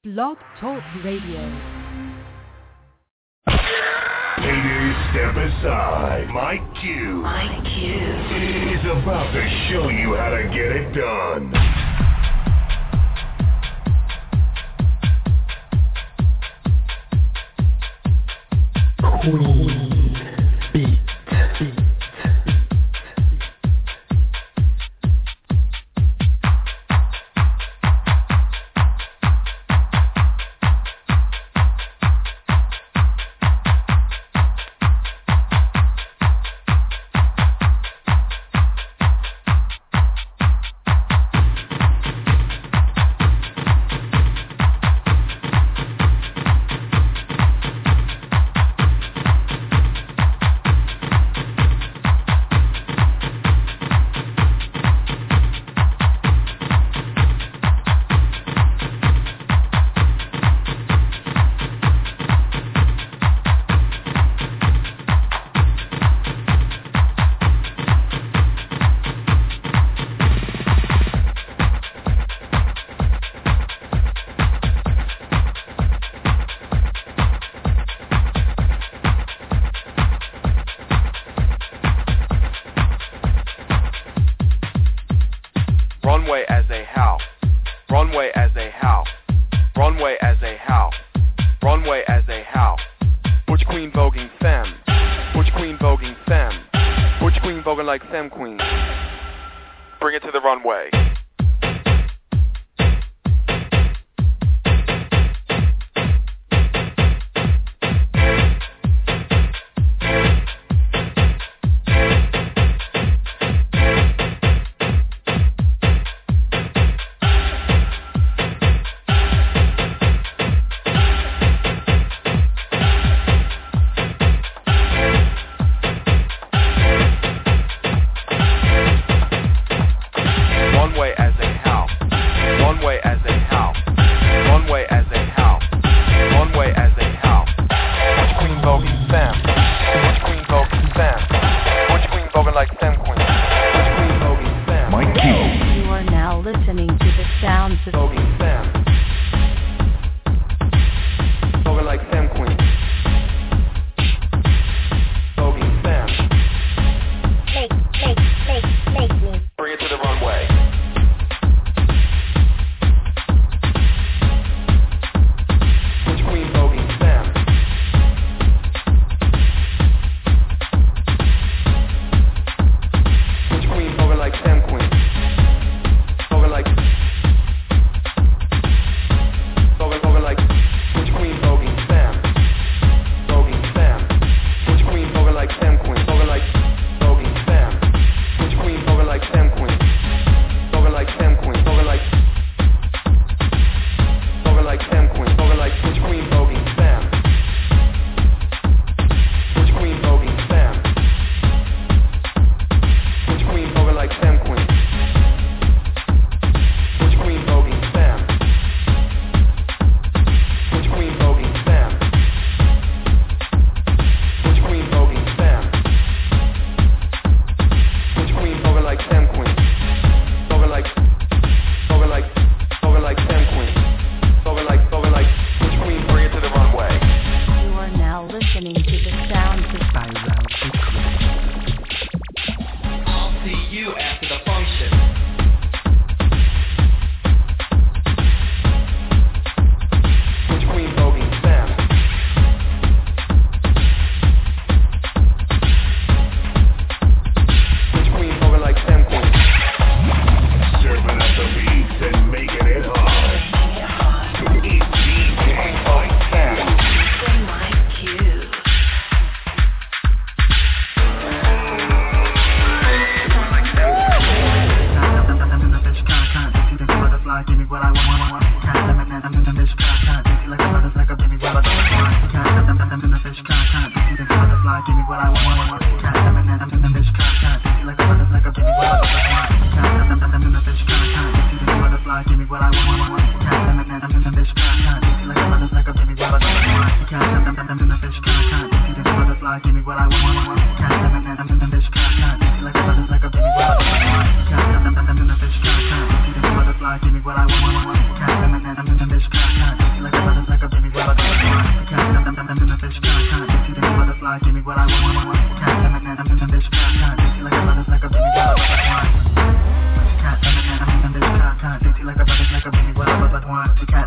Blog Talk Radio. Haters, step aside. Mike Q is about to show you how to get it done. Queen Beat. Runway as a how, runway as a how, runway as a how, runway as a how. Butch queen voguing femme, butch queen voguing femme, butch queen voguing like femme queen. Bring it to the runway. Runway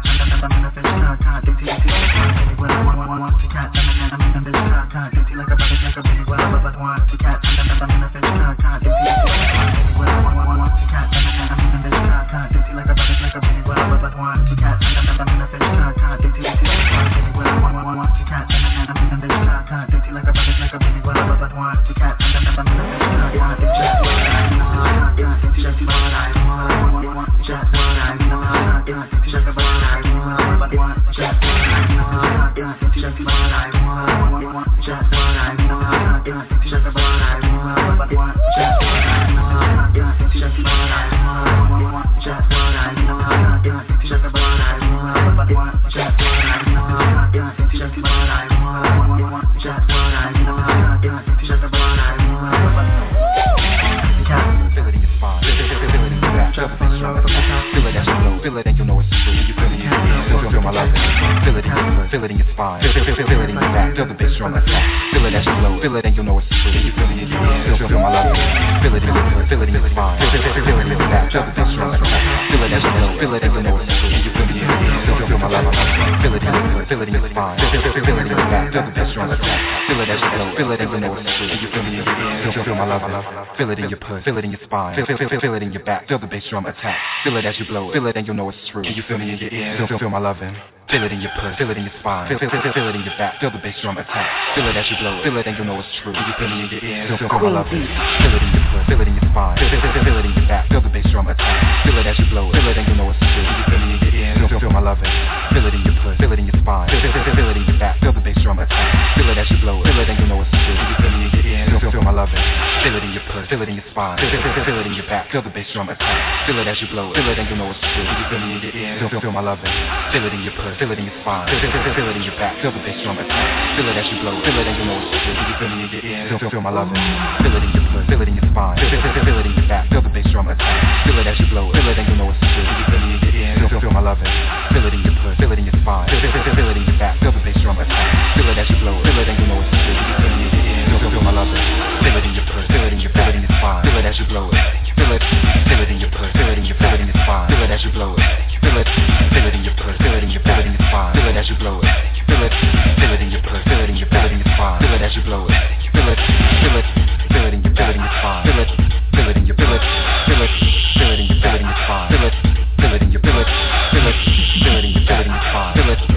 Feel the bass drum attack. Feel it as you blow it. Feel it and you know it's true. Can you feel me in your ears? Feel my loving. Feel it in your puss. Feel it in your spine. Feel it in your back. Feel the bass drum attack. Feel it as you blow it. Feel it and you know it's true. Can you feel me in your ears? Feel my loving. Feel it in your puss. Feel it in your spine. Feel it in your back. Feel the bass drum attack. Feel it as you blow it. Feel it and you know it's true. Can you feel me in your ears? Feel my loving. Feel it in your puss. Feel it in your spine. Feel it in your back. Feel the bass drum attack. Feel it as you blow it. Feel it and you know it's true. Can you feel me in your ears? Feel my loving. Feel it in your puss. Feel it in your spine. Feel it in your back. Feel the bass drum attack. Feel it as you blow it. Feel it and you know it's true. Can you feel me in your ears? Feel my loving. Feel it in your puss. Feel it in your spine. Feel it in your back. Feel the bass drum attack. Feel it as you blow it. Feel it and you know it's true. Can you feel me in your ears? Feel my loving. Feel it in your puss. Feel it in your spine. Feel it in your back. Feel the bass drum attack. Feel it as you blow it. Feel it and you know it's true. Can you feel me in your ears? Feel my loving. Feel it in your puss. Feel it in your spine. Feel it in your back. Feel the bass drum attack. Feel it as you blow it. Feel it and you know it's true. Can you feel me in your ears? Feel my loving. Feel it in your puss. Feel it in your spine. Feel it as you blow it. Feel it in your puss. Feel it in your spine. Feel it as you blow it. Feel it in your puss. Feel it in your spine. Feel it as you blow it. Feel it in your puss. Feel it in your spine. Feel it as you blow it. Feel it in your spine. Feel it in your spine. Feel it in your spine. Feel it.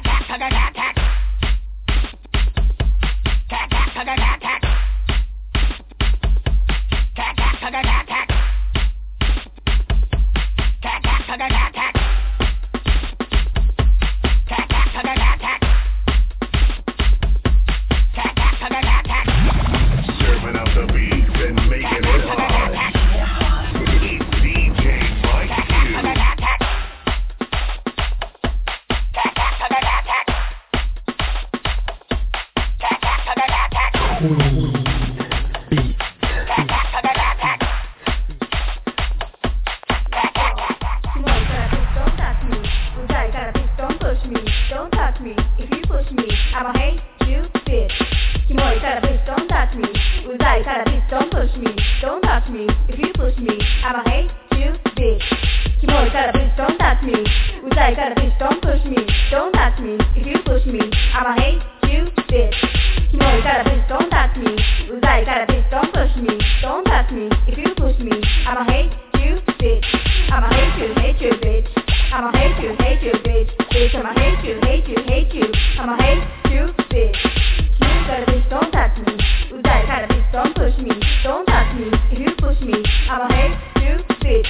I'ma hate you, bitch. Kimori cara, bitch, don't touch me. Uzai cara, bitch, don't push me. Don't touch me, if you push me, I'ma hate you, bitch. Kimori cara, bitch, don't touch me. Uzai cara, bitch, don't push me. Don't touch me, if you push me, I'ma hate you, bitch. Kimori cara, bitch, don't touch me. Uzai cara, bitch, don't push me. Don't touch me, if you push me, I'ma hate you, bitch. I'ma hate you, bitch. I'ma hate you, bitch. Bitch, I'ma hate you, I'ma hate you, bitch. Kimori cara, bitch, don't touch me. Uzai cara, bitch, don't push me. Don't touch me, if you push me, I'ma hate you, bitch.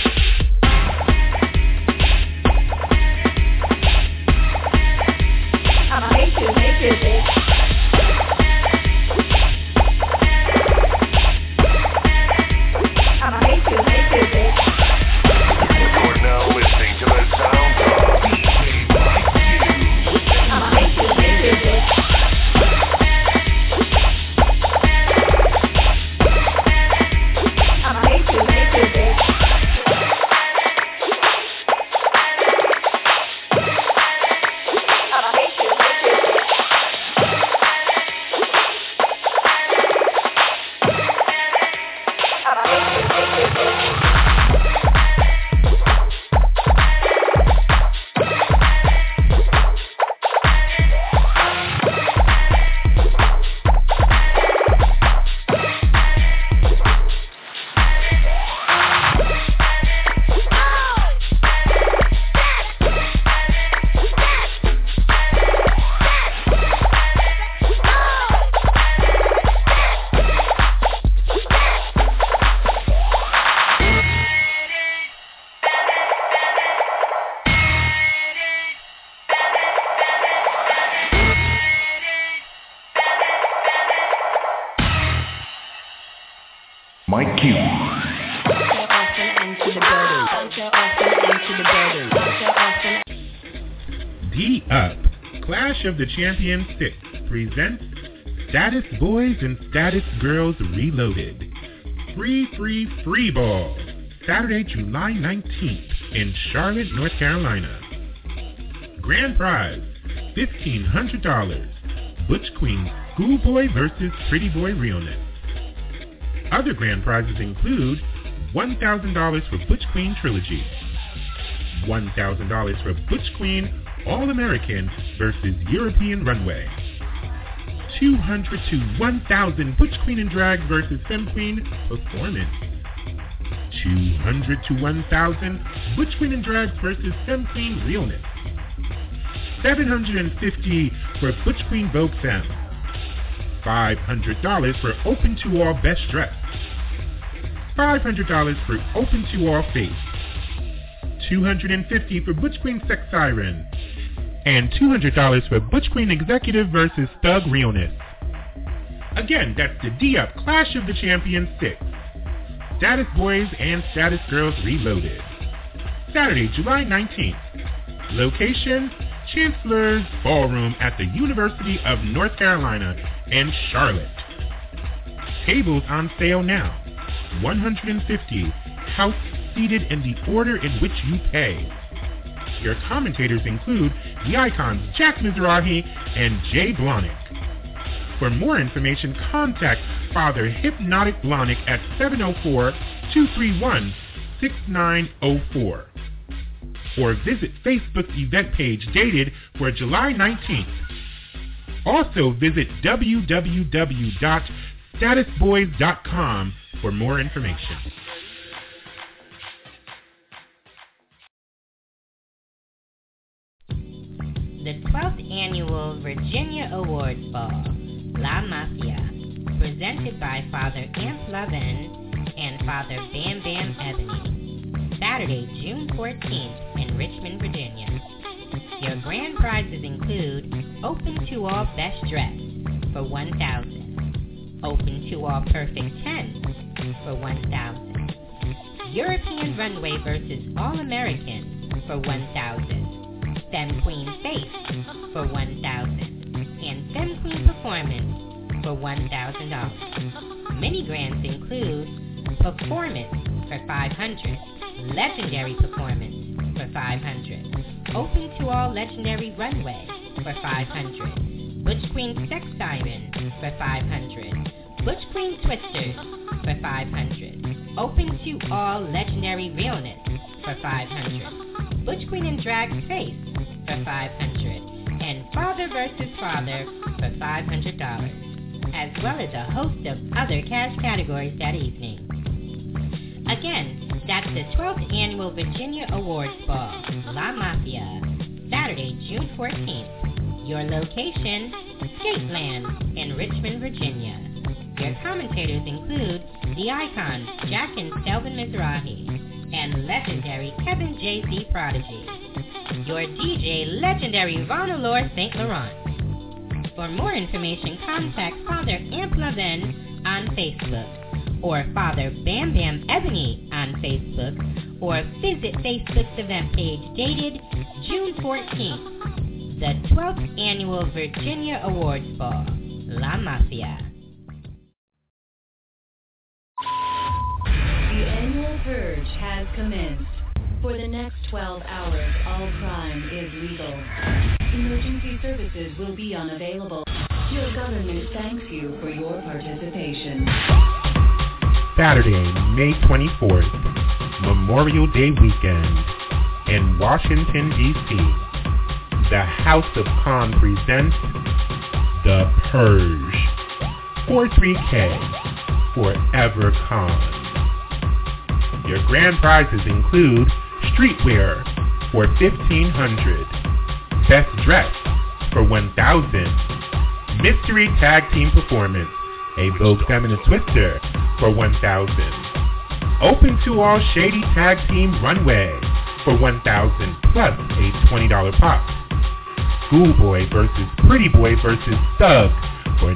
I'ma hate you, bitch. I'ma hate you, bitch. You're now listening to the sound of DJ Mike Q. I'ma hate you, bitch. I'ma hate you, bitch. I'ma hate you, bitch. I'ma hate you, bitch. Mike Q. D Up, Clash of the Champions 6 presents Status Boys and Status Girls Reloaded. Free ball. Saturday, July 19th in Charlotte, North Carolina. Grand prize, $1,500. Butch Queen Schoolboy versus Pretty Boy Realness. Other grand prizes include $1,000 for Butch Queen Trilogy, $1,000 for Butch Queen All-American versus European Runway, $200 to $1,000 Butch Queen and Drag versus Femme Queen Performance, $200 to $1,000 Butch Queen and Drag versus Femme Queen Realness, $750 for Butch Queen Vogue Femme, $500 for Open to All Best Dress, $500 for Open to All Face, $250 for Butch Queen Sex Siren, and $200 for Butch Queen Executive versus Thug Realness. Again, that's the D-Up Clash of the Champions 6. Status Boys and Status Girls Reloaded. Saturday, July 19th. Location, Chancellor's Ballroom at the University of North Carolina in Charlotte. Tables on sale now. 150. House seated in the order in which you pay. Your commentators include the icons Jack Mizrahi and Jay Blahnik. For more information, contact Father Hypnotic Blahnik at 704-231-6904. Or visit Facebook event page dated for July 19th. Also visit www.statusboys.com for more information. The 12th Annual Virginia Awards Ball, La Mafia, presented by Father Amp Lovin and Father Bam Bam Ebony. Saturday, June 14th in Richmond, Virginia. Your grand prizes include Open to All Best Dress for $1,000, Open to All Perfect 10 for $1,000, European Runway versus All American for $1,000, Femme Queen Face for $1,000, and Femme Queen Performance for $1,000. Mini grands include Performance for $500, Legendary Performance for $500, Open to All Legendary Runway for $500, Butch Queen Sex Siren for $500. Butch Queen Twisters for $500. Open to all legendary realness for $500. Butch Queen and Drag Space for $500. And Father vs. Father for $500. As well as a host of other cash categories that evening. Again, that's the 12th Annual Virginia Awards Ball, La Mafia, Saturday, June 14th. Your location, Skateland in Richmond, Virginia. Your commentators include the icons Jack and Selvin Mizrahi and legendary Kevin J.Z. Prodigy. Your DJ, legendary Vonalore St. Laurent. For more information, contact Father Amp Lavin on Facebook, or Father Bam Bam Ebony on Facebook, or visit Facebook's event page dated June 14th, the 12th Annual Virginia Awards Ball, La Mafia. The annual purge has commenced. For the next 12 hours, all crime is legal. Emergency services will be unavailable. Your government thanks you for your participation. Saturday, May 24th, Memorial Day weekend in Washington, D.C. The House of Con presents The Purge. 43K Forever Con. Your grand prizes include streetwear for $1,500, best dress for $1,000, mystery tag team performance, a Vogue Feminine Twister for $1,000. Open to all shady tag team runway for $1,000 plus a $20 pop. Schoolboy versus Pretty Boy versus Thug for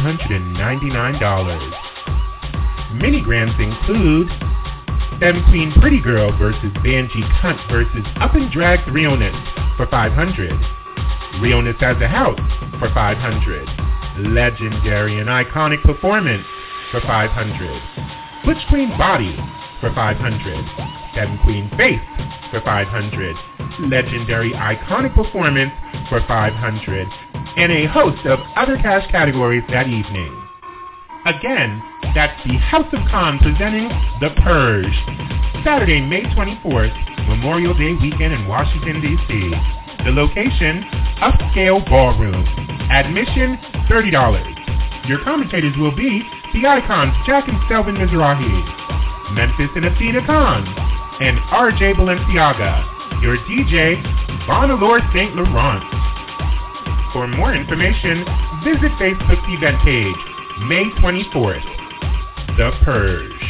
$999. Mini grands include Femme Queen Pretty Girl versus Banji Cunt versus Up and Drag Realness for $500. Realness as a House for $500. Legendary and iconic performance for $500. Butch Queen Body for $500. Femme Queen Face for $500. Legendary iconic performance for $500. And a host of other cash categories that evening. Again, that's the House of Con presenting The Purge. Saturday, May 24th, Memorial Day weekend in Washington, D.C. The location, Upscale Ballroom. Admission, $30. Your commentators will be the icons Jack and Selvin Mizrahi, Memphis and Athena Khan, and RJ Balenciaga. Your DJ, Vonalore St. Laurent. For more information, visit Facebook's event page, May 24th, The Purge.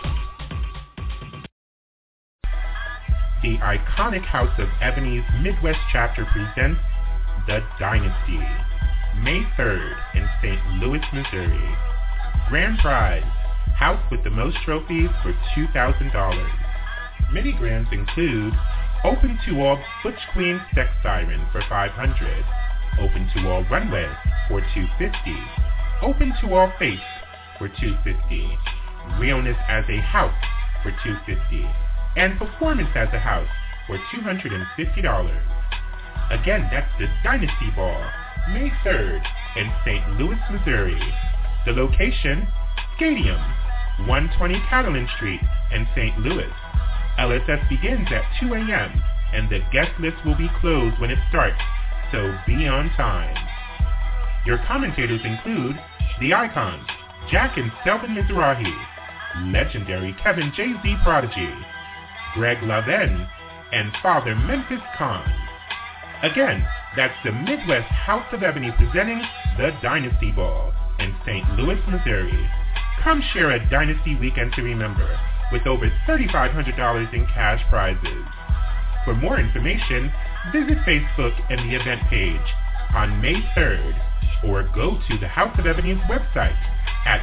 The iconic House of Ebony's Midwest chapter presents The Dynasty, May 3rd in St. Louis, Missouri. Grand prize, house with the most trophies for $2,000. Mini grands include Open to All Butch Queen Sex Siren for $500. Open to All Runway for $250. Open to All Face for $250. Realness as a House for $250. And Performance as a House for $250. Again, that's the Dynasty Ball, May 3rd in St. Louis, Missouri. The location, Stadium, 120 Catalan Street in St. Louis. LSS begins at 2 a.m. and the guest list will be closed when it starts, so be on time. Your commentators include the icons Jack and Selvin Mizrahi, legendary Kevin J.Z. Prodigy, Greg Lavin, and Father Memphis Khan. Again, that's the Midwest House of Ebony presenting The Dynasty Ball in St. Louis, Missouri. Come share a Dynasty weekend to remember with over $3,500 in cash prizes. For more information, visit Facebook and the event page on May 3rd or go to the House of Ebony's website at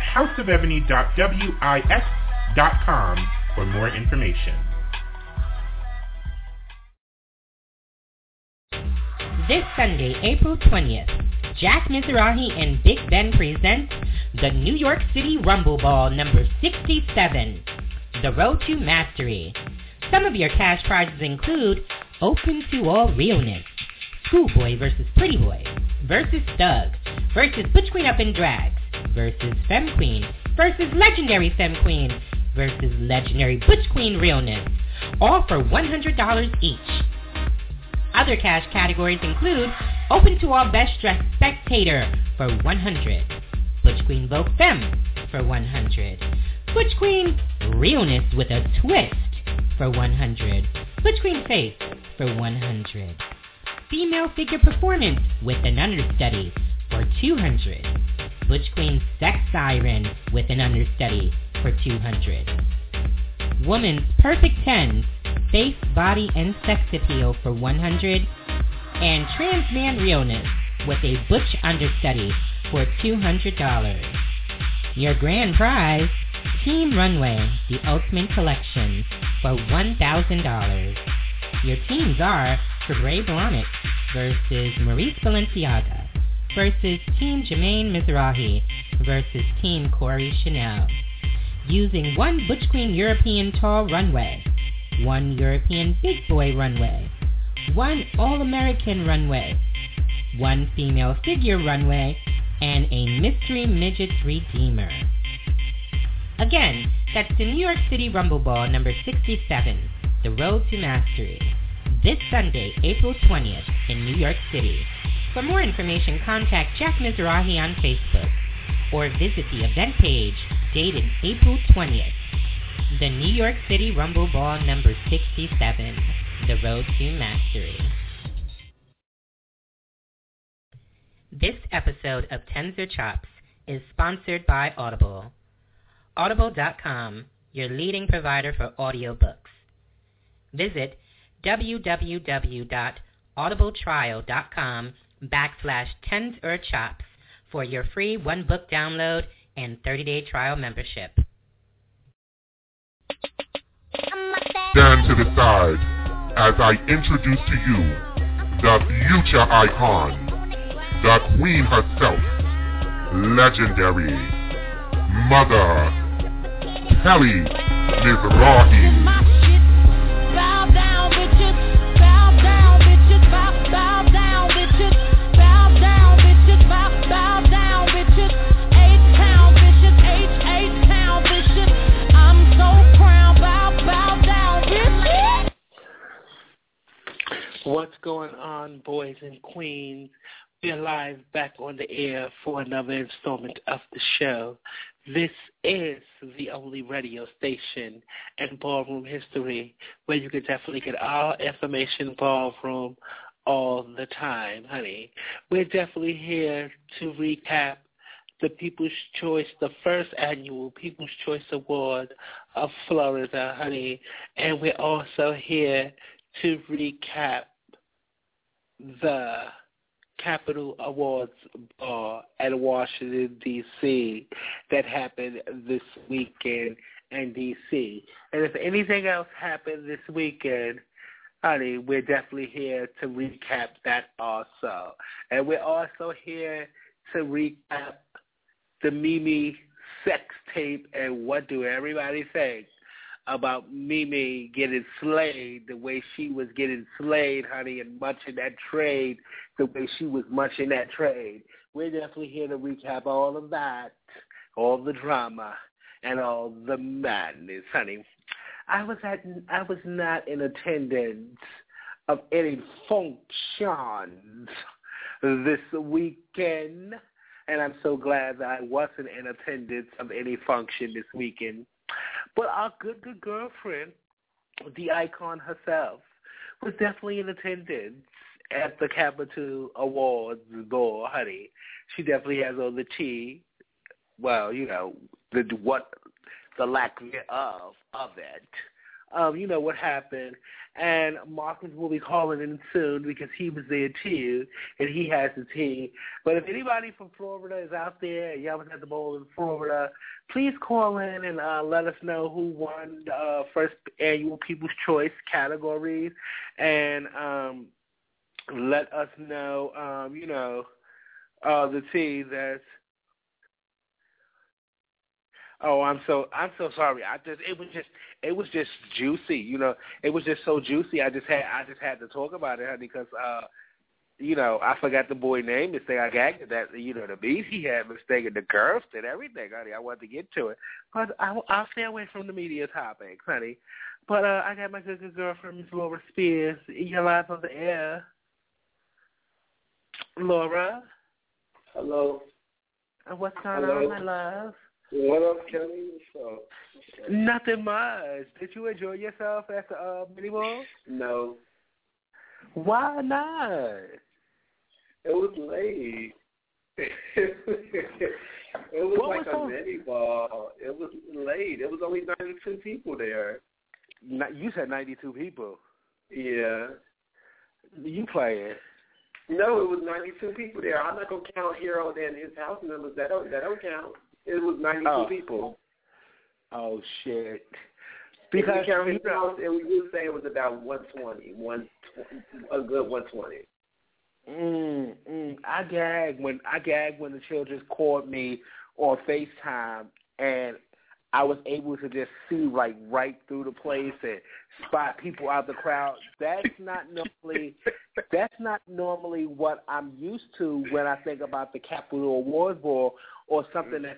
houseofebony.wix.com for more information. This Sunday, April 20th, Jack Mizrahi and Big Ben present the New York City Rumble Ball number 67, The Road to Mastery. Some of your cash prizes include Open to All Realness, Schoolboy versus Pretty Boy versus Thug, versus Butch Queen Up in Drags versus Femme Queen versus Legendary Femme Queen versus Legendary Butch Queen Realness, all for $100 each. Other cash categories include Open to All Best Dressed Spectator for $100, Butch Queen Vogue Femme for $100, Butch Queen Realness with a Twist for $100, Butch Queen Face for $100, Female Figure Performance with an Understudy for $200, Butch Queen Sex Siren with an Understudy for $200, Woman's Perfect Tens, Face, Body, and Sex Appeal for $100, and Trans Man Realness with a Butch Understudy for $200. Your grand prize, Team Runway, the Ultimate Collection for $1,000. Your teams are Fabre Blahnik versus Maurice Balenciaga versus Team Jermaine Mizrahi versus Team Corey Chanel. Using one Butch Queen European Tall Runway, one European Big Boy Runway, one All-American Runway, one Female Figure Runway, and a Mystery Midget Redeemer. Again, that's the New York City Rumble Ball number 67, The Road to Mastery, this Sunday, April 20th, in New York City. For more information, contact Jack Mizrahi on Facebook or visit the event page dated April 20th. The New York City Rumble Ball number 67, The Road to Mastery. This episode of Tenzer Chops is sponsored by Audible. Audible.com, your leading provider for audiobooks. Visit www.audibletrial.com/TenzerChops for your free one-book download and 30-day trial membership. Stand to the side as I introduce to you the future icon, the queen herself, legendary Mother Kelly Mizrahi. Bow down, bitches. Bow down, bitches. Bow down, bitches. Bow down, bitches. Bow down, bitches. H-Town, bitches. H-Town, bitches. I'm so proud. Bow down, bitches. What's going on, boys and queens? We're live back on the air for another installment of the show. This is the only radio station in ballroom history where you can definitely get all information ballroom all the time, honey. We're definitely here to recap the People's Choice, the first annual People's Choice Award of Florida, honey. And we're also here to recap the Capitol Awards Ball at Washington, D.C. that happened this weekend in D.C. And if anything else happened this weekend, honey, we're definitely here to recap that also. And we're also here to recap the Mimi sex tape and what do everybody think about Mimi getting slayed the way she was getting slayed, honey, and munching that trade the way she was munching that trade. We're definitely here to recap all of that, all the drama, and all the madness, honey. I was not in attendance of any functions this weekend, and I'm so glad that I wasn't in attendance of any function this weekend. But our good girlfriend, the icon herself, was definitely in attendance at the Capitol Awards Ball, honey. She definitely has all the tea. Well, you know, the lack thereof of it. You know what happened. And Marcus will be calling in soon because he was there too, and he has the tea. But if anybody from Florida is out there and y'all was at the bowl in Florida, please call in and let us know who won the first annual People's Choice categories, and let us know, the tea that's. Oh, I'm so sorry. It was just juicy, you know. It was just so juicy. I just had to talk about it, honey, because I forgot the boy name. This thing I gagged at that, the beat he had mistaken the girls and everything, honey. I wanted to get to it. But I'll stay away from the media topics, honey. But I got my good girlfriend, Miss Laura Spears. You're live on the air. Laura? Hello. What's going on, my love? What up, Kelly? So, nothing much. Did you enjoy yourself at the mini ball? No. Why not? It was late. It was a mini ball. It was late. It was only 92 people there. You said 92 people. Yeah. You play it. No, it was 92 people there. I'm not going to count Harold and his house members. That don't count. It was 92 people. Oh, shit. Because we counted his house, and we would say it was about 120, a good 120. I gag when the children called me on FaceTime, and I was able to just see right through the place and spot people out the crowd. That's not normally what I'm used to when I think about the Capitol Awards Ball or something that's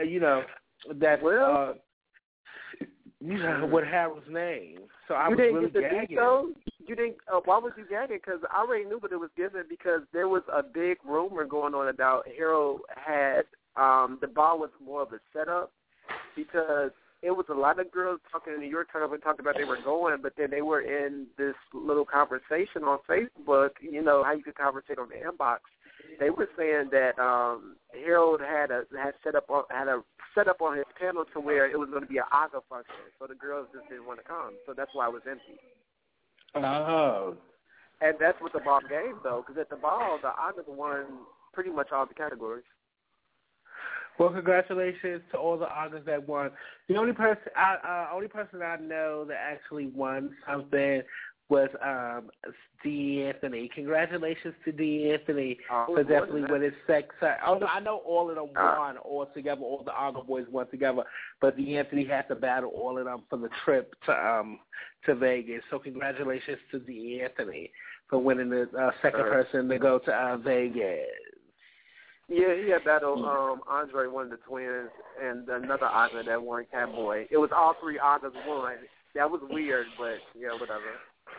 with Harold's name. So I was really gagging. You didn't. Why was you gagging? Because I already knew what it was given because there was a big rumor going on about Harold had the ball was more of a setup because it was a lot of girls talking in New York talking about they were going, but then they were in this little conversation on Facebook. You know how you could conversate on the inbox. They were saying that Harold had set up on his panel to where it was going to be an AGA function, so the girls just didn't want to come. So that's why it was empty. Oh. And that's what the ball gave, though, because at the ball, the AGA won pretty much all the categories. Well, congratulations to all the AGAs that won. The only person I know that actually won something was D'Anthony. Congratulations to D'Anthony for definitely winning sex. I know all of them won all together. All the AGA boys won together, but D'Anthony had to battle all of them for the trip to Vegas. So congratulations to D'Anthony for winning the second person to go to Vegas. Yeah, he had battled Andre, one of the twins, and another AGA that won Catboy. It was all three AGAs won. That was weird, but yeah, whatever.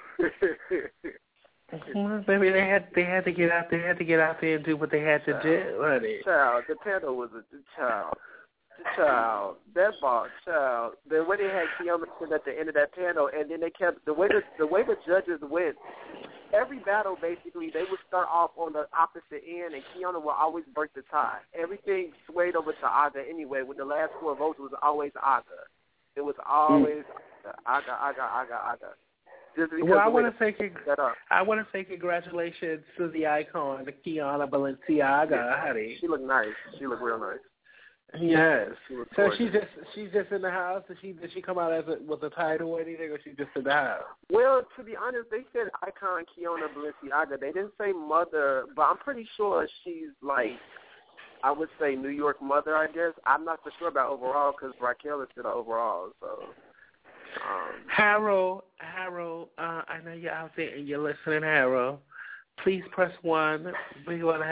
Well, maybe they had to get out there. And do what they had to do, honey. Child, the panel was a child. That ball, child. The way they had Keona at the end of that panel, and then they kept the way the judges went. Every battle, basically, they would start off on the opposite end, and Keona would always break the tie. Everything swayed over to AGA anyway. With the last 4 votes, it was always AGA. It was always AGA. Well, I want to say congratulations to the icon, the Kiana Balenciaga, honey. She looked nice. She looked real nice. Yes. So she's just in the house. Did she come out with a title or anything, or she just in the house? Well, to be honest, they said icon Kiana Balenciaga. They didn't say mother, but I'm pretty sure she's like, I would say New York mother. I guess I'm not for sure about overall because Raquel is still overall. So. Harold, I know you're out there and you're listening, Harold. Please press 1. We want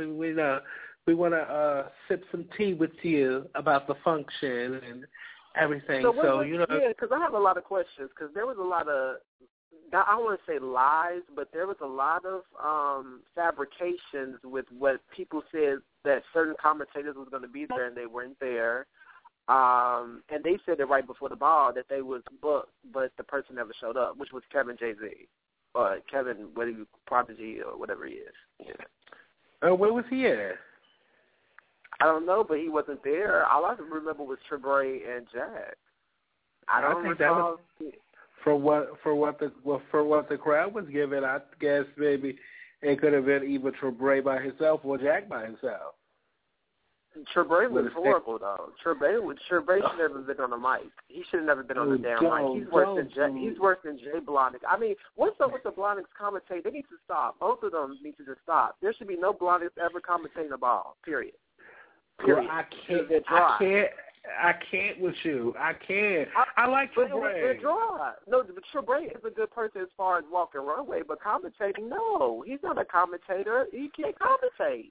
to sip some tea with you about the function and everything. Yeah, because I have a lot of questions. Because there was a lot of, I don't want to say lies, but there was a lot of fabrications with what people said that certain commentators was going to be there and they weren't there. And they said it right before the ball that they was booked, but the person never showed up, which was Kevin Jay-Z. Or Kevin, Prodigy or whatever he is. Yeah. Where was he at? I don't know, but he wasn't there. All I remember was Trebray and Jack. I think that was for what the crowd was giving. I guess maybe it could have been either Trebray by himself or Jack by himself. Trebray was horrible, though. Trebray should never have been on the mic. He should have never been on the damn mic. He's worse than Jay Blahnik. I mean, what's up with the Blahniks commentate? They need to stop. Both of them need to just stop. There should be no Blahniks ever commentating the ball, period. Well, I I can't with you. I can't. I like Tre'Bray. No, but Tre'Bray is a good person as far as walking runway, but commentating, no. He's not a commentator. He can't commentate.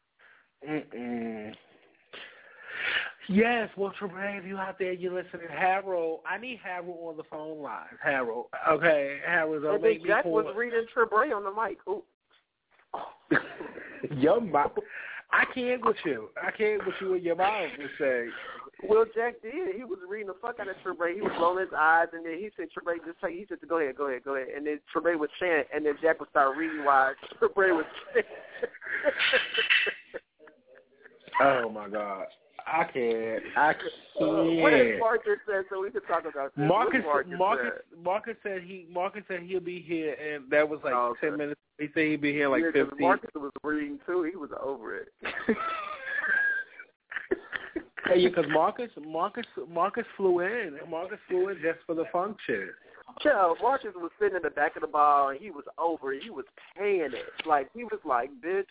Yes, well, Tre'Bray, if you out there, you're listening. Harold, I need Harold on the phone line. Harold, okay, Harold, don't make me Jack pull. was reading Tre'Bray on the mic. Ooh. Your mouth. I can't with you. I can't with you in your mouth to say. Well, Jack did. He was reading the fuck out of Tre'Bray. He was rolling his eyes, and then he said, Tre'Bray, just say, he said, go ahead. And then Tre'Bray was saying, and then Jack would start reading while Tre'Bray was saying. Oh, my God. I can't. What did Marcus say so we can talk about this? Marcus said he'll be here, and that was like 10 minutes. He said he'd be here like 15. Marcus was reading too. He was over it. Yeah, because Marcus flew in. Marcus flew in just for the function. Yeah, Marcus was sitting in the back of the bar, and he was over it. He was paying it. Like, he was like, bitch.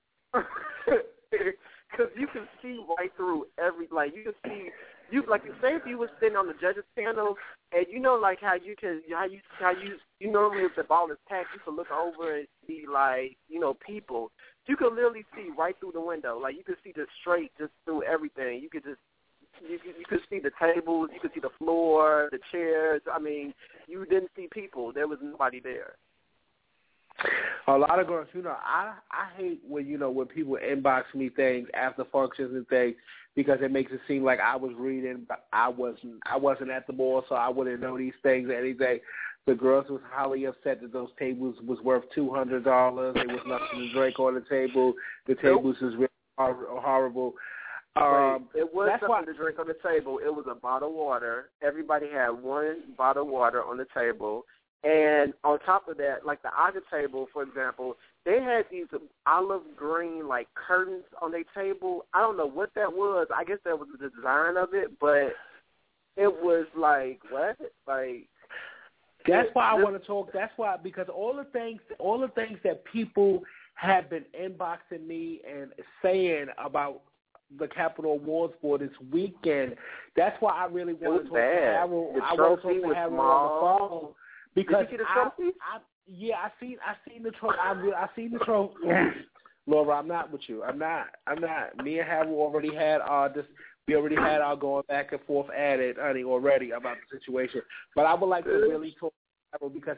Because you can see right through you can see, like you say if you were sitting on the judges panel, and you know like how you normally if the ball is packed, you can look over and see like, people. You can literally see right through the window. Like you can see just straight just through everything. You could see the tables, you could see the floor, the chairs. I mean, you didn't see people. There was nobody there. A lot of girls, I hate when people inbox me things after functions and things because it makes it seem like I was reading, but I wasn't at the ball, so I wouldn't know these things or anything. The girls was highly upset that those tables was worth $200. There was nothing to drink on the table. The tables was really horrible. It was something to drink on the table. It was a bottle of water. Everybody had one bottle of water on the table. And on top of that, like the Aga table, for example, they had these olive green, like, curtains on their table. I don't know what that was. I guess that was the design of it, but it was like, what? Like, that's why I want to talk. That's why, because all the things that people have been inboxing me and saying about the Capitol Awards for this weekend, that's why I really want to talk to Harold. I want to talk to Harold on the phone. Because did you see the trophy? I seen the trophy. I seen the trophy. Laura, I'm not with you. I'm not. Me and Harold already had we already had our going back and forth at it, honey, already about the situation. But I would like to really talk to Harold because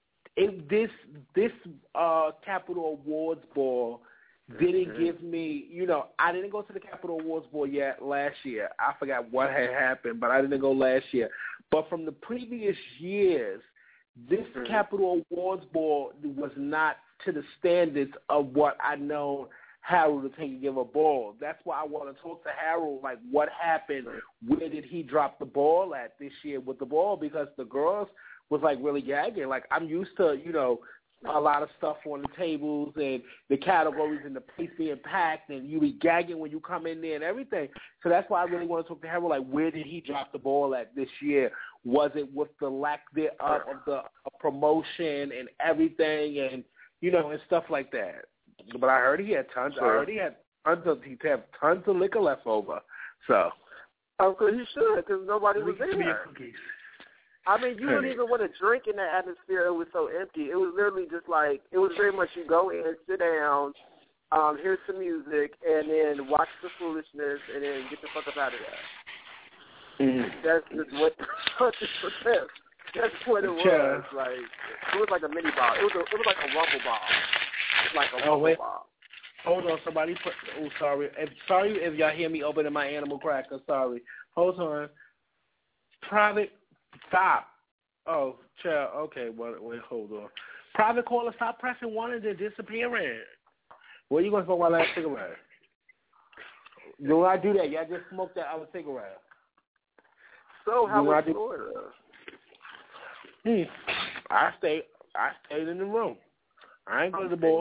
this Capitol Awards ball didn't give me, I didn't go to the Capitol Awards ball yet last year. I forgot what had happened, but I didn't go last year. But from the previous years, this Capitol Awards ball was not to the standards of what I know Harold to take and give a ball. That's why I want to talk to Harold, like what happened, where did he drop the ball at this year with the ball, because the girls was like really gagging. Like I'm used to, a lot of stuff on the tables and the categories and the place being packed and you be gagging when you come in there and everything. So that's why I really want to talk to Harold, like where did he drop the ball at this year? Was it with the lack thereof of the promotion and everything and, and stuff like that? But I heard he had tons. I heard he had tons of liquor left over. So. Oh, because he should, because nobody was there. I mean, you don't even want to drink in that atmosphere. It was so empty. It was literally just like, it was very much you go in, sit down, hear some music, and then watch the foolishness, and then get the fuck up out of there. That's just what That's what it was. Yeah. Like, it was like a mini ball. It was like a rumble ball. Like a rumble ball. Hold on, somebody put. Oh, sorry. Sorry if y'all hear me opening my animal cracker. Sorry. Hold on. Private. Stop. Oh, child. Okay. Wait. Hold on. Private caller, stop pressing one and then disappearing. Where you gonna smoke my last cigarette? Do I do that? Y'all just smoked that other cigarette. So how was Florida? I stayed in the room. I ain't go to the ball.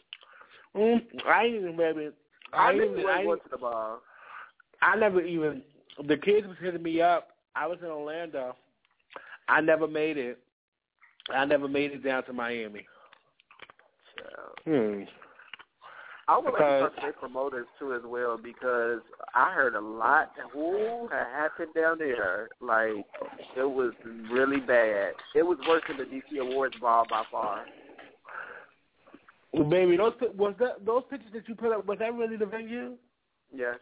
I ain't even maybe. I went to the bar. I never even. The kids was hitting me up. I was in Orlando. I never made it. I never made it down to Miami. I would like to talk to their promoters too as well, because I heard a lot had happened down there. Like, it was really bad. It was worse than the DC Awards ball by far. Well, baby, those pictures that you put up, was that really the venue? Yes.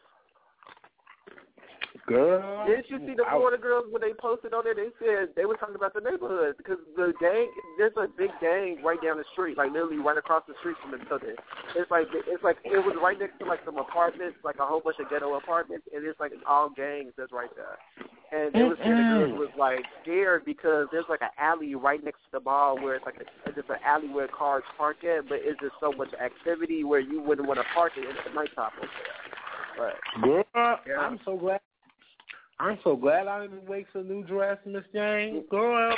Girl. Didn't you see the Florida girls when they posted on there? They said they were talking about the neighborhood because the gang. There's a big gang right down the street, like literally right across the street from the building. It's like it was right next to like some apartments, like a whole bunch of ghetto apartments, and it's like all gangs that's right there. And they were saying the girls was like scared because there's like an alley right next to the mall where it's like just an alley where cars park at, but it's just so much activity where you wouldn't want to park it at the nighttime over there. But girl, yeah. I'm so glad I didn't wake some new dress, Miss Jane. Girl.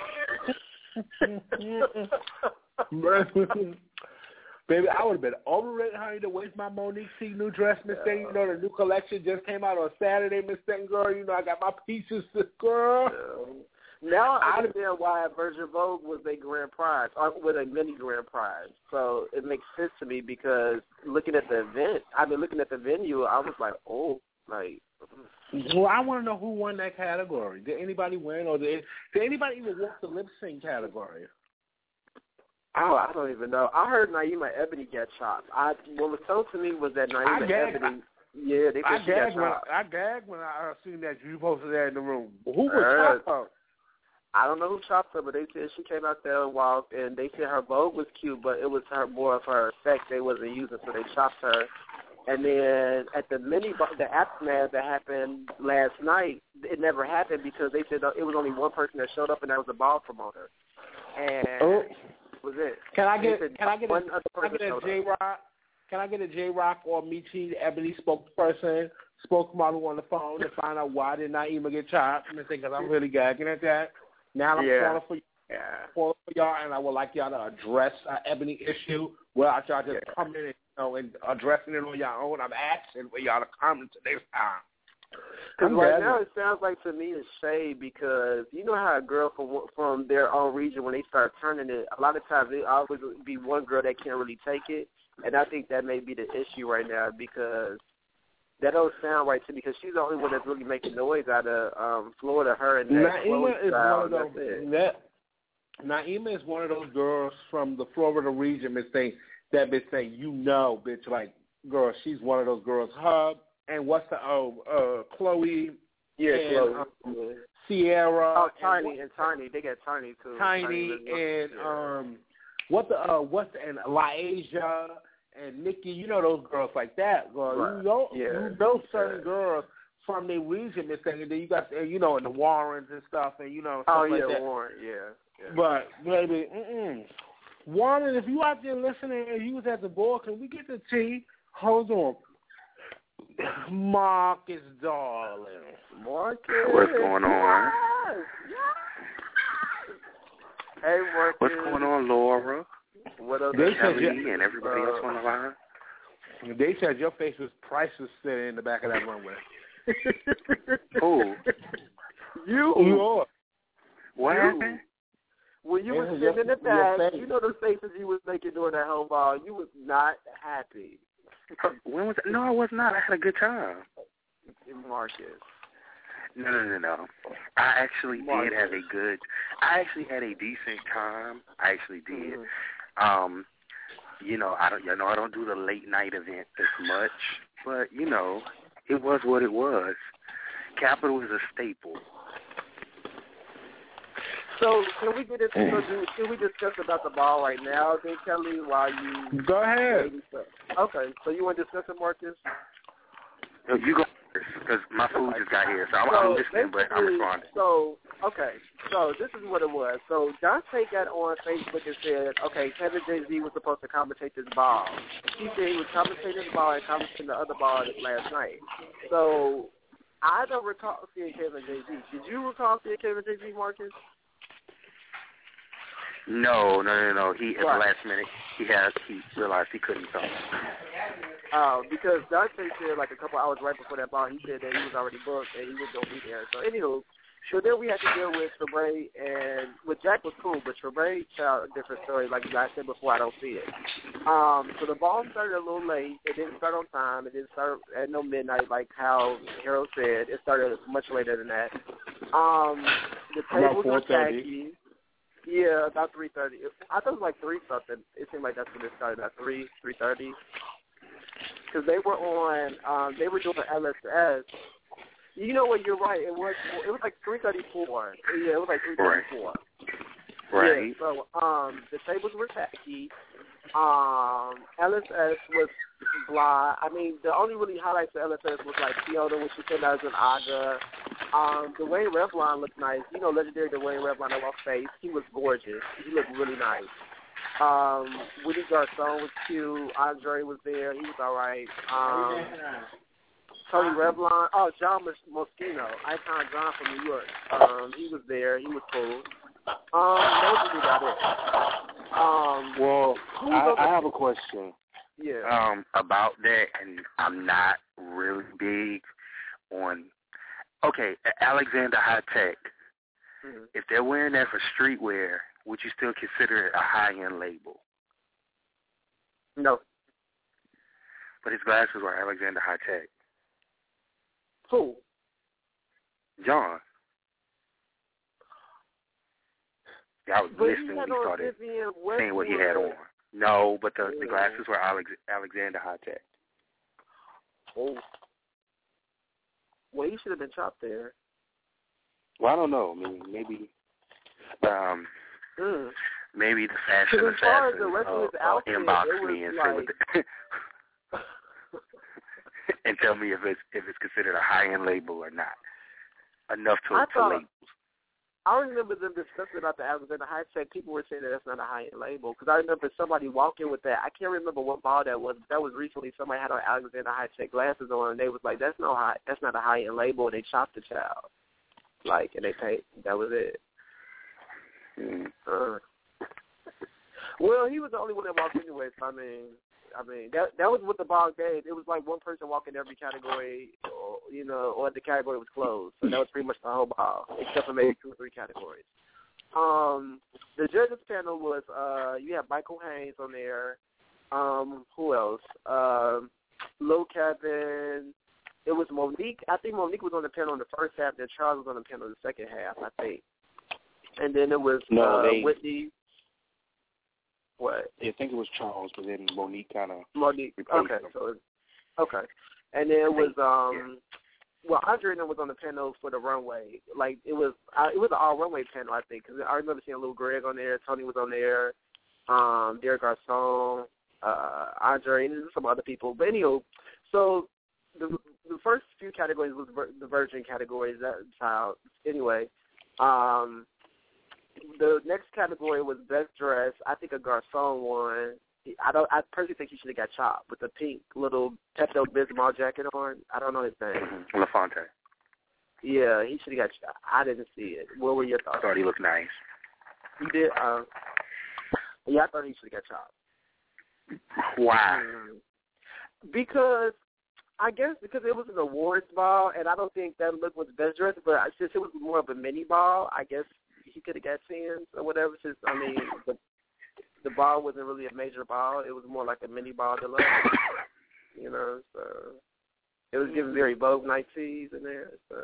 Baby, I would have been overrated, honey, to waste my Monique C new dress, Miss Jane. You know, the new collection just came out on Saturday, Miss Jane, girl. You know, I got my pieces, girl. Now I understand why Virgin Vogue was a grand prize, or with a mini grand prize. So it makes sense to me because looking at the event, looking at the venue, I was like, oh, like. Well, I want to know who won that category. Did anybody win, or did anybody even walk the lip sync category? Oh, I don't even know. I heard Naima Ebony get chopped. What was told to me was that Naima Ebony. Yeah, they said she got chopped. I gagged when I seen that you posted that in the room. Who was chopped her? I don't know who chopped her, but they said she came out there and walked, and they said her Vogue was cute, but it was more of her effect they wasn't using, so they chopped her. And then at the aftermath that happened last night, it never happened because they said it was only one person that showed up, and that was the ball promoter. And was it? Can I get a J-Rock or Michi Ebony spokesperson, spokesmodel on the phone to find out why did Naima get chopped? Because I'm really gagging at that. Now I'm calling for y'all, and I would like y'all to address an Ebony issue without y'all just coming and addressing it on your own. I'm asking for y'all to comment next time. Because right now it sounds like to me it's shade because you know how a girl from their own region, when they start turning it, a lot of times it always be one girl that can't really take it. And I think that may be the issue right now because that don't sound right to me because she's the only one that's really making noise out of Florida. Her and Naima is one of those. Naima is one of those girls from the Florida region, Miss Thing, that bitch saying, bitch, like, girl, she's one of those girls. Her and what's the Chloe? Yeah, and, Chloe. Sierra. Oh, Tiny. They got Tiny too. Tiny and and LaAsia and Nikki. You know those girls like that, girl. Right. You know certain girls from their region, Miss Thing, and then you got and the Warrens and stuff, and stuff like that. Warren, yeah. But baby, Warren, if you out there listening and you was at the board, can we get the tea? Hold on. Marcus, darling. Marcus. What's going on? Hey, Marcus. What's going on, Laura? What up, Kelly and everybody else on the line? They said your face was priceless sitting in the back of that runway. Who? You. What happened? When you were sitting in the back, you know the faces you was making during that whole ball. You was not happy. When was it? No, I was not. I had a good time. Marcus. No. I actually did have I actually had a decent time. I actually did. Mm-hmm. I don't do the late night event as much, but it was what it was. Capital is a staple. So can we get into? Can we discuss about the ball right now, then, Kelly? While you go ahead. Okay. So you want to discuss it, Marcus? No, you go first because my food just got here, so I'm listening, but I'm responding. So this is what it was. So Dante got on Facebook and said, okay, Kevin Jay-Z was supposed to commentate this ball. He said he was commentating the ball and commentating the other ball last night. So I don't recall seeing Kevin Jay-Z. Did you recall seeing Kevin Jay-Z, Marcus? No. He at the last minute he realized he couldn't come. Because Dante said like a couple hours right before that ball, he said that he was already booked and he was gonna be there. So anywho, So then we had to deal with Trey, and with Jack was cool, but Trey told a different story. Like I said before, I don't see it. So the ball started a little late. It didn't start on time. It didn't start at no midnight like how Harold said. It started much later than that. The tables were tacky. Yeah, about 3:30. I thought it was like 3 something. It seemed like that's when it started, at 3:30. Because they were on, they were doing LSS. You know what? You're right. It was like 3:34. Yeah, it was like 3:34. Right. Yeah, so the tables were tacky. LSS was blah. I mean, the only really highlights of LSS was like Fiona when she said that was an Aga. Dwayne Revlon looked nice. You know, legendary Dwayne Revlon on my face. He was gorgeous. He looked really nice. Woody Garson was cute. Andre was there. He was all right. Tony Revlon. Oh, John Moschino. Icon John from New York. He was there. He was cool. Those about it. Well, I have a question. Yeah. About that, and I'm not really big on. Okay, Alexander High Tech. Mm-hmm. If they're wearing that for streetwear, would you still consider it a high-end label? No. But his glasses were Alexander High Tech. Who? John. Yeah, I was listening when he started saying what he had on. No, but the glasses were Alexander High Tech. Oh. Well, he should have been chopped there. Well, I don't know. I mean, maybe maybe the fashion assassin inbox me and say what and tell me if it's considered a high-end label or not. Enough to labels. I remember them discussing about the Alexander High Tech. People were saying that that's not a high-end label because I remember somebody walking with that. I can't remember what ball that was. That was recently. Somebody had on Alexander High Tech glasses on, and they was like, "That's not a high-end label." And they chopped the child, like, and they paid. That was it. Well, he was the only one that walked anyway. So I mean, that was what the ball gave. It was like one person walking every category, or the category was closed. So that was pretty much the whole ball, except for maybe 2 or 3 categories. The judges panel was you have Michael Haynes on there. Who else? Lil Kevin. It was Monique. I think Monique was on the panel in the first half. Then Charles was on the panel in the second half, I think. And then it was Whitney. What? I think it was Charles, but then Monique kind of replaced him. Okay. And then it was Andre was on the panel for the runway. Like it was an all runway panel, I think, because I remember seeing Lil Greg on there. Tony was on there. Derek Garcon, Andre, and some other people. But anyway, so the first few categories was the virgin categories. That's how. Anyway. The next category was best dress. I think a Garcon won. I personally think he should have got chopped with the pink little Pepto Bismol jacket on. I don't know his name. LaFontaine. Yeah, he should have got chopped. I didn't see it. What were your thoughts? I thought he looked nice. You did? Yeah, I thought he should have got chopped. Why? Because it was an awards ball, and I don't think that look was best dressed. But since it was more of a mini ball, I guess he could have got 10s or whatever. Since the ball wasn't really a major ball; it was more like a mini ball deluxe. So it was giving very Vogue night tees in there. So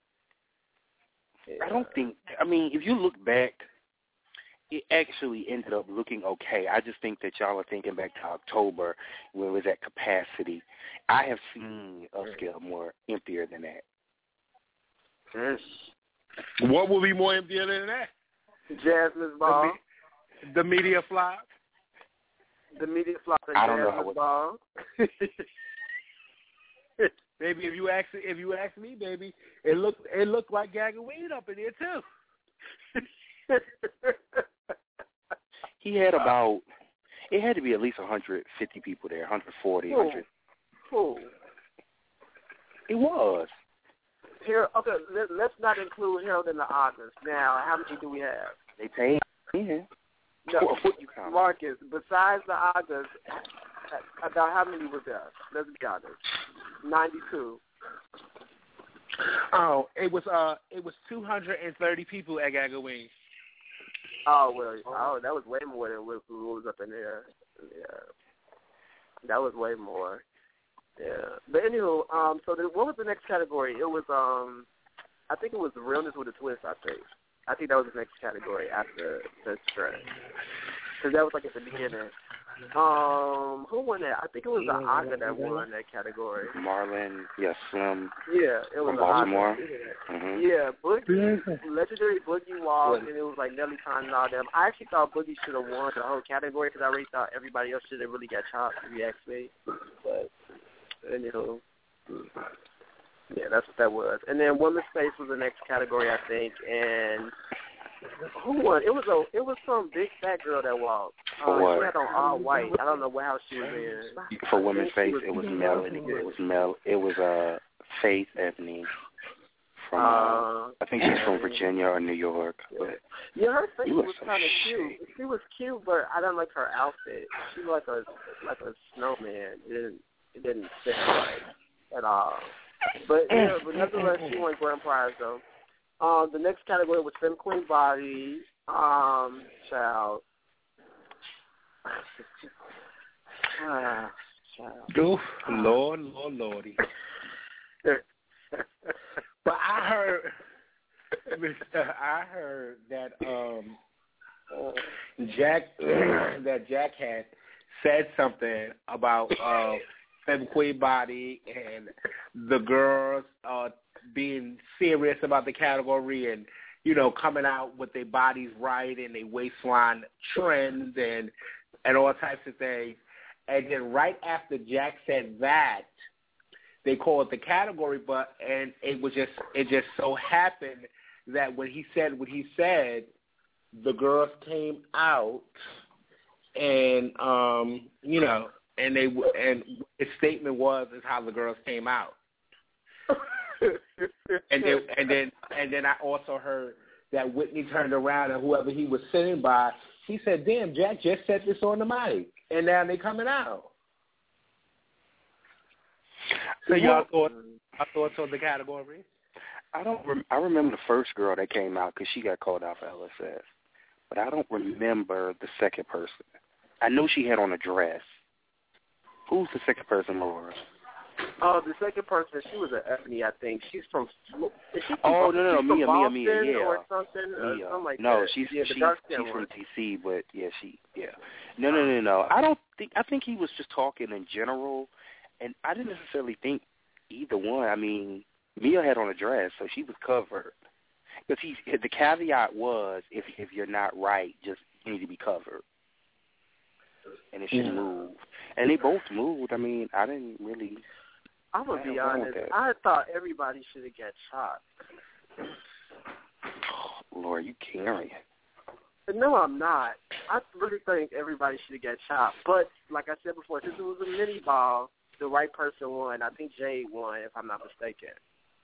yeah. I don't think. I mean, if you look back, it actually ended up looking okay. I just think that y'all are thinking back to October when it was at capacity. I have seen upscale more emptier than that. Yes. What will be more emptier than that? Jasmine's ball. The media flop. The media flop and Jasmine's ball. Baby, if you ask me, baby, it looked like gagging weed up in there too. He had it had to be at least 150 people there, 140, 100. Cool. It was. Here, okay, let's not include Harold in the August. Now, how many do we have? They paid. Yeah. No, Marcus, besides the August, about how many was there? Let's be honest. 92. Oh, it was 230 people at Gaggle Wings. Oh well, that was way more than what was up in there. Yeah, that was way more. Yeah, but anywho, so what was the next category? It was I think it was realness with a twist. I think that was the next category after the stress, because that was like at the beginning. Who won that? I think it was the Aga that won that category. Marlon, Slim. Yeah, it was from Baltimore. Mm-hmm. Yeah, Boogie, legendary Boogie Walk, and it was like Nelly Khan and all them. I actually thought Boogie should have won the whole category because I really thought everybody else should have really got chopped, if you ask me. But anywho, yeah, that's what that was. And then Women's Space was the next category, I think, and who won? It was some big fat girl that walked. She had on all white. I don't know what house she was in. For Women's Space, it was Melanie. It was Faith Ebony from I think she's from Virginia or New York. But yeah, her face was kind of cute. She was cute, but I didn't like her outfit. She was like a snowman. It didn't fit right at all. But yeah, but nevertheless, she won grand prize though. The next category was Femme Queen Body. Child. Oof, Lordy. But I heard that Jack had said something about Femme Queen Body and the girls being serious about the category and, you know, coming out with their bodies right and their waistline trends and all types of things. And then right after Jack said that, they called it the category, and it just so happened that when he said what he said, the girls came out and you know, and his statement is how the girls came out. and then I also heard that Whitney turned around and whoever he was sitting by, he said, "Damn, Jack just said this on the mic, and now they coming out." So y'all thoughts on the category? I remember the first girl that came out because she got called out for LSS, but I don't remember the second person. I know she had on a dress. Who's the second person, Laura? Oh, the second person, she was an Ebony, I think. She's from. No, Mia, yeah. Or something, Mia. Something like no, that. she's from DC, but No. I think he was just talking in general, and I didn't necessarily think either one. I mean, Mia had on a dress, so she was covered. Because the caveat was, if you're not right, just you need to be covered, and it should move. And they both moved. I mean, I didn't really. I'm going to be honest. I thought everybody should have got shot. Oh, Lord, you carrying. No, I'm not. I really think everybody should have got shot. But, like I said before, since it was a mini ball, the right person won. I think Jade won, if I'm not mistaken.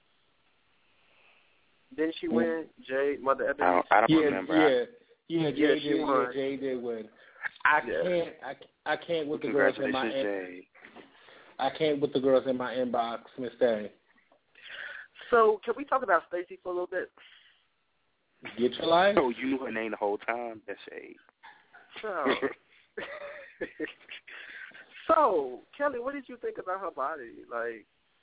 Didn't she win? Jade, Mother Ebony? I don't remember. Yeah, Jade did win. I can't with the girls in my Jade. I can't with the girls in my inbox, Miss Day. So, can we talk about Stacey for a little bit? Get your life? Oh, you knew her name the whole time? That's Shade. So, Kelly, what did you think about her body? Like,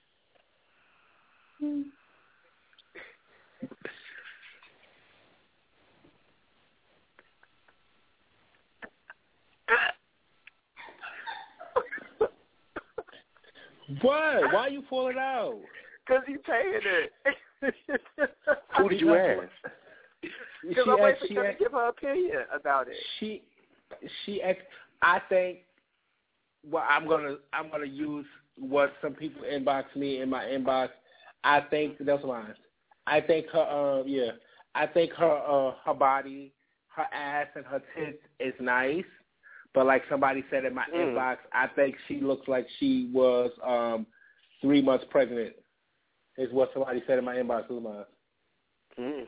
what? Why are you pulling out? Because you paying it. Who did you ask? Because I'm waiting for her to give her opinion about it. I think. Well, I'm gonna use what some people inbox me in my inbox. I think that's mine. I think her. I think her body, her ass, and her tits is nice. But like somebody said in my inbox, I think she looks like she was 3 months pregnant. Is what somebody said in my inbox. Who's mine?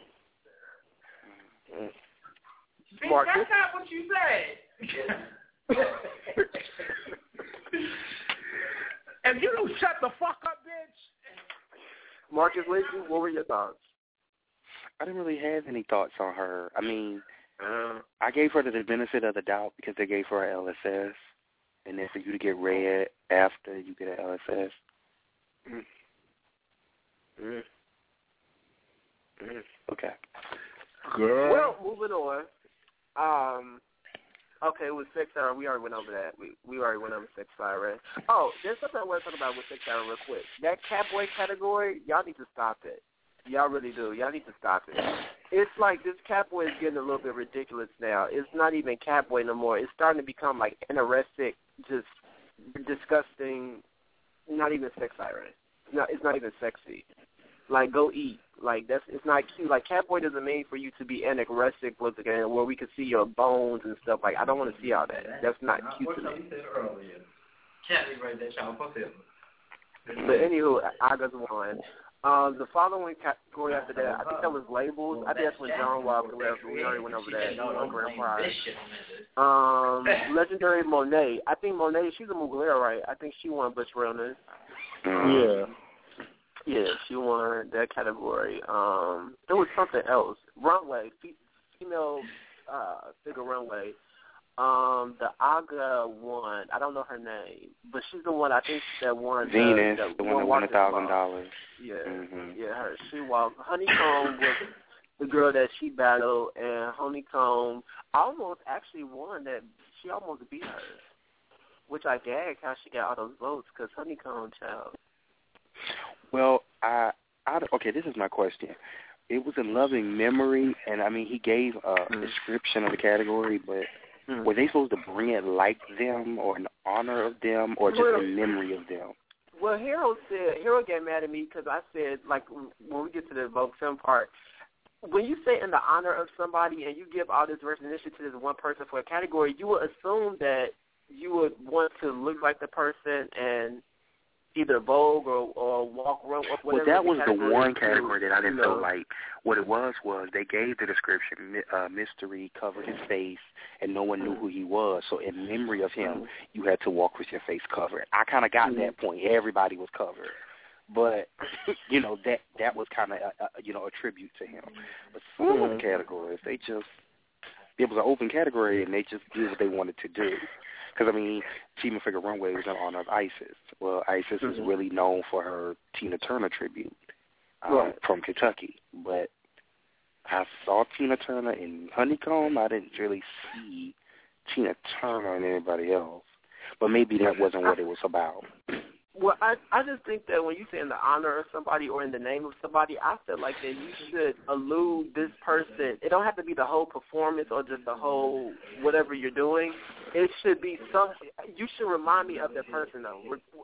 Bitch, that's not what you said. If you don't shut the fuck up, bitch. Marcus Lindsay, what were your thoughts? I didn't really have any thoughts on her. I mean, I gave her the benefit of the doubt because they gave her an LSS, and then for you to get red after you get an LSS. Okay. Girl. Well, moving on. Okay, with 6 hour, we already went over that. We already went over 6 hour. Oh, there's something I want to talk about with 6 hour real quick. That Catboy category, y'all need to stop it. Y'all really do. Y'all need to stop it. It's like this Catboy is getting a little bit ridiculous now. It's not even Catboy no more. It's starting to become like anorexic, just disgusting, not even sex siren. It's not even sexy. Like, go eat. Like, it's not cute. Like, Catboy doesn't mean for you to be anorexic with again, where we can see your bones and stuff. Like, I don't want to see all that. That's not cute to me. But anywho, Aga's won. The following category after that, I think that was labels. I think that's when John Walker left. We already went over that. Grand prize. Legendary Monet. I think Monet, she's a Mugler, right? I think she won Butch Realness. Yeah. Yeah, she won that category. There was something else. Runway, female figure runway. The Aga won. I don't know her name, but she's the one I think that won. Venus, the one that won $1,000. Yeah, yeah, her. She walked. Honeycomb was the girl that she battled, and Honeycomb almost actually won that. She almost beat her, which I gagged how she got all those votes because Honeycomb, child. Well, okay, this is my question. It was in loving memory, and I mean, he gave a description of the category, but were they supposed to bring it like them or in honor of them or just in memory of them? Well, Hero got mad at me because I said, like, when we get to the vote film part, when you say in the honor of somebody and you give all this recognition to this one person for a category, you would assume that you would want to look like the person and either Vogue or walk around. Well, that was the one category that I didn't feel like. What it was they gave the description, mystery, covered his face, and no one knew who he was. So in memory of him, you had to walk with your face covered. I kind of got that point. Everybody was covered. But, that was kind of, a tribute to him. But some of the categories, it was an open category, and they just did what they wanted to do. Because, I mean, Team Figure Runway was in honor of Isis. Well, Isis is really known for her Tina Turner tribute from Kentucky. But I saw Tina Turner in Honeycomb. I didn't really see Tina Turner and anybody else. But maybe that wasn't what it was about. Well, I just think that when you say in the honor of somebody or in the name of somebody, I feel like that you should allude this person. It don't have to be the whole performance or just the whole whatever you're doing. It should be you should remind me of that person, though,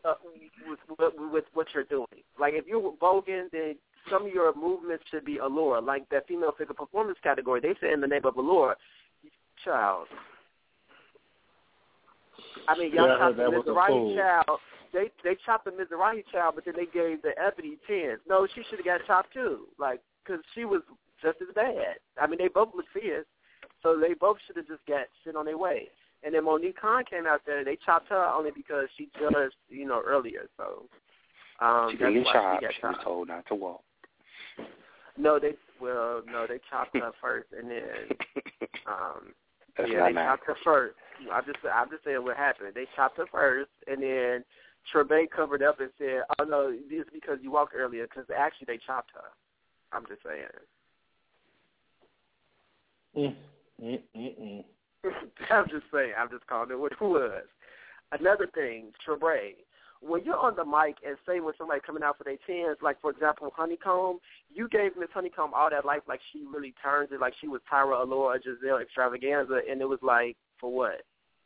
with what you're doing. Like, if you're voguing, then some of your movements should be allure. Like that female figure performance category, they say in the name of allure. Child. I mean, y'all chopped the Mizrahi child. They chopped the Mizrahi child, but then they gave the Ebony 10s. No, she should have got chopped too, because she was just as bad. I mean, they both look fierce, so they both should have just got shit on their way. And then Monique Khan came out there, and they chopped her only because she judged, earlier. So she didn't get chopped. She was told not to walk. No, they chopped her first, and then they chopped her first. I'm just saying what happened. They chopped her first, and then Trebe covered up and said, "Oh no, this is because you walked earlier." Because actually they chopped her. I'm just saying. I'm just saying. I'm just calling it what it was. Another thing, Trebe. When you're on the mic and say when somebody coming out for their 10s, like, for example, Honeycomb, you gave Miss Honeycomb all that life like she really turns it, like she was Tyra Allure or Giselle Extravaganza, and it was like, for what?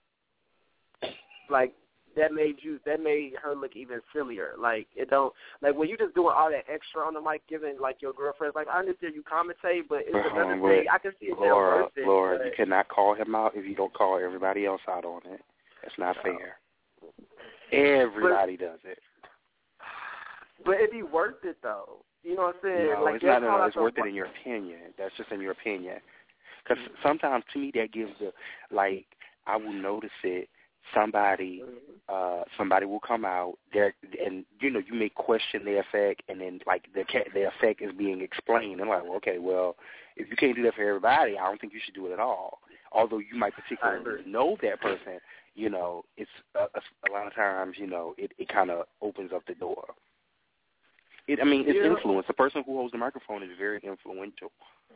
Like, that made her look even sillier. Like, it don't, like, when you just doing all that extra on the mic, giving, like, your girlfriends, like, I understand you commentate, but it's another thing. I can see it Laura, you cannot call him out if you don't call everybody else out on it. That's not fair. Everybody does it. But it'd be worth it, though. You know what I'm saying? No, like, it's not. No, it's worth it in your opinion. That's just in your opinion. Because sometimes, to me, that gives the, like, I will notice it somebody will come out there, and you may question their effect, and then like the effect is being explained, and like, well, okay, well, if you can't do that for everybody, I don't think you should do it at all. Although you might particularly know that person, it's a lot of times, it kind of opens up the door. It's influence. The person who holds the microphone is very influential.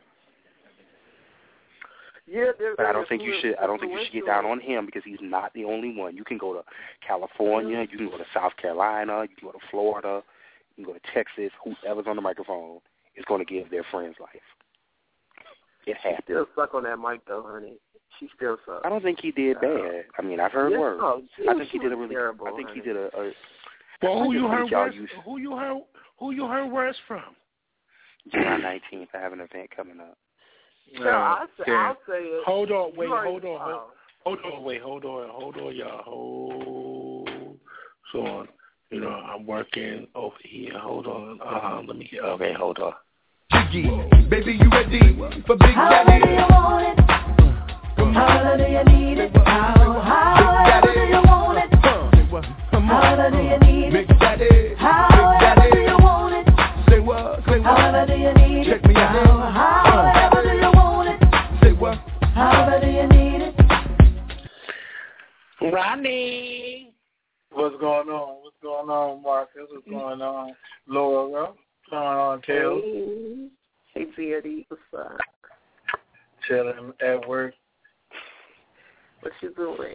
Yeah, but I don't think you should. I don't think you should get down on him because he's not the only one. You can go to California. You can go to South Carolina. You can go to Florida. You can go to Texas. Whoever's on the microphone is going to give their friends life. It happens. She still suck on that mic though, honey. She still sucks. I don't think he did bad. I've heard worse. No, I think he did a really terrible. I think he did a. Well, who you heard worse? Who you heard worse from? July 19th. I have an event coming up. No, I'll say it. Hold on, y'all. Hold on. I'm working over here. Hold on. Let me get. Okay, hold on. Baby, you ready for Big Daddy? How do you need it? How do you want it? How do you need it? Big Daddy. How do you want it? Say what? How do you need it? Check me out. How do you want it? Say what? How do you need it? Ronnie. What's going on, Marcus? What's going on, Laura? What's going on, Tails? Hey, Beardy. What's up? Chilling at work. What you doing?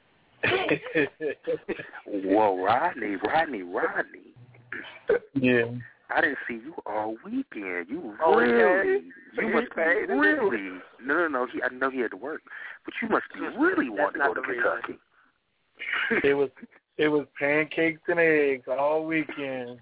Whoa, Rodney. Yeah. I didn't see you all weekend. You really? You must be really. No. I know he had to work, but you must be really wanting to go to Kentucky. It was pancakes and eggs all weekend.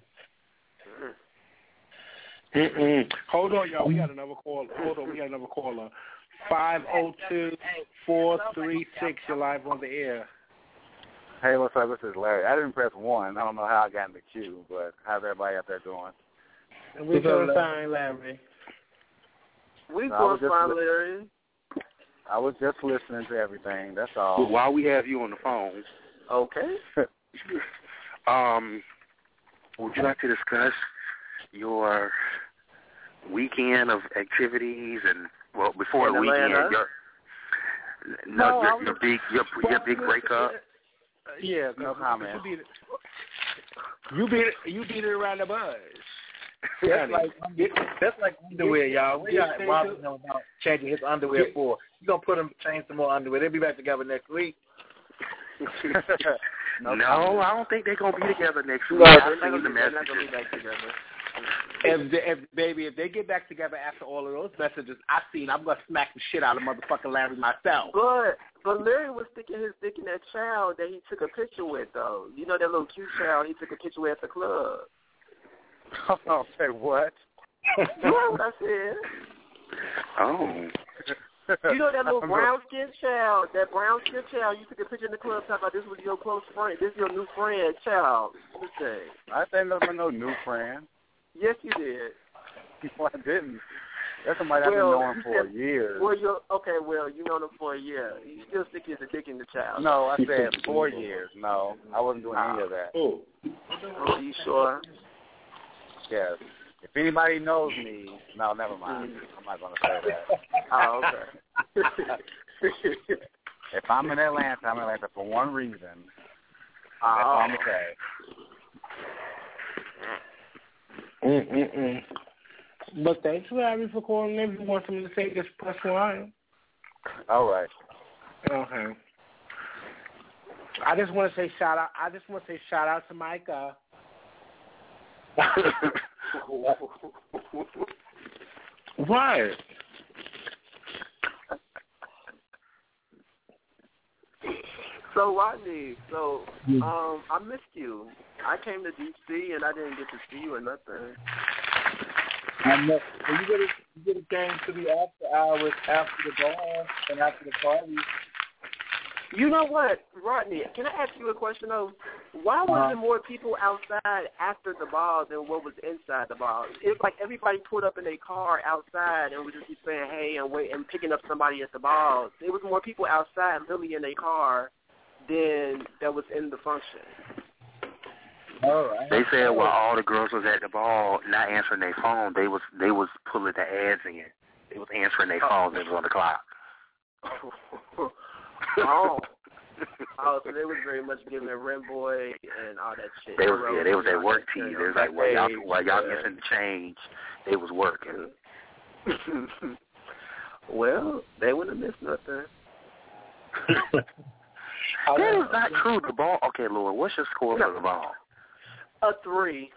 Hold on, y'all. We got another caller. 502-436. You're live on the air. Hey, what's up? This is Larry. I didn't press 1. I don't know how I got in the queue, but how's everybody out there doing? We're doing fine, Larry. We doing fine, Larry. I was just listening to everything. That's all. Well, while we have you on the phone, okay. Would you like to discuss your weekend of activities and before the weekend, your big breakup? Yeah, no comment. You beat it around the buzz. That's like underwear, y'all. We got Marvin about changing his underwear for. You're going to put him change some more underwear. They'll be back together next week. No, I don't think they're going to be together next week. I've seen the messages. If they get back together after all of those messages I've seen, I'm going to smack the shit out of motherfucking Larry myself. But Larry was sticking his dick in that child that he took a picture with, though. You know that little cute child he took a picture with at the club? Oh, say what? You heard what I said. Oh. You know that little brown-skinned child, you took a picture in the club talking about this was your close friend, this is your new friend, child. Listen. I didn't know no new friend. Yes, you did. No, I didn't. That's somebody I've been knowing for years. You know them for a year. You still stick your dick in the child. No, I said 4 years. No, I wasn't doing any of that. Oh, are you sure? Yes. If anybody knows me, no, never mind. I'm not going to say that. Oh, okay. If I'm in Atlanta, I'm in Atlanta for one reason. That's all I'm going to say. But thanks, Larry, for calling in. If you want something to say, just press 1. All right. Okay. I just want to say shout out to Micah. What? So Rodney, I missed you. I came to DC and I didn't get to see you or nothing. You get a game to the after hours, after the ball, and after the party. You know what, Rodney? Can I ask you a question though? Why was there more people outside after the ball than what was inside the ball? It's like everybody pulled up in their car outside and was just saying hey and wait and picking up somebody at the ball. There was more people outside literally in their car then that was in the function. All right. They said while all the girls was at the ball not answering their phone, they was pulling the ads in. They was answering their phones. It was on the clock. Oh, so they was very much giving Rent Boy and all that shit. They was at work tees. They was like, while y'all missing the change, they was working. Well, they wouldn't have missed nothing. That is not true. The ball. Okay, Lord, what's your score for the ball? A 3.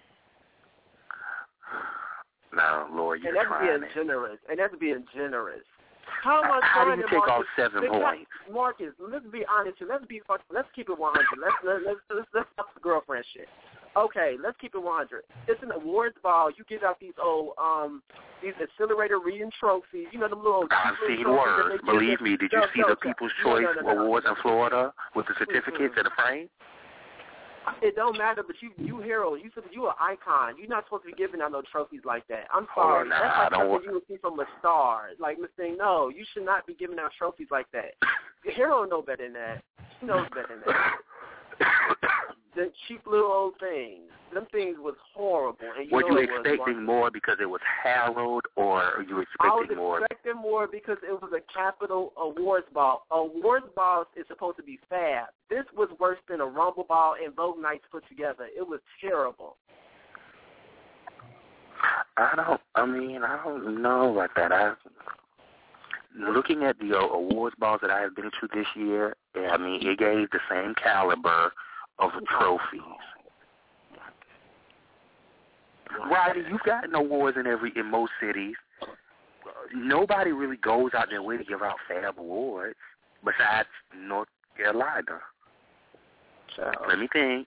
No, Lord, you're trying it. And that's being generous. How much? How do you take off 7 points? Marcus, let's be honest here. Let's keep it 100. Let's stop the girlfriend shit. Okay, let's keep it 100. It's an awards ball. You give out these these accelerator reading trophies. You know them little. I've seen worse. Believe me. Did you see the People's Choice Awards in Florida with the certificates in the frame? It don't matter, but you hero. You said you an icon. You're not supposed to be giving out no trophies like that. I'm sorry. That's like something you would see from a star. Like Miss Thing, no, you should not be giving out trophies like that. The hero know better than that. She knows better than that. The cheap little old things. Them things was horrible. And were you expecting more because it was Harold, or are you expecting more? I was expecting more because it was a capital awards ball. Awards balls is supposed to be fab. This was worse than a Rumble ball and Vogue Nights put together. It was terrible. I don't know about that. Looking at the awards balls that I have been to this year, I mean, it gave the same caliber of trophies. Roddy, you've gotten awards in most cities. Nobody really goes out their way to give out fab awards besides North Carolina. Let me think.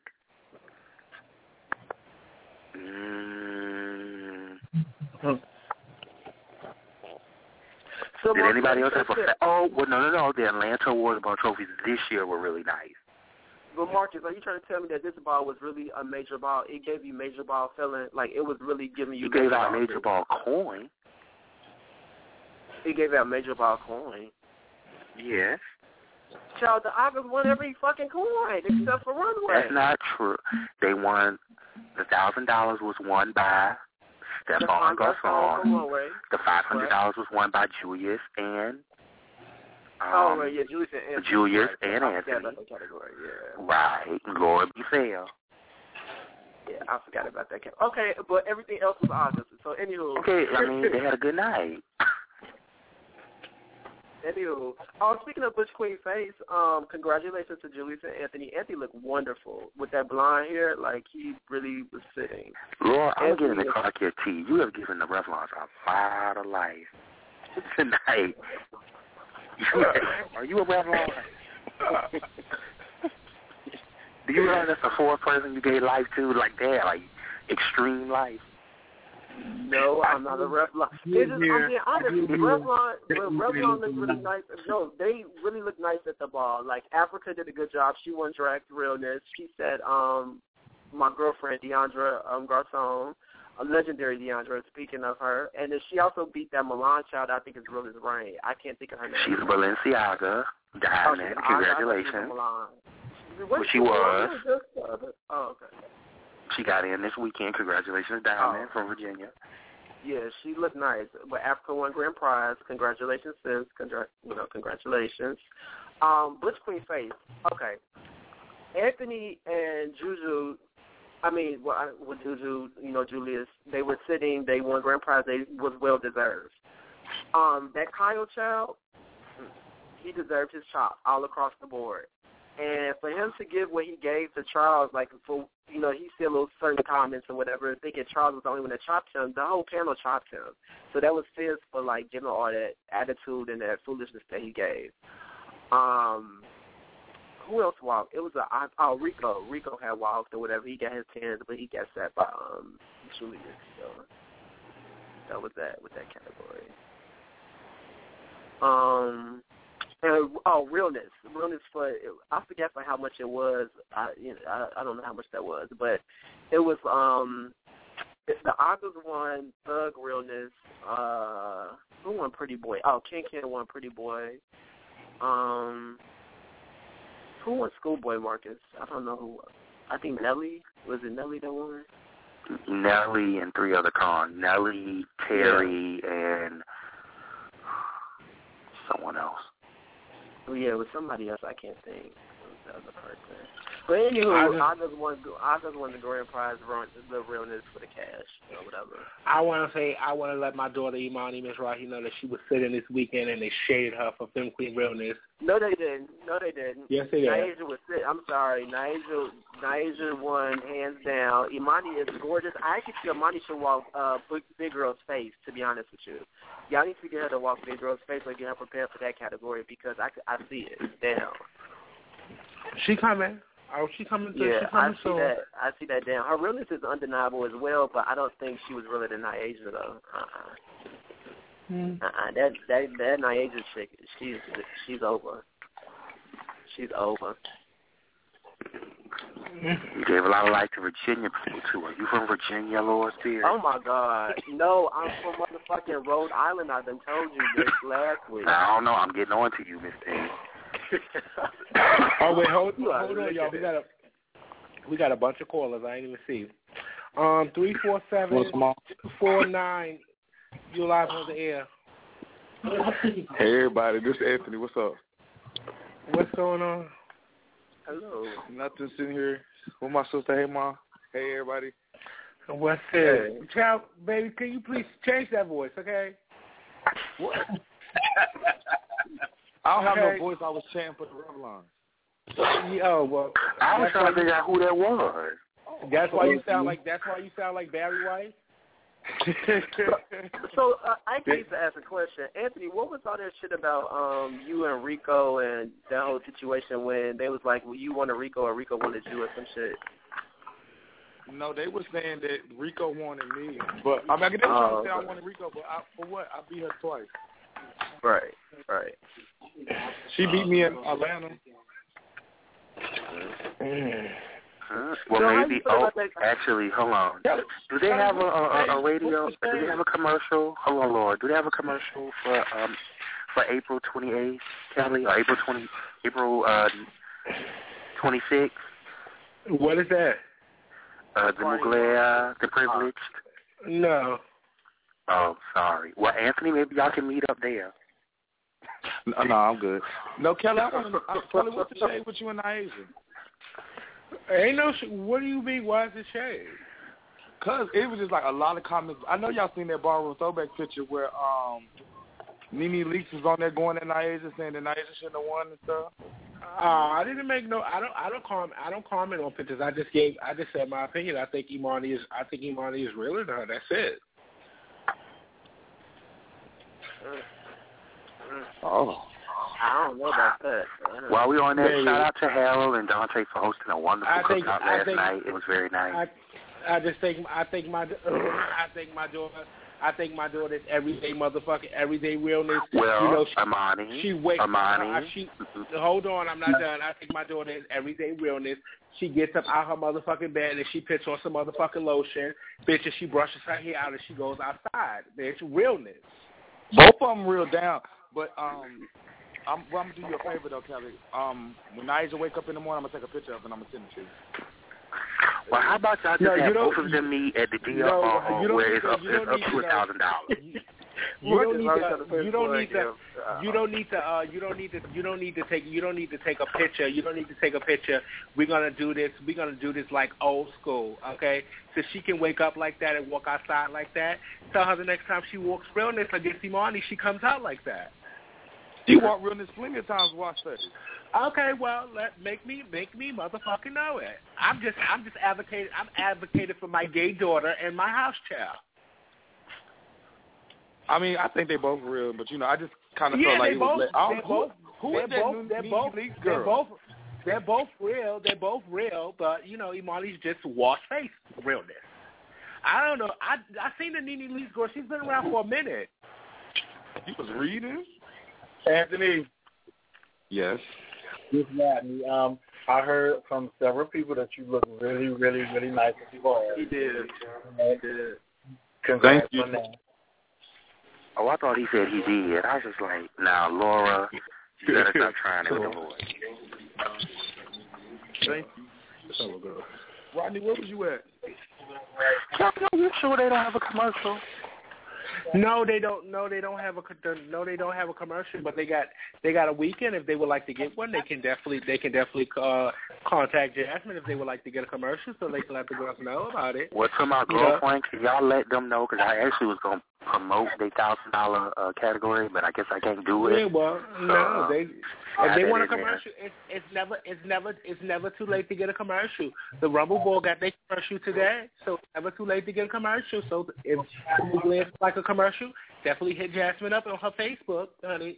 Did anybody else have a no. The Atlanta Awards Ball trophies this year were really nice. But Marcus, are you trying to tell me that this ball was really a major ball? It gave you major ball feeling, like it was really giving you. You gave out major ball coin. It gave out major ball coin. Yes. Child, the August won every fucking coin except for Runway. That's not true. They won. The $1,000 was won by Stephon Garçon. The $500 was won by Julius and. Julius and Anthony. Right. Lord be fair. Yeah, I forgot about that. Okay, but everything else was August. So, anywho. Okay, I mean, they had a good night. Anywho. Speaking of Butch Queen Face, congratulations to Julius and Anthony. Anthony looked wonderful with that blonde hair. Like, he really was sitting. Lord, I'm getting the car care tea. You have given the Revlons a lot of life tonight. Are you a Revlon? Do you realize that's the fourth person you gave life to like that, like extreme life? No, I'm not a Revlon. I'm being honest. Revlon looked really nice. No, they really looked nice at the ball. Like, Africa did a good job. She won Drag Realness. She said, my girlfriend, Deandra Garçon, a legendary Deandra, speaking of her. And then she also beat that Milan child, I think it's Real as Rain. I can't think of her name. She's Balenciaga. Diamond. Congratulations. Well, she was. Oh, okay. She got in this weekend. Congratulations, Diamond from Virginia. Yeah, she looked nice. But Africa won grand prize. Congratulations, sis. Congratulations. Butch Queen Face. Okay. Anthony and Juju, with Juju, Julius, they were sitting, they won grand prize, they was well deserved. That Kyle child, he deserved his chop all across the board. And for him to give what he gave to Charles, like, for, he said little certain comments or whatever, thinking Charles was the only one that chopped him, the whole panel chopped him. So that was fierce for, like, giving all that attitude and that foolishness that he gave. Who else walked? It was Rico. Rico had walked or whatever. He got his 10s, but he got set by Julius. So that was that with that category. Realness for, I forget for how much it was. I don't know how much that was, but it was it's the August one, Thug Realness. Who won Pretty Boy? Ken won Pretty Boy. Who won Schoolboy Marcus? I don't know who. I think Nelly. Was it Nelly that won? Nelly and 3 other cons. Nelly, Terry, and someone else. Oh yeah, it was somebody else. I can't think. It was the other person. But anywho, I just won the grand prize, the realness for the cash or whatever. I want to let my daughter Imani Miss Rahi know that she was sitting this weekend and they shaded her for Femme Queen realness. No, they didn't. Yes, they did. Naija was sick. I'm sorry. Naija won hands down. Imani is gorgeous. I actually feel Imani should walk Big Girl's face, to be honest with you. Y'all need to get her to walk Big Girl's face or get her prepared for that category because I see it. Damn. She coming. Oh, she coming through. Yeah, she coming I see that down. Her realness is undeniable as well, but I don't think she was realer than Naija though. That Naija chick, she's over. She's over. You gave a lot of light to Virginia people too. Are you from Virginia, Lord Spears? Oh my God, no! I'm from motherfucking Rhode Island. I've been told you this last week. I don't know. I'm getting on to you, Miss Payne. Oh wait, hold on, y'all. We got a bunch of callers. I ain't even see. 347-249. You live on the air. Hey everybody, this is Anthony. What's up? What's going on? Hello. Nothing, sitting here with my sister. Hey mom. Hey everybody. What's it? Hey. Child, baby, can you please change that voice, okay? What? I don't have no voice. I was chanting for the Revlon. Oh well. I was trying to figure out who that was. That's why you sound like Barry White. So I need to ask a question, Anthony. What was all that shit about you and Rico and that whole situation when they was like, well, you wanted Rico or Rico wanted you or some shit? No, they were saying that Rico wanted me, but I mean, they were trying to say I wanted Rico, but for what? I beat her twice. Right. She beat me in Atlanta. Well, maybe. Actually, hold on. Do they have a radio? Do they have a commercial? Hold on, Lord. Do they have a commercial for April 28th, Kelly, or April 26th? What is that? The Mugler, the Privileged. No. Oh, sorry. Well, Anthony, maybe y'all can meet up there. No, I'm good. No, Kelly, Kelly, what's the shade with you and Naija? Ain't no. What do you mean? Why is it shade? Cause it was just like a lot of comments. I know y'all seen that ballroom throwback picture where Nene Leakes was on there going at Naija saying that Naija shouldn't have won and stuff. I didn't make no. I don't comment on pictures. I just said my opinion. I think Imani is realer than her. That's it. Oh. I don't know about that. While we on that, shout out to Harold and Dante for hosting a wonderful cookout last night. It was very nice. I think my daughter's everyday motherfucking everyday realness. Well, Imani. Hold on, I'm not done. I think my daughter is everyday realness. She gets up out her motherfucking bed and she puts on some motherfucking lotion. Bitch, and she brushes her hair out and she goes outside. Bitch, realness. Both of them real down, but I'm gonna do you a favor though, Kelly. When Naija wake up in the morning, I'm gonna take a picture of it and I'm gonna send it to you. Well, how about y'all just have both of them meet at the DR where it's up to $1,000? You don't need to take a picture. You don't need to take a picture. We're gonna do this like old school, okay? So she can wake up like that and walk outside like that. Tell her the next time she walks realness against Imani, she comes out like that. She walked realness plenty of times. Watch that. Okay, well, make me motherfucking know it. I'm just advocating. I'm advocating for my gay daughter and my house child. I mean, I think they both real, but I just kind of felt like it was. They're both real. They're both real, but Imani's just wash face realness. I don't know. I seen the Nene Leakes girl. She's been around for a minute. You was reading, Anthony. Yes. This is Rodney. I heard from several people that you look really, really, really nice as you are. He did. Congrats Thank you. on that. Oh, I thought he said he did. I was just like, now, Laura, you better stop trying it with the Lord. Thank you. That's all good. Rodney, where was you at? You sure they don't have a commercial? No, they don't. No, they don't have a commercial. But they got a weekend. If they would like to get one, they can definitely contact Jasmine if they would like to get a commercial, so they can let the girls know about it. Well, to my girlfriend, can y'all let them know? Because I actually was going to promote the $1,000 category, but I guess I can't do it. Yeah, well, no, if they want a commercial, it's never too late to get a commercial. The Rumble Bowl got their commercial today, so it's never too late to get a commercial. So if you like a commercial, definitely hit Jasmine up on her Facebook, honey.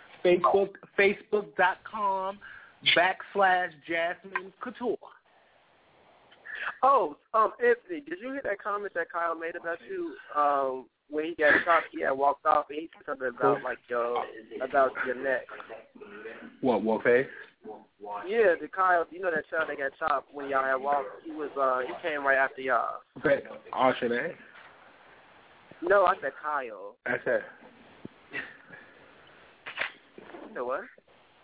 Facebook.com/Jasmine Couture. Oh, Anthony, did you hear that comment that Kyle made about you? When he got shot, he had walked off, and he said something about about your neck. What face? Yeah, the Kyle, you know that child that got shot when y'all had walked. He came right after y'all. Okay, Archie. No, I said Kyle. I said. You know what?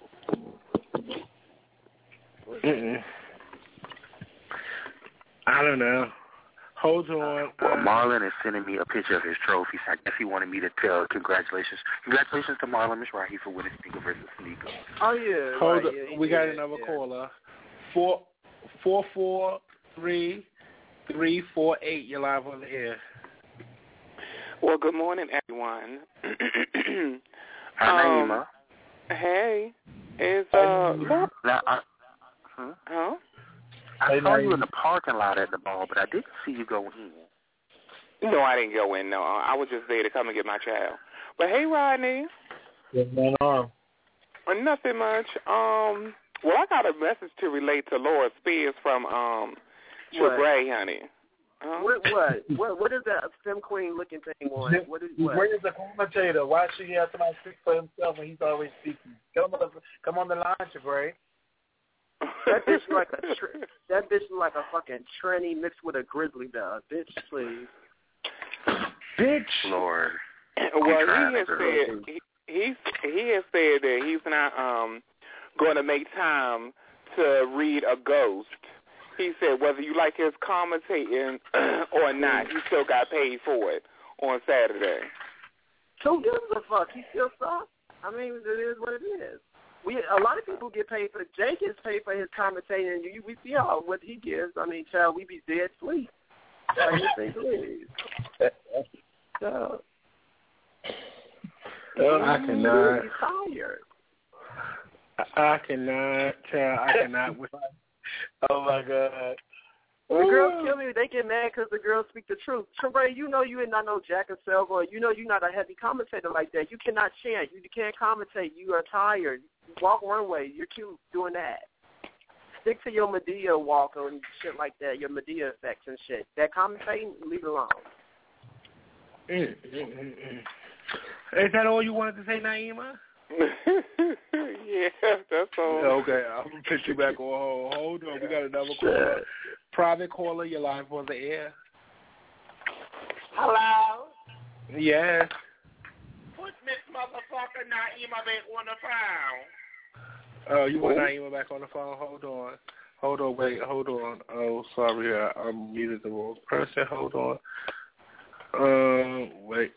I don't know. Hold on. Well, Marlon is sending me a picture of his trophy, so I guess he wanted me to tell congratulations. Congratulations to Marlon Mizrahi for winning Sneaker versus Sneaker. Oh, yeah. Hold on. Yeah, we got another caller. 443-348. You're live on the air. Well, good morning, everyone. Hi, Naima. Hey. Is, Huh? I saw you in the Naima. parking lot at the ball, but I didn't see you go in. No, I didn't go in. No, I was just there to come and get my child. But hey, Rodney. What's going on? Nothing much. Well, I got a message to relate to Laura Spears from Trebray, honey. What is that Femme Queen looking thing on? Where is the commentator? Why should he have somebody speak for himself when he's always speaking? Come on the line, Trebray. That bitch like a fucking tranny mixed with a grizzly dog. Bitch, please. Bitch. Lord. Well, he has said that he's not going to make time to read a ghost. He said whether you like his commentating or not, he still got paid for it on Saturday. Who gives a fuck? He still sucks. I mean, it is what it is. A lot of people get paid for. Jake gets paid for his commentating. We see all what he gives. I mean, child, we be dead sleep. Like you say, please. So, I cannot. He's tired. I cannot. Child, I cannot. Oh my God. The girls kill me. They get mad because the girls speak the truth. Trebray, you know you ain't not no Jack and Silver. You know you're not a heavy commentator like that. You cannot chant. You can't commentate. You are tired. Walk runway. You're cute doing that. Stick to your Medea walk and shit like that, your Medea effects and shit. That commentating, leave it alone. Is that all you wanted to say, Naima? Yeah, that's all. Okay, I'm going to put you back on. Hold on, we got another caller. Private caller, you're live on the air. Hello? Yes. Put Miss Motherfucker Naima back on the phone. Oh, you want Naima back on the phone? Hold on, wait, hold on. Oh, sorry, I muted the wrong person. Hold on. Wait.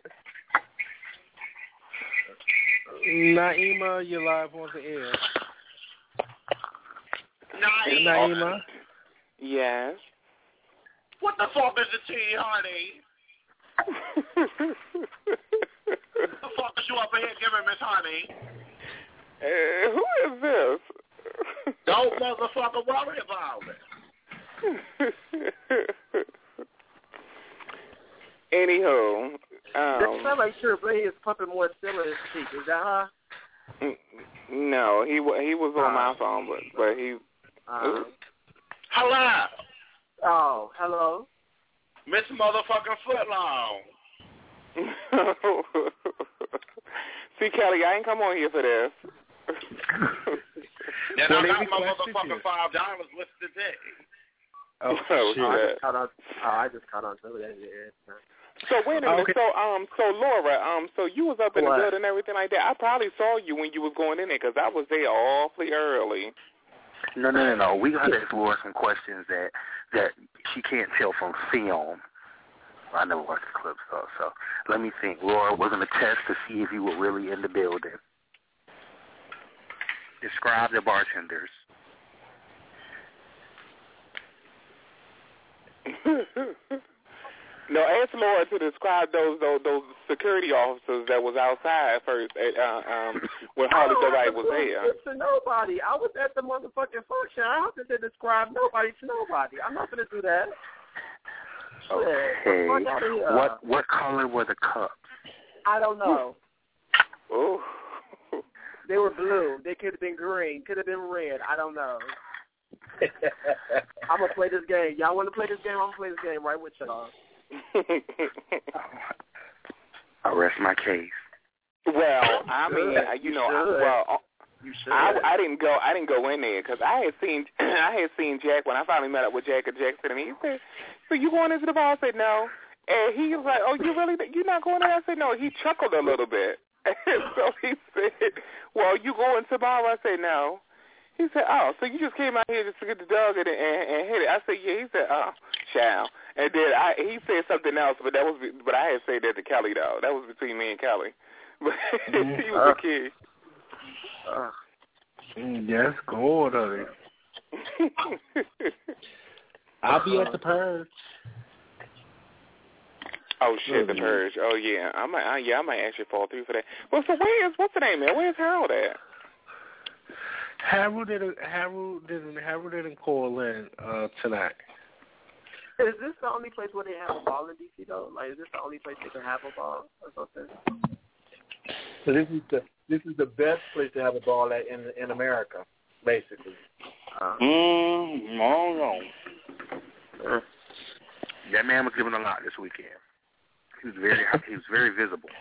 Naima, you're live on the air. Naima? Yes? What the fuck is the tea, honey? What the fuck is you up here giving, Miss Honey? Who is this? Don't motherfucker worry about it. Anywho, that sounds like Trebray is pumping more still in his cheek. Is that her? No, he was on my phone, but he. Hello. Oh, hello. Miss Motherfucking Footlong. See, Kelly, I ain't come on here for this. Then I got my motherfucking $5 listed today. Oh, shit. I just caught on to that. So wait a minute. Okay. So Laura, so you was up in the building and everything like that. I probably saw you when you was going in there because I was there awfully early. No. We're going to ask Laura some questions that she can't tell from film. I never watched the clips, though. So let me think. Laura, we're going to test to see if you were really in the building. Describe the bartenders. No, ask Laura to describe those security officers that was outside first when Harley Wright was there. To nobody. I was at the motherfucking function. I have to describe nobody to nobody. I'm not going to do that. Okay. What color were the cups? I don't know. Oh. They were blue. They could have been green. Could have been red. I don't know. I'm going to play this game. Y'all want to play this game? I'm going to play this game right with y'all. I rest my case. Well, I mean, you should. I didn't go in there because I had seen Jack when I finally met up with Jack at Jackson, and he said, "So you going into the bar?" I said, "No," and he was like, "Oh, you're not going in?" I said, "No." He chuckled a little bit, and so he said, "Well, you going tomorrow?" I said, "No." He said, "Oh, so you just came out here just to get the dog and hit it?" I said, "Yeah." He said, "Oh, child." And then he said something else, but I had said that to Kelly though. That was between me and Kelly. But he was a kid. Yes, go on. I'll be at the Purge. Oh shit, the Purge. Oh yeah, I might actually fall through for that. Well, so what's the name, man? Where's Harold at? Harold didn't call in tonight. Is this the only place where they have a ball in DC though? Like, is this the only place they can have a ball or something? So this is the best place to have a ball at in America, basically. I don't know. That man was giving a lot this weekend. He was very visible.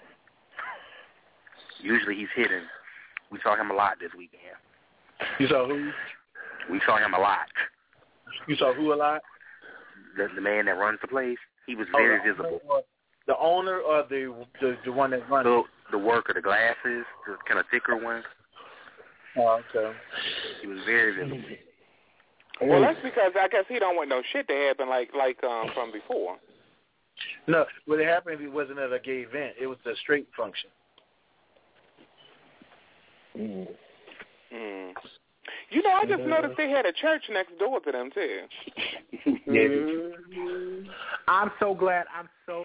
Usually he's hidden. We saw him a lot this weekend. You saw who? We saw him a lot. You saw who a lot? The man that runs the place. He was very visible. The owner or the one that runs it? The worker, the glasses, the kind of thicker one. Oh, okay. He was very visible. Well, that's because I guess he don't want no shit to happen like from before. No, what happened, it wasn't at a gay event. It was a straight function. You know, I just noticed they had a church next door to them too. I'm so glad. I'm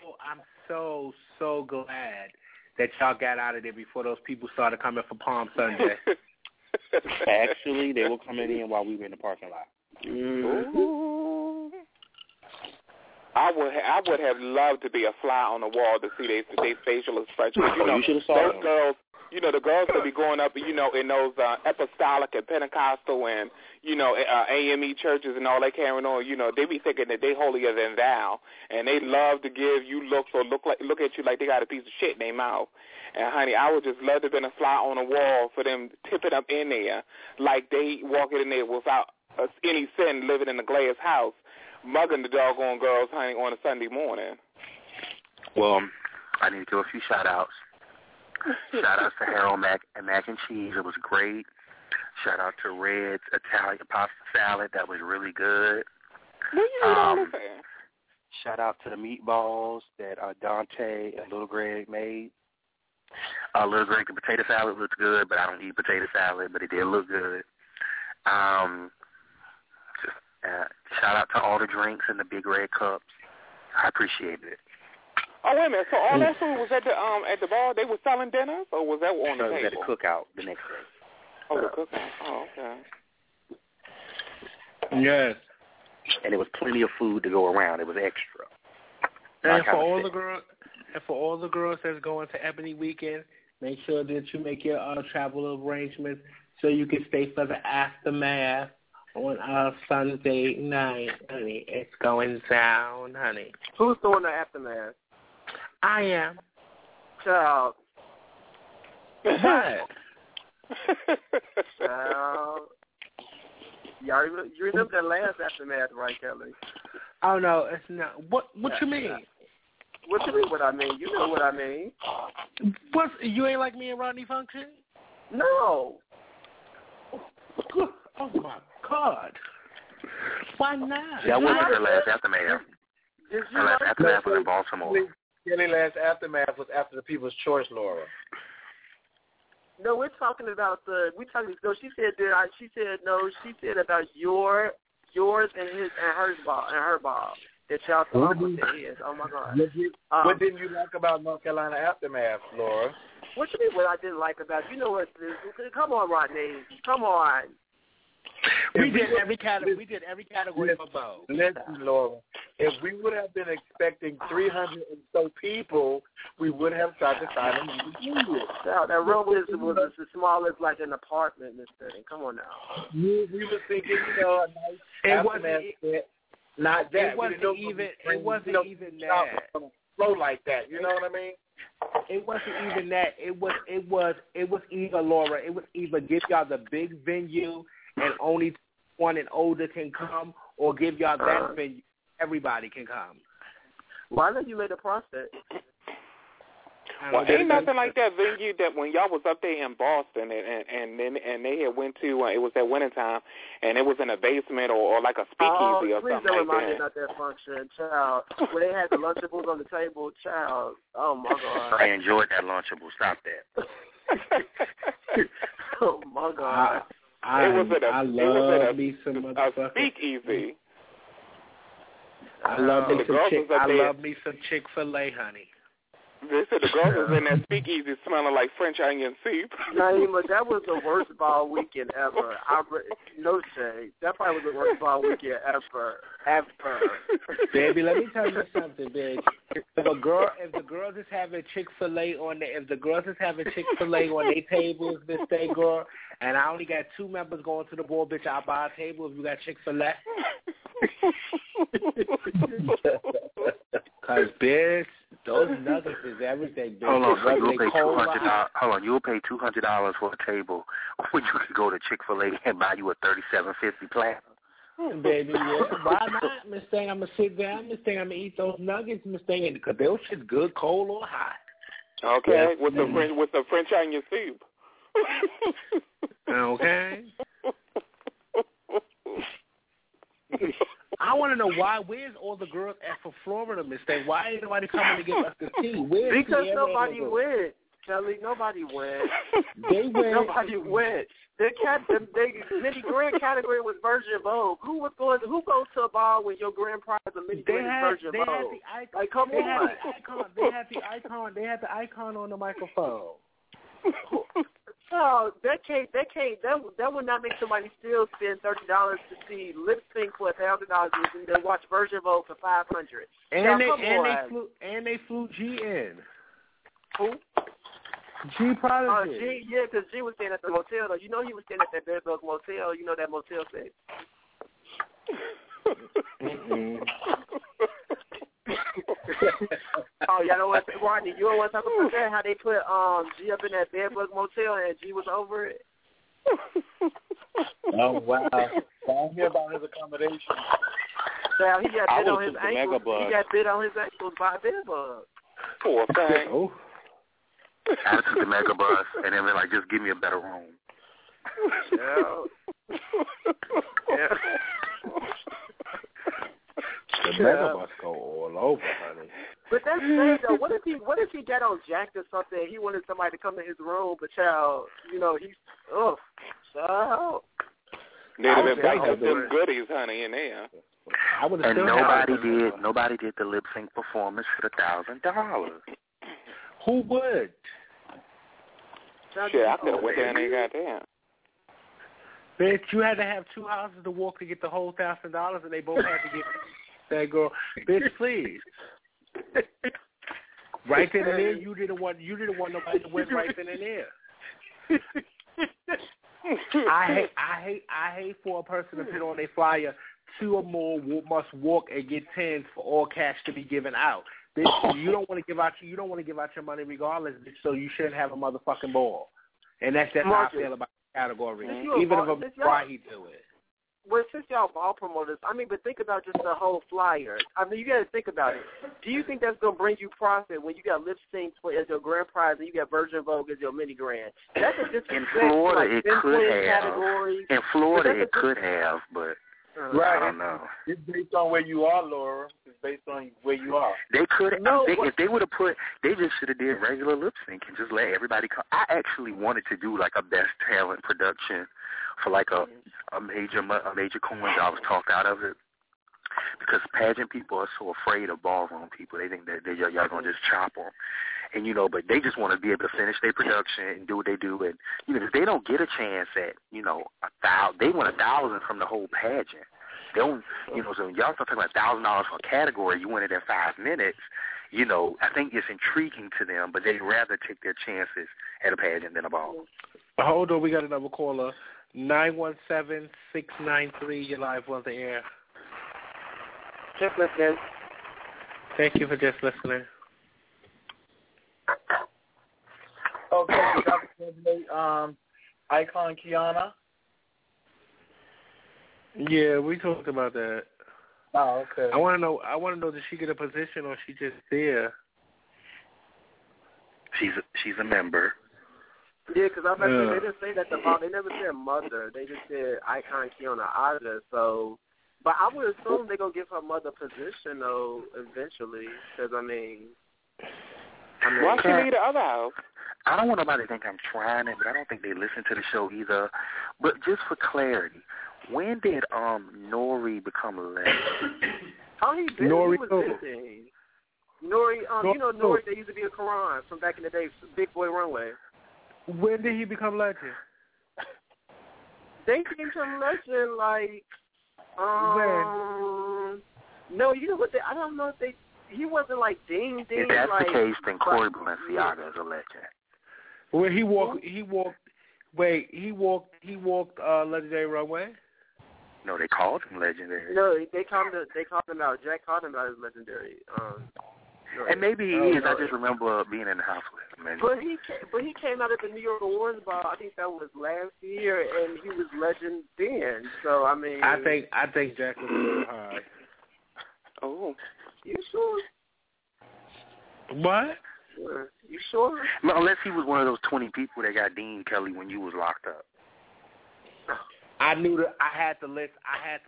so glad that y'all got out of there before those people started coming for Palm Sunday. Actually, they were coming in while we were in the parking lot. Ooh. I would have loved to be a fly on the wall to see their facial expressions. You should have saw those girls. You know, the girls that be going up, in those apostolic and Pentecostal and, AME churches and all that carrying on, they be thinking that they holier than thou. And they love to give you looks or look at you like they got a piece of shit in their mouth. And, honey, I would just love to have been a fly on the wall for them tipping up in there like they walking in there without any sin living in a glass house, mugging the doggone girls, honey, on a Sunday morning. Well, I need to give a few shout-outs. Shout-outs to Harold Mac and Cheese. It was great. Shout-out to Red's Italian pasta salad. That was really good. What you eat all this at? Shout-out to the meatballs that Dante and Little Greg made. Little Greg, the potato salad looked good, but I don't eat potato salad, but it did look good. Shout-out to all the drinks in the big red cups. I appreciate it. Oh, wait a minute. So all that food was at the bar? They were selling dinners, or was that on the table? It was at the cookout the next day. Oh, the cookout. Oh, okay. Yes. And there was plenty of food to go around. It was extra. And for all the girls that's going to Ebony Weekend, make sure that you make your travel arrangements so you can stay for the aftermath on Sunday night, honey. It's going down, honey. Who's doing the aftermath? I am. Child. What? Child. You remember that last aftermath, right, Kelly? Oh, no, it's not. What you mean? What you mean what I mean? You know what I mean. You ain't like me and Rodney Function? No. Oh my God! Why not? That wasn't her last aftermath. Her last aftermath was in Baltimore. Kelly's last aftermath was after the People's Choice, Laura. No, we're talking about she said about yours and her ball. That y'all thought was his. Oh my God. What didn't you like about North Carolina aftermath, Laura? What you mean? What I didn't like about? You know what? Come on, Rodney. Come on. We did every category for Bo. Listen, Laura. If we would have been expecting 300 and so people, we would have tried to find them. That room was as small as like an apartment. This thing. Come on now. We were thinking, a nice aftermath set. Not that. It wasn't even that. Flow like that. You know what I mean? It wasn't even that. It was either, Laura. It was either give y'all the big venue and only one and older can come, or give y'all that venue everybody can come. Well, I know you made a process. Well, ain't nothing like that venue that when y'all was up there in Boston and they had went to it was at winter time and it was in a basement or like a speakeasy or something like that. Please don't remind me about that function, child. When they had the Lunchables on the table, child. Oh my God. I enjoyed that Lunchable. Stop that. Oh my God. I love me some a speakeasy. I love me some Chick-fil-A, honey. They said the girls was in that speakeasy smelling like French onion soup. Naima, that was the worst ball weekend ever. No shade. That probably was the worst ball weekend ever. Baby, let me tell you something, bitch. If the girls is having Chick-fil-A on their tables this day, girl, and I only got 2 members going to the board, bitch, I'll buy a table if you got Chick-fil-A. Cause bitch, those nuggets is everything, bitch. Hold on, you'll pay $200 for a table when you can go to Chick-fil-A and buy you a $37.50 platter. Baby, yeah. Why not, Miss Thing? I'm gonna sit down, Miss Thing. I'm gonna eat those nuggets, Miss Thing, because those shit's good, cold or hot. Okay, yes. with the French onion soup. Okay. I want to know where's all the girls at for Florida, Miss Thing? Why ain't nobody coming to give us the tea? Because nobody went, Kelly. Nobody went. They went. Nobody went. The mini grand category was Virgin Vogue. Who goes to a ball when your grand prize is a mini grand Virgin Vogue? Like, come on. They had the icon on the microphone. Oh, that would not make somebody still spend $30 to see lip sync for $1,000 and then watch Virgin Vogue for $500. And they flew G in. Who? G Prodigy. G, yeah, because G was staying at the motel though. You know he was staying at that Bedbug motel. You know that motel sex. Oh, y'all know what, Rodney? You don't want to talk about that? How they put G up in that Bedbug motel and G was over it. Oh wow! I hear about his accommodation. Now he got bit on his ankles. He got bit on his ankles by a bedbug. Poor thing. Oh. I took the Megabus and then like, just give me a better room. Yeah. The Megabus go all over, honey. But that's the thing, though. What if he got on jacked or something? He wanted somebody to come in his room, but child, he's child. They'd have invited them goodies, honey, in there. And nobody did the lip sync performance for $1,000. Who would? Shit, I could have went down there and got down. Bitch, you had to have 2 houses to walk to get the whole $1,000, and they both had to get that girl. Bitch, please. Right then and there, you didn't want nobody to win right then and there. I hate for a person to put on a flyer 2 or more must walk and get 10s for all cash to be given out. Bitch, you don't want to give out your money regardless, bitch, so you shouldn't have a motherfucking ball. And that's how I feel about the category. Even if I'm why he do it. since y'all ball promoters, I mean, but think about just the whole flyer. I mean, you got to think about it. Do you think that's going to bring you profit when you got lip sync as your grand prize and you got Virgin Vogue as your mini grand? That's a disrespect. In Florida, like, it could have. Categories. In Florida, it could have, but right. I don't know. It's based on where you are, Laura. It's based on where you are. They could have. If they would have put, they just should have did regular lip sync and just let everybody come. I actually wanted to do like a best talent production for like a major coins. I was talked out of it because pageant people are so afraid of ballroom people. They think that y'all gonna just chop them, and but they just want to be able to finish their production and do what they do. And if they don't get a chance at 1,000, they want 1,000 from the whole pageant. They don't, so y'all start talking about $1,000 for a category. You win it in 5 minutes. I think it's intriguing to them, but they'd rather take their chances at a pageant than a ball. Hold on, we got another caller. 917-693, you're live on the air. Just listening. Thank you for just listening. Okay, we got to congratulate Icon Kiana. Yeah, we talked about that. Oh, okay. I want to know, did she get a position or she just there? She's a member. Yeah, because they didn't say that they never said mother. They just said Icon Kiana Aja. So, but I would assume they're gonna give her mother position though eventually. Because I mean, why she leave the other house? I don't want nobody to think I'm trying it, but I don't think they listen to the show either. But just for clarity, when did Nori become a legend? Oh, he did. Nori, he was visiting. Nori, Nori, they used to be a Quran from back in the day, Big Boy Runway. When did he become legend? They became legend like when? No, you know what? I don't know if he wasn't like ding. If that's like, the case, then Corey Balenciaga is a legend. When he walked Legendary Runway? No, they called him legendary. No, they called him out. Jack called him out as legendary. And maybe he is. I just remember being in the house with him. But he came out at the New York Awards Ball. I think that was last year, and he was legend then. So I mean, I think Jack was a little high. Oh, you sure? What? Yeah. You sure? No, unless he was one of those 20 people that got Dean Kelly when you was locked up. I knew that I had to list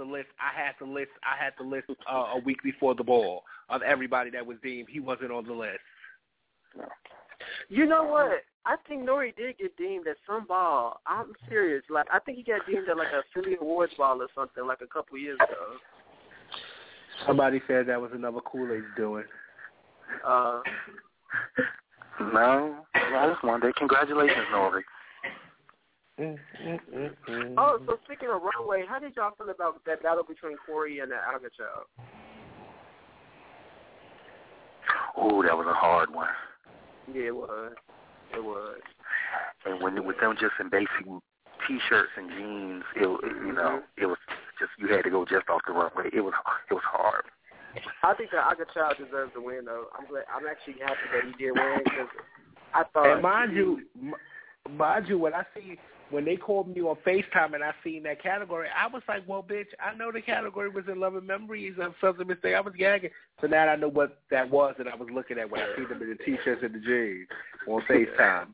a week before the ball of everybody that was deemed. He wasn't on the list. No. You know what? I think Nori did get deemed at some ball. I'm serious. Like I think he got deemed at like a Philly Awards ball or something like a couple years ago. Somebody said that was another Kool-Aid doing. No, that's one day. Congratulations, Nori. Oh, so speaking of Runway, how did y'all feel about that battle between Corey and the Aga Child? Oh, that was a hard one. Yeah, it was. It was. And with them just in basic T-shirts and jeans, it was just you had to go just off the runway. It was hard. I think the Aga Child deserves to win, though. I'm actually happy that he did win because I thought. And mind you, when they called me on FaceTime and I seen that category, I was like, well, bitch, I know the category was in Love and Memories of Something Mistake. I was gagging. So now I know what that was, and I was looking at when I seen them in the T-shirts and the jeans on FaceTime.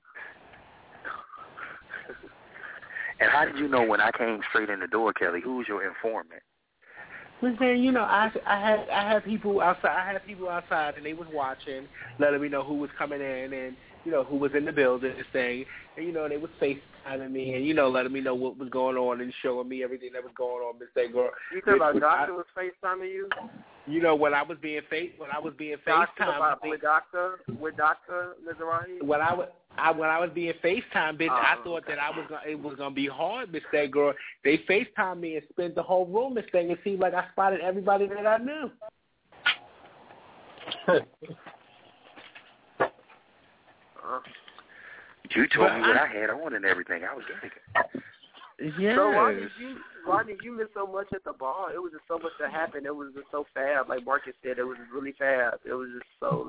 And how did you know when I came straight in the door, Kelly? Who was your informant? Listen, I had people outside, and they was watching, letting me know who was coming in, and who was in the building and thing, and they was FaceTiming me, and letting me know what was going on and showing me everything that was going on. Miss That Girl. You talking about Doctor was FaceTiming you? When I was being FaceTimed with Doctor Mizrahi. When I was being FaceTime, bitch, I thought that it was gonna be hard, Miss That Girl. They FaceTimed me and spent the whole room this thing. It seemed like I spotted everybody that I knew. You told me what I had on and everything. I was getting it. Yeah. So why did you miss so much at the bar? It was just so much that happened. It was just so fast. Like Marcus said, it was just really fast. It was just so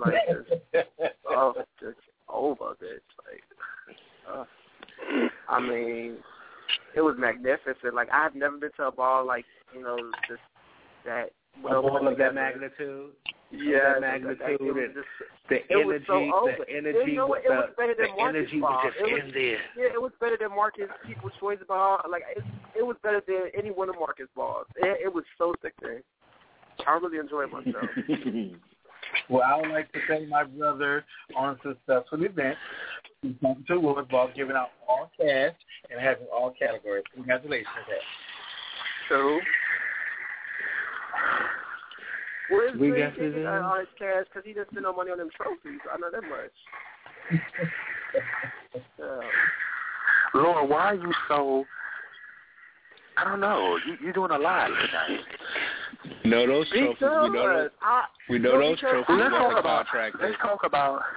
just over, bitch. Like, I mean, it was magnificent. Like, I've never been to a ball like, that. A ball of that magnitude? Yeah, that magnitude. The energy, the energy, it was better than Marcus ball. Was just in there. Yeah, it was better than Marcus People's Choice ball. Like, it was better than any one of Marcus balls. It was so sickening. I really enjoyed myself. Well, I would like to thank my brother on a successful event. He's talking to Awards Ball, giving out all cash and having all categories. Congratulations, Ed. So, where's we Greg taking all his cash? Because he didn't spend no money on them trophies. I know that much. Laura, why are you so... I don't know. You're doing a lot tonight. No, those trophies. We know those trophies. Let's talk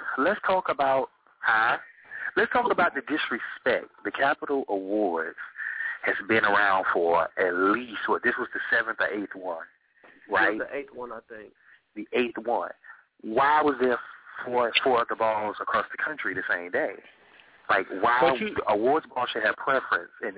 about the disrespect. The Capitol Awards has been around for at least this was the 7th or 8th one, right? It was the 8th one, I think. The 8th one. Why was there four other balls across the country the same day? Like, why awards ball should have preference and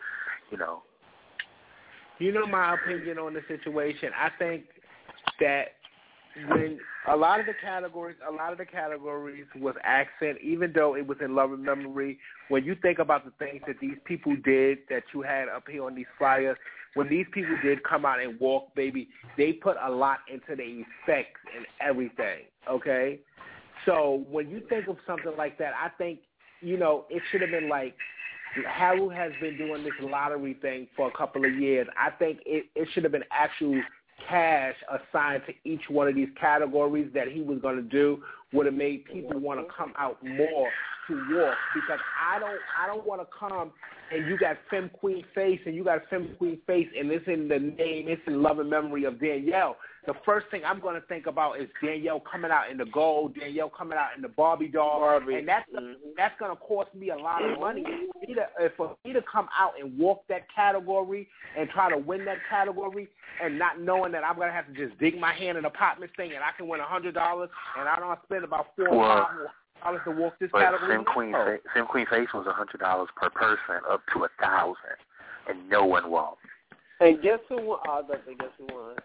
You know my opinion on the situation. I think that when a lot of the categories was accent, even though it was in love and memory, when you think about the things that these people did that you had up here on these flyers, when these people did come out and walk, baby, they put a lot into the effects and everything, okay? So when you think of something like that, I think, it should have been like, Harold has been doing this lottery thing for a couple of years. I think it should have been actual cash assigned to each one of these categories that he was going to do. Would have made people want to come out more to walk, because I don't want to come and you got Femme Queen Face and it's in the name, it's in love and memory of Danielle. The first thing I'm going to think about is Danielle coming out in the gold, Danielle coming out in the Barbie doll, and that's going to cost me a lot of money. For me to come out and walk that category and try to win that category and not knowing that I'm going to have to just dig my hand in a pot miss thing and I can win $100 and I don't spend about $4 or $5 to walk this category. Femme Queen Face was $100 per person, up to $1,000, and no one walked. And guess who won? Guess who won?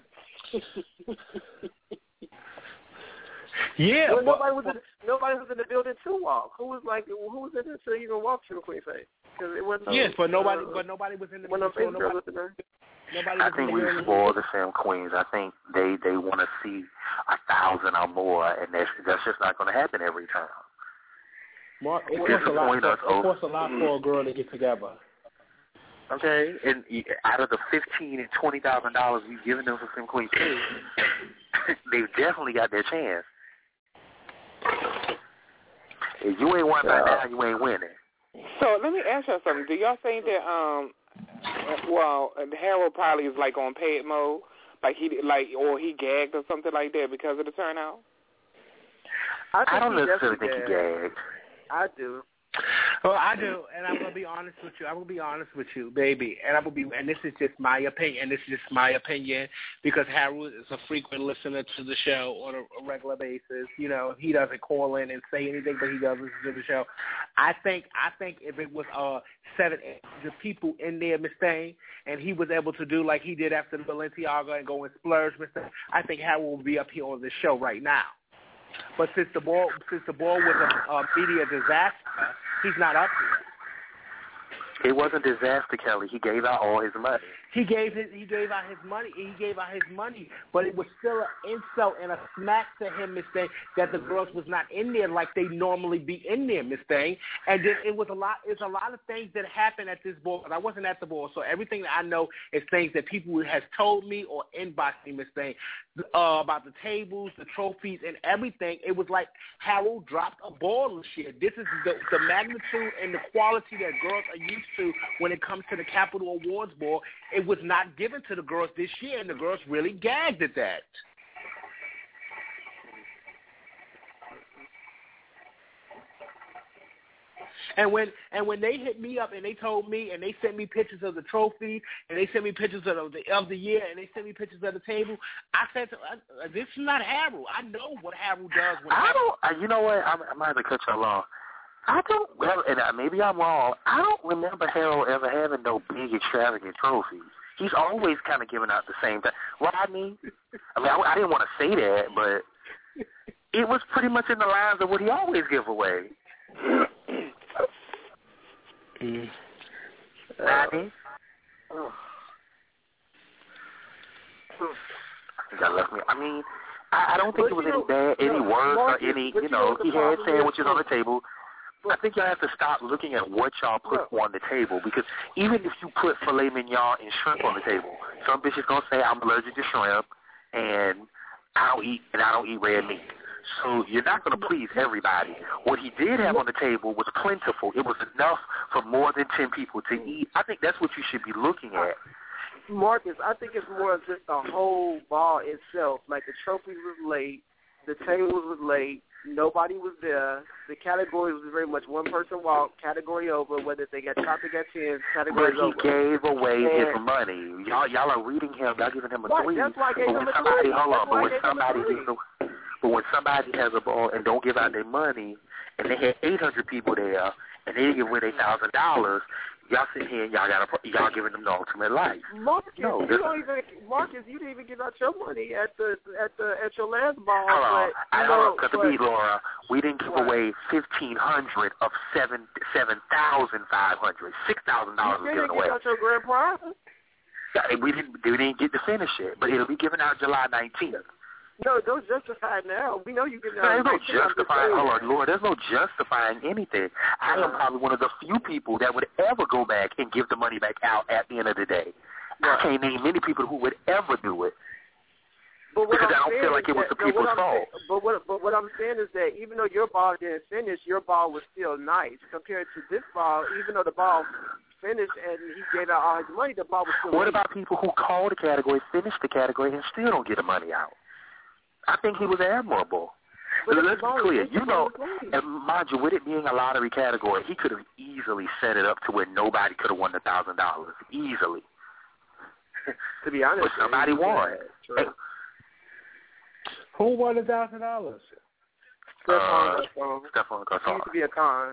Yeah, well, nobody was in the building to walk. Who was in there to even walk to the Queen Face? Because it wasn't. Yes, but nobody was in the building. I think we spoil the Femme Queens. I think they want to see 1,000 or more, and that's just not going to happen every time. Mark, it costs a lot for a girl to get together. Okay, and out of the $15,000 and $20,000 we've given them for Femme Queen Face, they've definitely got their chance. If you ain't won by now, you ain't winning. So let me ask you something. Do y'all think that Harold probably is like on paid mode, or he gagged or something like that because of the turnout? I don't necessarily think he gagged. I do. Well, I do, and I'm gonna be honest with you. Baby, and this is just my opinion, because Harold is a frequent listener to the show on a regular basis. He doesn't call in and say anything, but he does listen to the show. I think if it was 700 people in there, Miss Thane, and he was able to do like he did after the Balenciaga and go and splurge, Miss Thane, I think Harold will be up here on the show right now. But since the ball was a media disaster, he's not up here. It wasn't disaster, Kelly. He gave out all his money. He gave out his money, but it was still an insult and a smack to him, Miss Thing, that the girls was not in there like they normally be in there, Miss Thing. And then it's a lot of things that happened at this ball. I wasn't at the ball, so everything that I know is things that people has told me or inboxed me, Miss Thing, about the tables, the trophies, and everything. It was like Harold dropped a ball and shit. This is the magnitude and the quality that girls are used to when it comes to the Capitol Awards Ball. It was not given to the girls this year, and the girls really gagged at that. And when they hit me up and they told me and they sent me pictures of the trophy and they sent me pictures of the year and they sent me pictures of the table, I said, this is not Harold. I know what Harold does. You know what? I might have to cut you along. I don't, well, and maybe I'm wrong, I don't remember Harold ever having no big extravagant trophies. He's always kind of giving out the same thing. Rodney, I mean, I didn't want to say that, but it was pretty much in the lines of what he always give away. Rodney? That left me. I mean, I don't think it was any bad, any worse, or any, he had sandwiches on the table. I think y'all have to stop looking at what y'all put on the table, because even if you put filet mignon and shrimp on the table, some bitches gonna say I'm allergic to shrimp and I don't eat red meat. So you're not gonna please everybody. What he did have on the table was plentiful. It was enough for more than 10 people to eat. I think that's what you should be looking at. Marcus, I think it's more of just the whole ball itself. Like the trophies was late, the tables was late, nobody was there. The category was very much one person walk, category over. Whether they got top, they got 10, category over. But he gave away his money. Y'all are reading him. Y'all giving him a 3. That's why I gave him a 3. But when somebody has a ball and don't give out their money, and they had 800 people there, and they give away $1,000, y'all sit here and y'all giving them the ultimate life. Marcus, you didn't even give out your money at your last ball. Laura, we didn't give away 1,500 of 7,500. $6,000 was given away. You didn't give out your grand prize. We didn't get to finish it, but it'll be given out July 19th. No, don't justify now. We know you can. There's no justifying. Hold on, Lord. There's no justifying anything. I am probably one of the few people that would ever go back and give the money back out at the end of the day. I can't name many people who would ever do it. Because I don't feel like it was the people's fault. But what I'm saying is that even though your ball didn't finish, your ball was still nice compared to this ball. Even though the ball finished and he gave out all his money, the ball was still. What about people who call the category, finish the category, and still don't get the money out? I think he was admirable. Let's be clear. And mind you, with it being a lottery category, he could have easily set it up to where nobody could have won the $1,000. Easily. To be honest. But somebody won. Hey. Who won $1,000? Stephon Garcon. He used to be a con.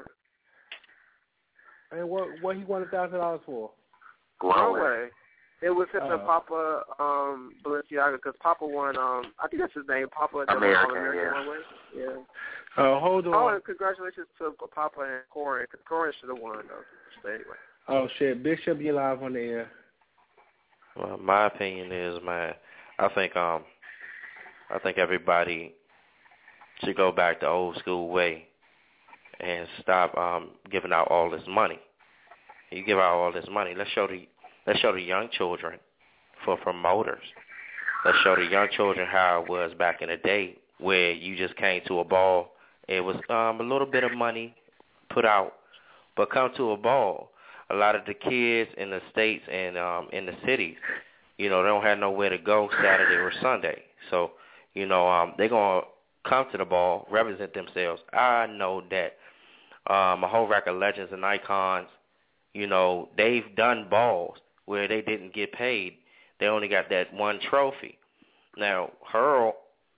And what he won $1,000 for? Broadway. It was him and Papa Balenciaga, because Papa won. I think that's his name, Papa. American. Yeah. Hold on. Oh, and congratulations to Papa and Corin, because Corin should have won though. But anyway. Oh shit, Bishop, you live on the air. Well, my opinion is, man, I think everybody should go back the old school way and stop giving out all this money. You give out all this money. Let's show the young children for promoters. Let's show the young children how it was back in the day, where you just came to a ball. It was a little bit of money put out, but come to a ball. A lot of the kids in the states and in the cities, they don't have nowhere to go Saturday or Sunday. So, they're going to come to the ball, represent themselves. I know that a whole rack of legends and icons, they've done balls where they didn't get paid. They only got that one trophy. Now, Harold,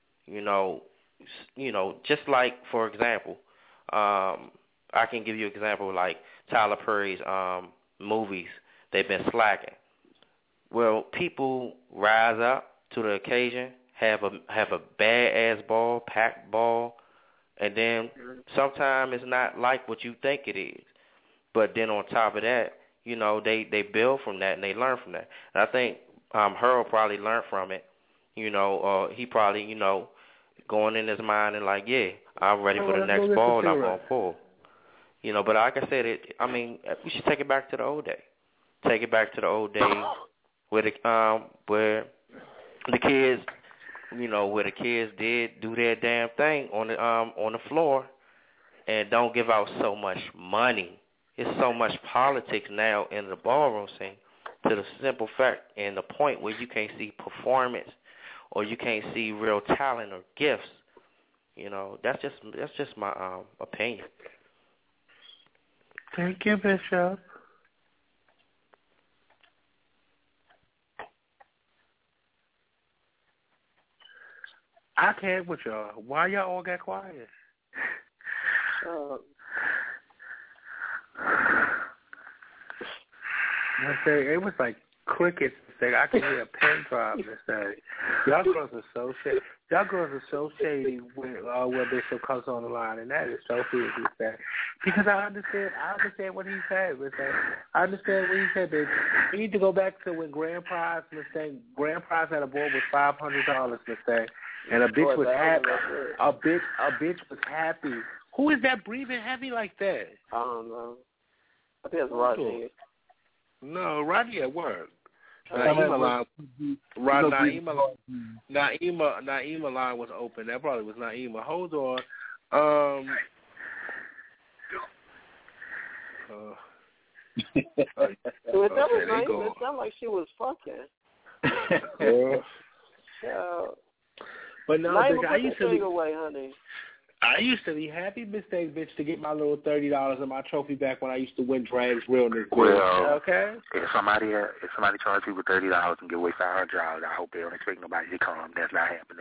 just like, for example, I can give you an example like Tyler Perry's movies. They've been slacking. Well, people rise up to the occasion, have a bad-ass ball, packed ball, and then sometimes it's not like what you think it is. But then on top of that, they build from that and they learn from that. And I think Harold probably learned from it. He probably, going in his mind and like, yeah, I'm ready for the next ball and I'm going to pull. But like I said, we should take it back to the old day. Take it back to the old days where the kids, where the kids did do their damn thing on the floor and don't give out so much money. It's so much politics now in the ballroom scene, to the simple fact and the point where you can't see performance or you can't see real talent or gifts. That's just my opinion. Thank you, Bishop. I can't with y'all. Why y'all all got quiet? It was like crickets. I could hear a pin drop. Y'all girls are so shady. Y'all girls are so shady when Bishop comes on the line, and that is so weird. Because I understand what he said. I understand what he said. Bitch. We need to go back to when Grand Prize had a board with $500, and a bitch was happy. A bitch was happy. Who is that breathing heavy like that? I don't know. I think it's Rodney. No, Rodney at work. Naima line was open. That probably was Naima. Hold on. If that was Naima, it sounded like she was fucking. But no, Naima, bitch, put that thing away, honey. I used to be happy, mistake, bitch, to get my little $30 and my trophy back when I used to win Drags Realness. Well, okay. If somebody charges people $30 and give away $500, I hope they don't expect nobody to come. That's not happening.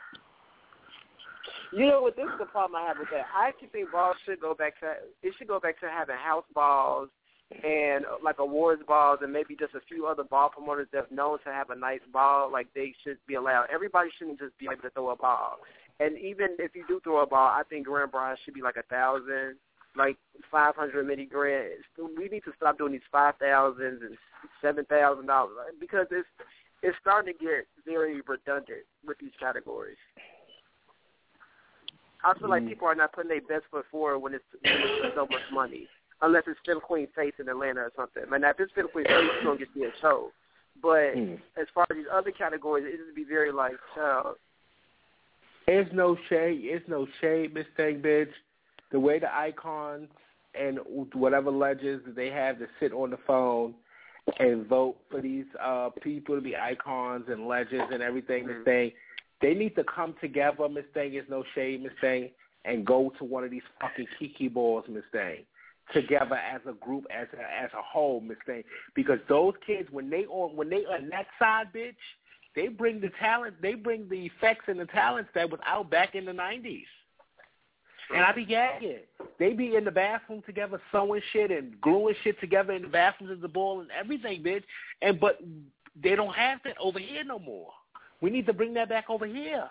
You know what? This is the problem I have with that. I actually think balls should go back to having house balls and like awards balls and maybe just a few other ball promoters that's known to have a nice ball. Like they should be allowed. Everybody shouldn't just be able to throw a ball. And even if you do throw a ball, I think grand prize should be like 1,000, like 500 mini grand. We need to stop doing these $5,000s and $7,000 because it's starting to get very redundant with these categories. I feel like people are not putting their best foot forward when it's so much money, unless it's Fifth Queen Face in Atlanta or something. I mean, now, if it's Fifth Queen Face, you're going to get to a show. But as far as these other categories, it would be very like, It's no shade, mistake, bitch. The way the icons and whatever legends that they have to sit on the phone and vote for these people to be icons and legends and everything, mistake, they need to come together, mistake. It's no shade, mistake, and go to one of these fucking Kiki balls, mistake, together as a group, as a whole, mistake. Because those kids, when they on that side, bitch, they bring the talent, they bring the effects and the talents that was out back in the 90s. And I be gagging. They be in the bathroom together sewing shit and gluing shit together in the bathrooms of the ball and everything, bitch. But they don't have that over here no more. We need to bring that back over here.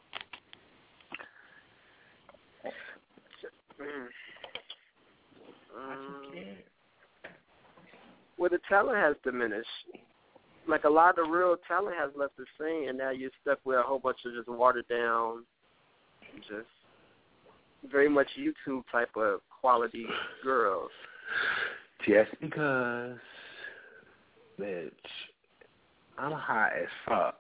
Well, the talent has diminished. Like a lot of the real talent has left the scene, and now you're stuck with a whole bunch of just watered down, just very much YouTube type of quality girls. Just because, bitch, I'm high as fuck.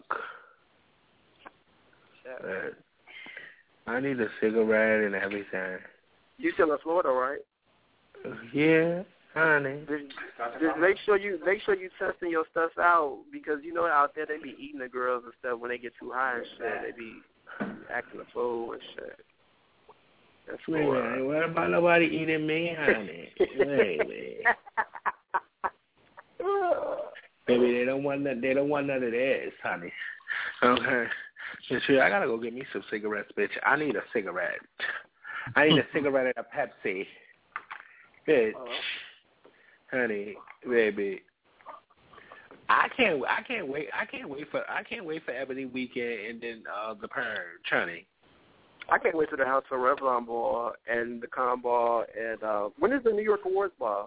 But I need a cigarette and everything. You still in Florida, right? Yeah, honey. Just make sure you testing your stuff out, because you know out there they be eating the girls and stuff when they get too high and shit. They be acting a fool and shit. That's Florida. What about nobody eating me, honey? Baby. Baby, they don't want none of this, honey. Okay. Sure, I gotta go get me some cigarettes, bitch. I need a cigarette. I need a cigarette and a Pepsi. Bitch. Honey, baby. I can't wait for Ebony Weekend and then the Purge, honey. I can't wait for the House of Revlon ball and the Con ball and when is the New York Awards ball?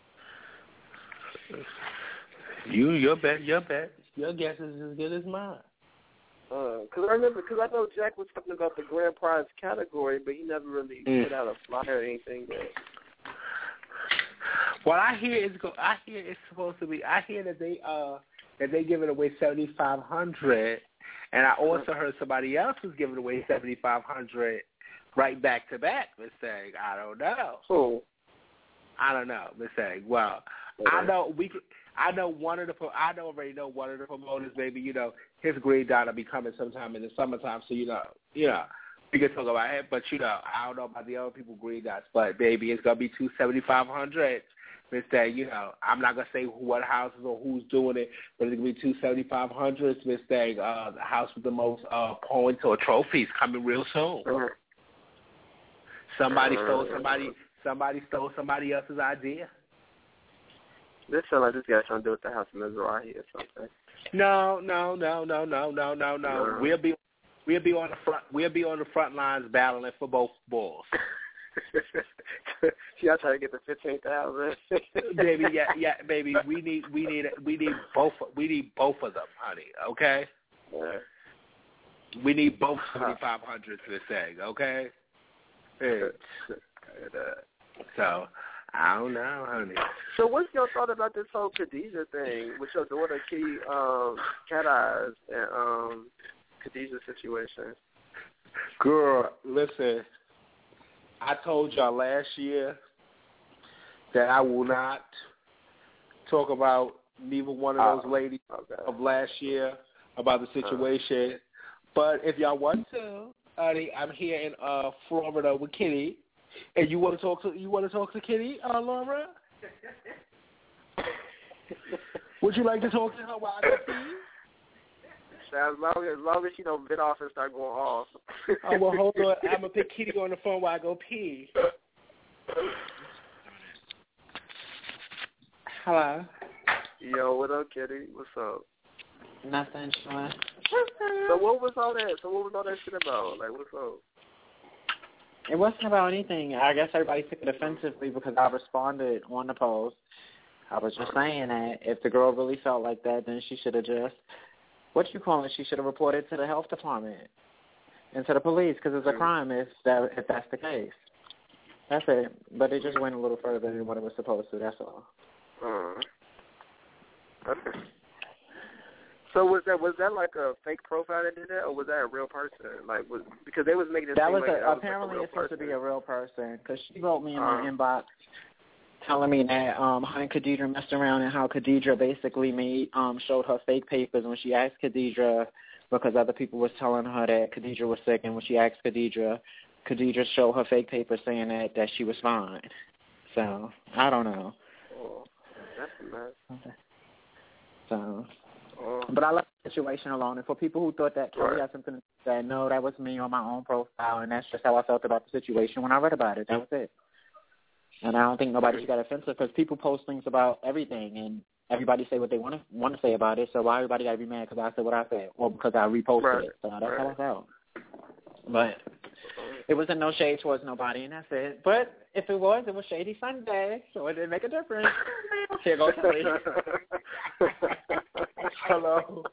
Your bet. Your guess is as good as mine. Because I know Jack was talking about the grand prize category, but he never really put out a flyer or anything there. Well, I hear it's supposed to be. I hear that they giving away $7,500, and I also heard somebody else was giving away $7,500 right back to back. Miss Saying, I don't know. Who? I don't know, Miss Saying. Well, I know I already know one of the promoters, baby. You know, his green dot will be coming sometime in the summertime, so you know, we can talk about it. But I don't know about the other people green dots, but baby, it's gonna be $7,500. Mister, I'm not gonna say what houses or who's doing it, but it's gonna be $7,500. Mister, the house with the most points or trophies coming real soon. Somebody stole somebody else's idea. This sounds like this guy's trying to do with the House of Mizrahi or something. No. We'll be on the front. We'll be on the front lines battling for both balls. Y'all trying to get the 15,000. Baby, yeah, baby. We need both. We need both of them, honey. Okay. Yeah. We need both 7,500s this thing. Okay. So I don't know, honey. So what's your thought about this whole Khadijah thing with your daughter Key Cat Eyes and Khadijah's situation? Girl, listen. I told y'all last year that I will not talk about neither one of those ladies of last year about the situation. But if y'all want to, I'm here in Florida with Kitty, and you want to talk to Kitty, Laura? Would you like to talk to her while I go pee? As long as she don't bit off and start going off. Oh, well, hold on. I'm going to pick Kitty on the phone while I go pee. Hello. Yo, what up, Kitty? What's up? Nothing, Sean. So what was all that shit about? Like, what's up? It wasn't about anything. I guess everybody took it offensively because I responded on the post. I was just saying that if the girl really felt like that, then she should have just, she should have reported to the health department and to the police because it's a crime if that's the case. That's it. But it just went a little further than what it was supposed to. That's all. Okay. So was that like a fake profile that did that, or was that a real person? Like, because they was making it seem like that was apparently like a real it's supposed person. to be a real person because she wrote me in my inbox telling me that her and Khadijah messed around and how Khadijah basically showed her fake papers when she asked Khadijah because other people was telling her that Khadijah was sick, and when she asked Khadijah showed her fake papers saying that she was fine. So I don't know. Oh, that's a mess. So. But I left the situation alone. And for people who thought that Kelly had something to say, no, that was me on my own profile, and that's just how I felt about the situation when I read about it. That was it. And I don't think nobody should get offensive because people post things about everything, and everybody say what they want to say about it. So why everybody got to be mad because I said what I said or because I reposted it? So that's how I felt. But it wasn't no shade towards nobody, and that's it. But if it was Shady Sunday, so it didn't make a difference. Here goes Kelly. Hello.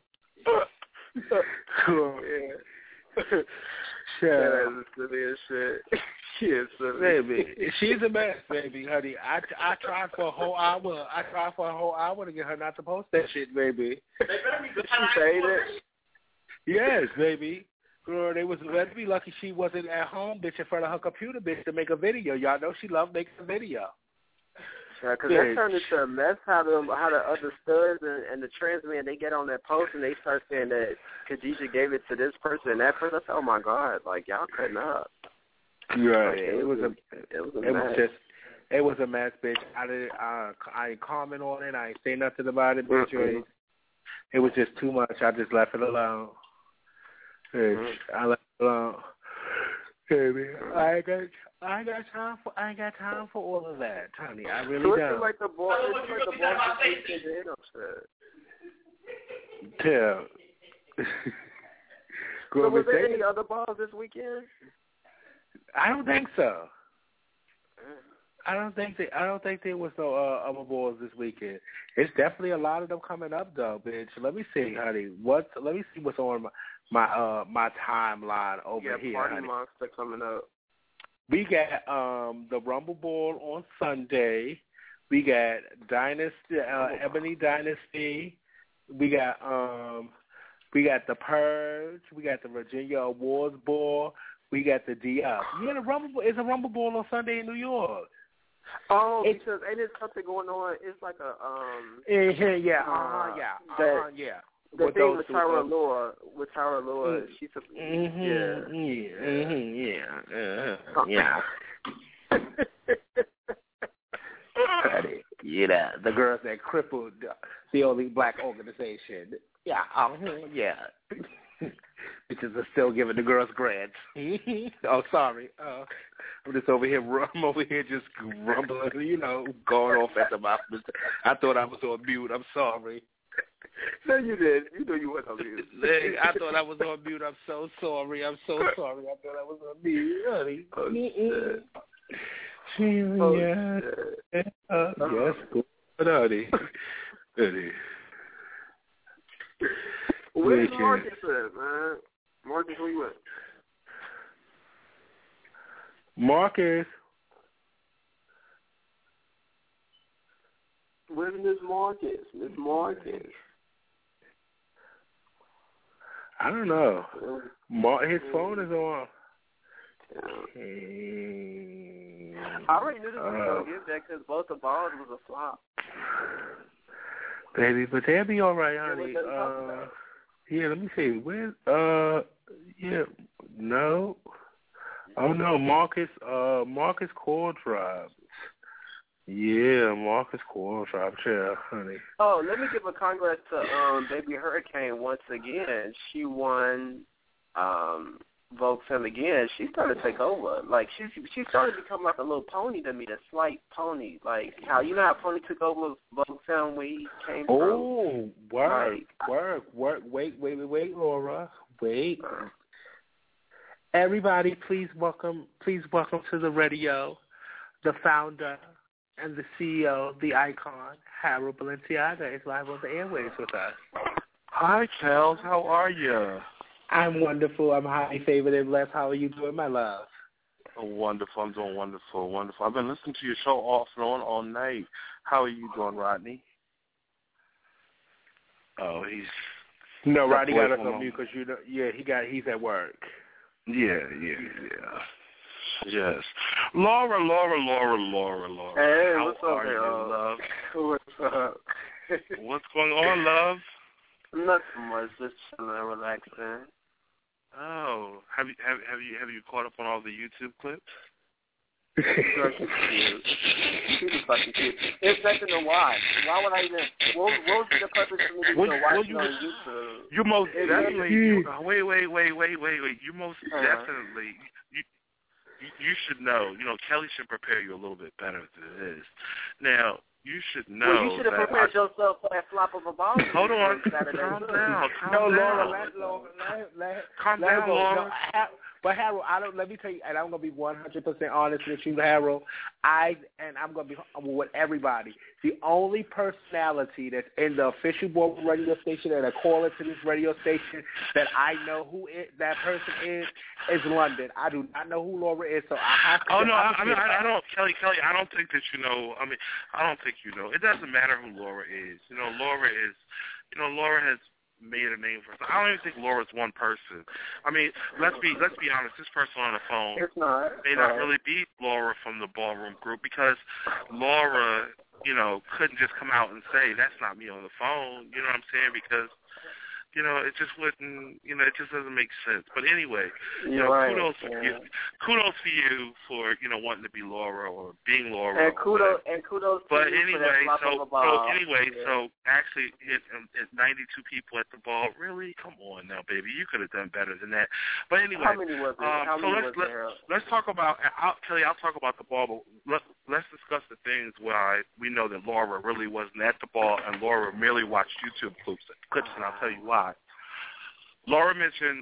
Cool. Yeah. That is silly as shit. She is silly. Baby, she's a mess, baby, honey. I tried for a whole hour to get her not to post that shit, baby. She saying it? Yes, baby. Girl, they was better be lucky she wasn't at home, bitch, in front of her computer, bitch, to make a video. Y'all know she loved making a video. Yeah, because that turned into a mess. How the other studs and the trans men, they get on that post and they start saying that Khadijah gave it to this person and that person. I said, oh my God, like y'all cutting up. Right. Like, It was a mess, bitch. I ain't comment on it. I ain't say nothing about it, bitch. Mm-hmm. It was just too much. I just left it alone. Bitch, I left it alone. Baby, I ain't got time for all of that, honey. I really don't. It's like the boss just did the hit upset. Yeah. So was there any other balls this weekend? I don't think so. I don't think there was no other balls this weekend. It's definitely a lot of them coming up though, bitch. Let me see, honey. Let me see what's on my timeline over here. Party honey. Monster coming up. We got the Rumble Ball on Sunday. We got Dynasty, Ebony Dynasty. We got the Purge. We got the Virginia Awards Ball. We got the D-Up. Yeah, the Rumble Ball. It's a Rumble Ball on Sunday in New York. Oh, because ain't there something going on? It's like a yeah. The thing with Tyra Lure, she's a yeah. The girls that crippled the only black organization. Yeah, Bitches are still giving the girls grants. Oh, sorry. I'm just over here. I'm over here just grumbling, going off at the mouth. I thought I was on mute. I'm sorry. No, you did. You know you weren't on mute. I thought I was on mute. I'm so sorry. I thought I was on mute, honey. Yes, good, honey. Where's Marcus at, man? Marcus, where you at? Marcus. Where's Miss Marcus? Miss Marcus. I don't know. His phone is on. I already knew this was going to get that because both the balls was a flop. Baby, but they'll be all right, honey. Yeah, let me see. Where? No. Oh no, Marcus Coil Drive. Yeah, Marcus Coil Drive. Yeah, honey. Oh, let me give a congrats to Baby Hurricane once again. She won Vogue Femme again. She's starting to take over. Like she started to become like a little pony to me, a slight pony. Like how how Pony took over Vogue Femme when he came from. Oh, work. Wait, Laura. Wait. Everybody, please welcome to the radio, the founder and the CEO, the icon, Harold Balenciaga is live on the airwaves with us. Hi, Kels. How are you? I'm wonderful. I'm highly favored and blessed. How are you doing, my love? Oh, wonderful. I'm doing wonderful. I've been listening to your show off and on all night. How are you doing, Rodney? Oh, No, Rodney got us on mute because he's at work. Yeah. Yes. Laura. Hey, how what's up, are you, love? What's up? What's going on, love? Nothing much, just chilling and relaxing. Oh, have you caught up on all the YouTube clips? Girl, she's cute. She's fucking cute. There's nothing to watch. Why would I even? What would be the purpose for me to even watch it on YouTube? You most definitely. Wait. You most definitely. You should know. Kelly should prepare you a little bit better than it is. Now, you should know. Well, you should have prepared yourself for that flop of a ball. Hold on. Calm down. Laura, calm down, Laura. No, but Harold, let me tell you, and I'm gonna be 100% honest with you, Harold. I'm gonna be with everybody. The only personality that's in the official Boardroom radio station and a caller to this radio station that I know who that person is London. I do not know who Laura is, so I have to. Oh no, I don't, Kelly. I don't think that you know. I don't think you know. It doesn't matter who Laura is. Laura has made a name for herself. I don't even think Laura's one person. Let's be honest. This person on the phone may not really be Laura from the Ballroom Group because Laura, couldn't just come out and say that's not me on the phone. You know what I'm saying? Because it just wouldn't. It just doesn't make sense. But anyway, kudos for you for wanting to be Laura or being Laura. And kudos but to you anyway, for that so actually, hit 92 people at the ball. Really? Come on now, baby. You could have done better than that. But anyway, how many was it? Let's talk about Kelly. I'll talk about the ball, but let's discuss the things where we know that Laura really wasn't at the ball and Laura merely watched YouTube clips, and I'll tell you why. Laura mentioned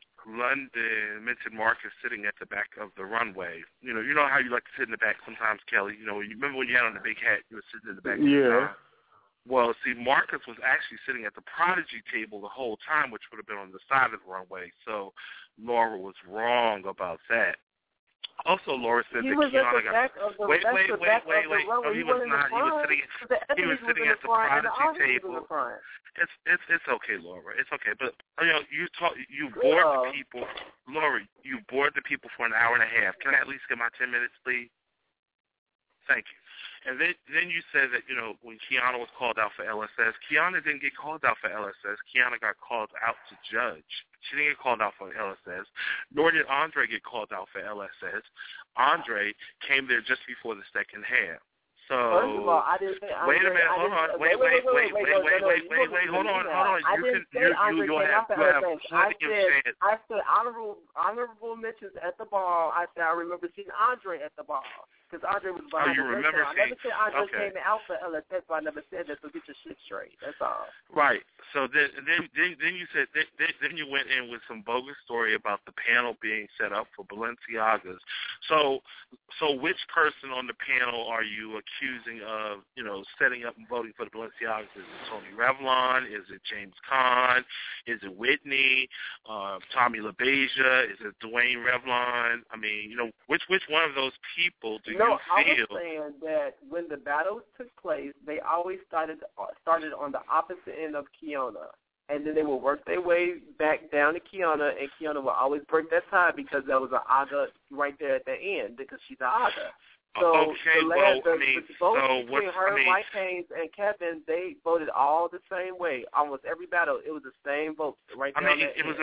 Marcus sitting at the back of the runway. You know how you like to sit in the back sometimes, Kelly. You remember when you had on the big hat, you were sitting in the back. Yeah. Well, see, Marcus was actually sitting at the Prodigy table the whole time, which would have been on the side of the runway. So Laura was wrong about that. Also, Laura said that Kiana got. Wait. No, he was not. He was sitting at the Prodigy table. It's okay, Laura. It's okay. But you bored the people. Laura, you bored the people for an hour and a half. Can I at least get my 10 minutes, please? Thank you. And then you said that, when Kiana was called out for LSS, Kiana didn't get called out for LSS. Kiana got called out to judge. She didn't get called out for LSS, nor did Andre get called out for LSS. Andre came there just before the second half. So first of all, I didn't say Andre. Wait a minute, hold on. Wait, hold on. I didn't say Andre came out the bench. I said honorable mentions at the ball. I said I remember seeing Andre at the ball. Because Andre was behind the bench. I never said Andre came out for LSS, but I never said that, so get your shit straight. That's all. Right. So then you said then you went in with some bogus story about the panel being set up for Balenciagas. So which person on the panel are you accusing of, setting up and voting for the Balenciagas? Is it Tony Revlon? Is it James Caan? Is it Whitney? Tommy LaBeija? Is it Dwayne Revlon? I mean, which one of those people do you feel? I was saying that when the battles took place, they always started on the opposite end of Kiana. And then they would work their way back down to Kiana, and Kiana would always break that tie because there was an Aga right there at the end because she's an Aga. So the votes between her, Mike Haynes, and Kevin, they voted all the same way. Almost every battle, it was the same votes right there. It was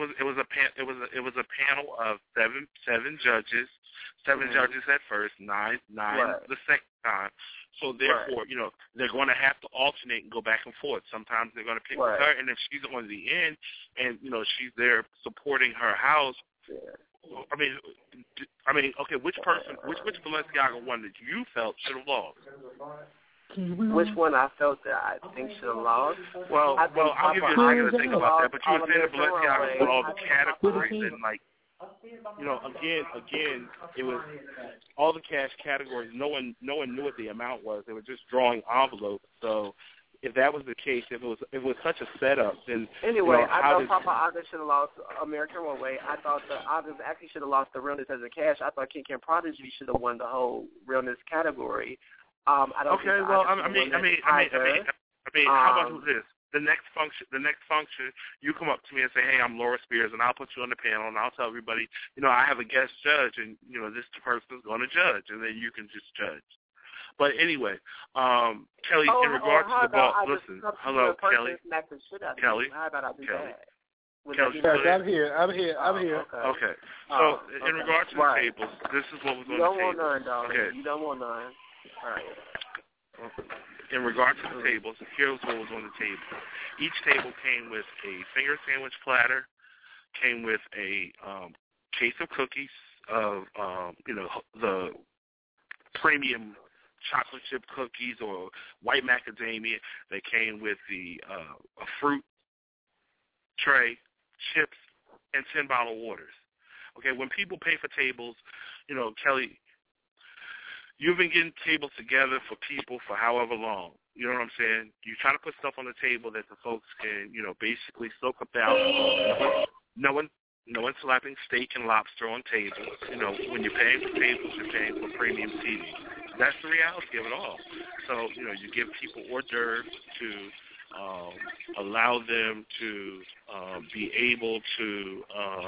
a panel of seven judges. Seven judges at first, nine the second time. So therefore, they're going to have to alternate and go back and forth. Sometimes they're going to pick with her, and if she's on the end, and she's there supporting her house. I mean, okay. Which Balenciaga one that you felt should have lost? Which one I felt that I think should have lost? Well, I'll give you a second to think about that. But you were saying that Balenciaga with all the categories and again, it was all the cash categories. No one knew what the amount was. They were just drawing envelopes. So if that was the case, if it was such a setup, then anyway, I thought Papa Aga should have lost American Runway. I thought the Agas actually should have lost the realness as a cash. I thought King Camp Prodigy should have won the whole realness category. I don't. Okay, well, I mean, how about this? The next function, you come up to me and say, "Hey, I'm Laura Spears," and I'll put you on the panel, and I'll tell everybody, I have a guest judge, and this person is going to judge, and then you can just judge. But anyway, Kelly, in regards to the ball, listen, hello, Kelly. Kelly. How about I do that? Kelly, I'm here. Okay. So, in regards to the tables, this is what was on the table. You don't want none, darling. Okay. You don't want none. All right. In regards to the tables, here's what was on the table. Each table came with a finger sandwich platter, came with a case of cookies of, the premium chocolate chip cookies or white macadamia. They came with a fruit tray, chips, and 10 bottled waters. Okay, when people pay for tables, Kelly, you've been getting tables together for people for however long. You know what I'm saying? You try to put stuff on the table that the folks can, basically soak up the alcohol. No one's slapping steak and lobster on tables. When you're paying for tables, you're paying for premium seating. That's the reality of it all. So, you give people hors d'oeuvres to allow them to be able to,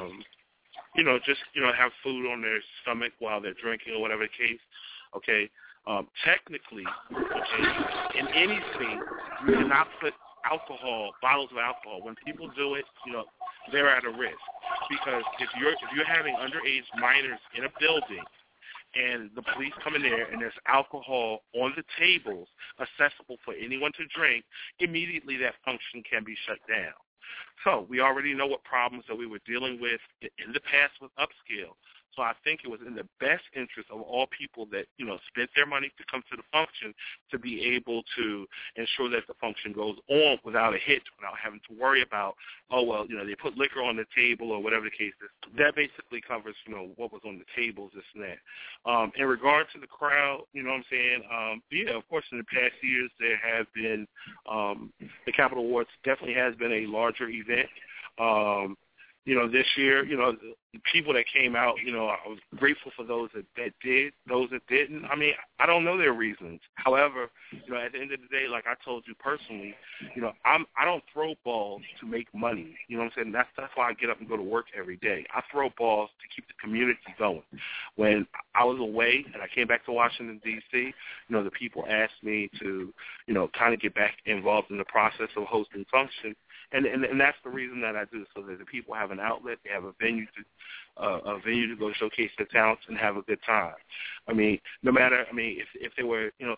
have food on their stomach while they're drinking or whatever the case. Okay, technically, in any state, you cannot put bottles of alcohol. When people do it, they're at a risk because if you're having underage minors in a building and the police come in there and there's alcohol on the tables accessible for anyone to drink, immediately that function can be shut down. So we already know what problems that we were dealing with in the past with upscale. So I think it was in the best interest of all people that, spent their money to come to the function to be able to ensure that the function goes on without a hitch, without having to worry about, they put liquor on the table or whatever the case is. That basically covers, what was on the tables, this and that. In regard to the crowd, you know what I'm saying? Of course, in the past years there have been, the Capitol Awards definitely has been a larger event. This year, the people that came out, I was grateful for those that did. Those that didn't, I don't know their reasons. However, at the end of the day, like I told you personally, I don't throw balls to make money. You know what I'm saying? That's why I get up and go to work every day. I throw balls to keep the community going. When I was away and I came back to Washington, D.C., the people asked me to, kind of get back involved in the process of hosting function. And that's the reason that I do, so that the people have an outlet, they have a venue to go showcase their talents and have a good time. I mean, no matter, I mean, if they were, you know,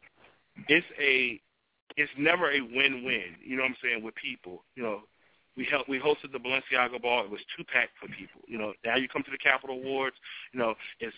it's never a win-win, you know what I'm saying, with people. You know, we hosted the Balenciaga Ball. It was 2-pack for people. You know, now you come to the Capitol Awards. You know, it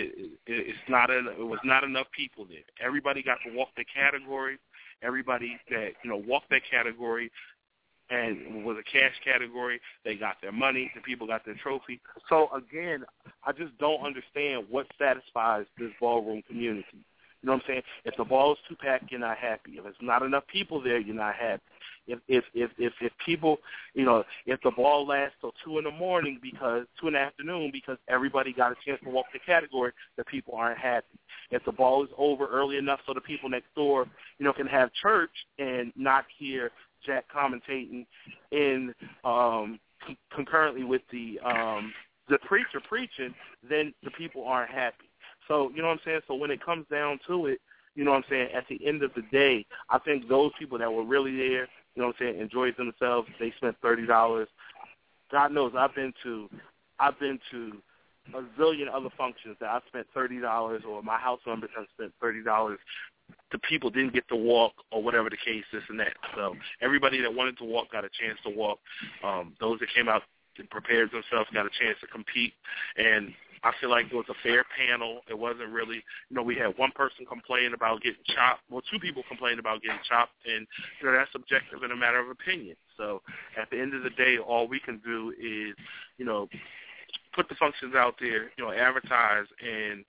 was not enough people there. Everybody got to walk the category. Everybody that, you know, walked that category and was a cash category, they got their money. The people got their trophy. So again, I just don't understand what satisfies this ballroom community. You know what I'm saying? If the ball is 2-pack, you're not happy. If it's not enough people there, you're not happy. If people, you know, if the ball lasts till 2 in the afternoon because everybody got a chance to walk the category, the people aren't happy. If the ball is over early enough so the people next door, you know, can have church and not hear Jack commentating in concurrently with the preacher preaching, then the people aren't happy. So, you know what I'm saying? So when it comes down to it, you know what I'm saying, at the end of the day, I think those people that were really there, you know what I'm saying, enjoyed themselves. They spent $30. God knows I've been to a zillion other functions that I spent $30, or my house members have spent $30. The people didn't get to walk, or whatever the case, this and that. So everybody that wanted to walk got a chance to walk. Those that came out and prepared themselves got a chance to compete. And I feel like it was a fair panel. It wasn't really, you know, we had one person complain about getting chopped. Well, 2 people complained about getting chopped, and, you know, that's subjective and a matter of opinion. So at the end of the day, all we can do is, you know, put the functions out there, you know, advertise, and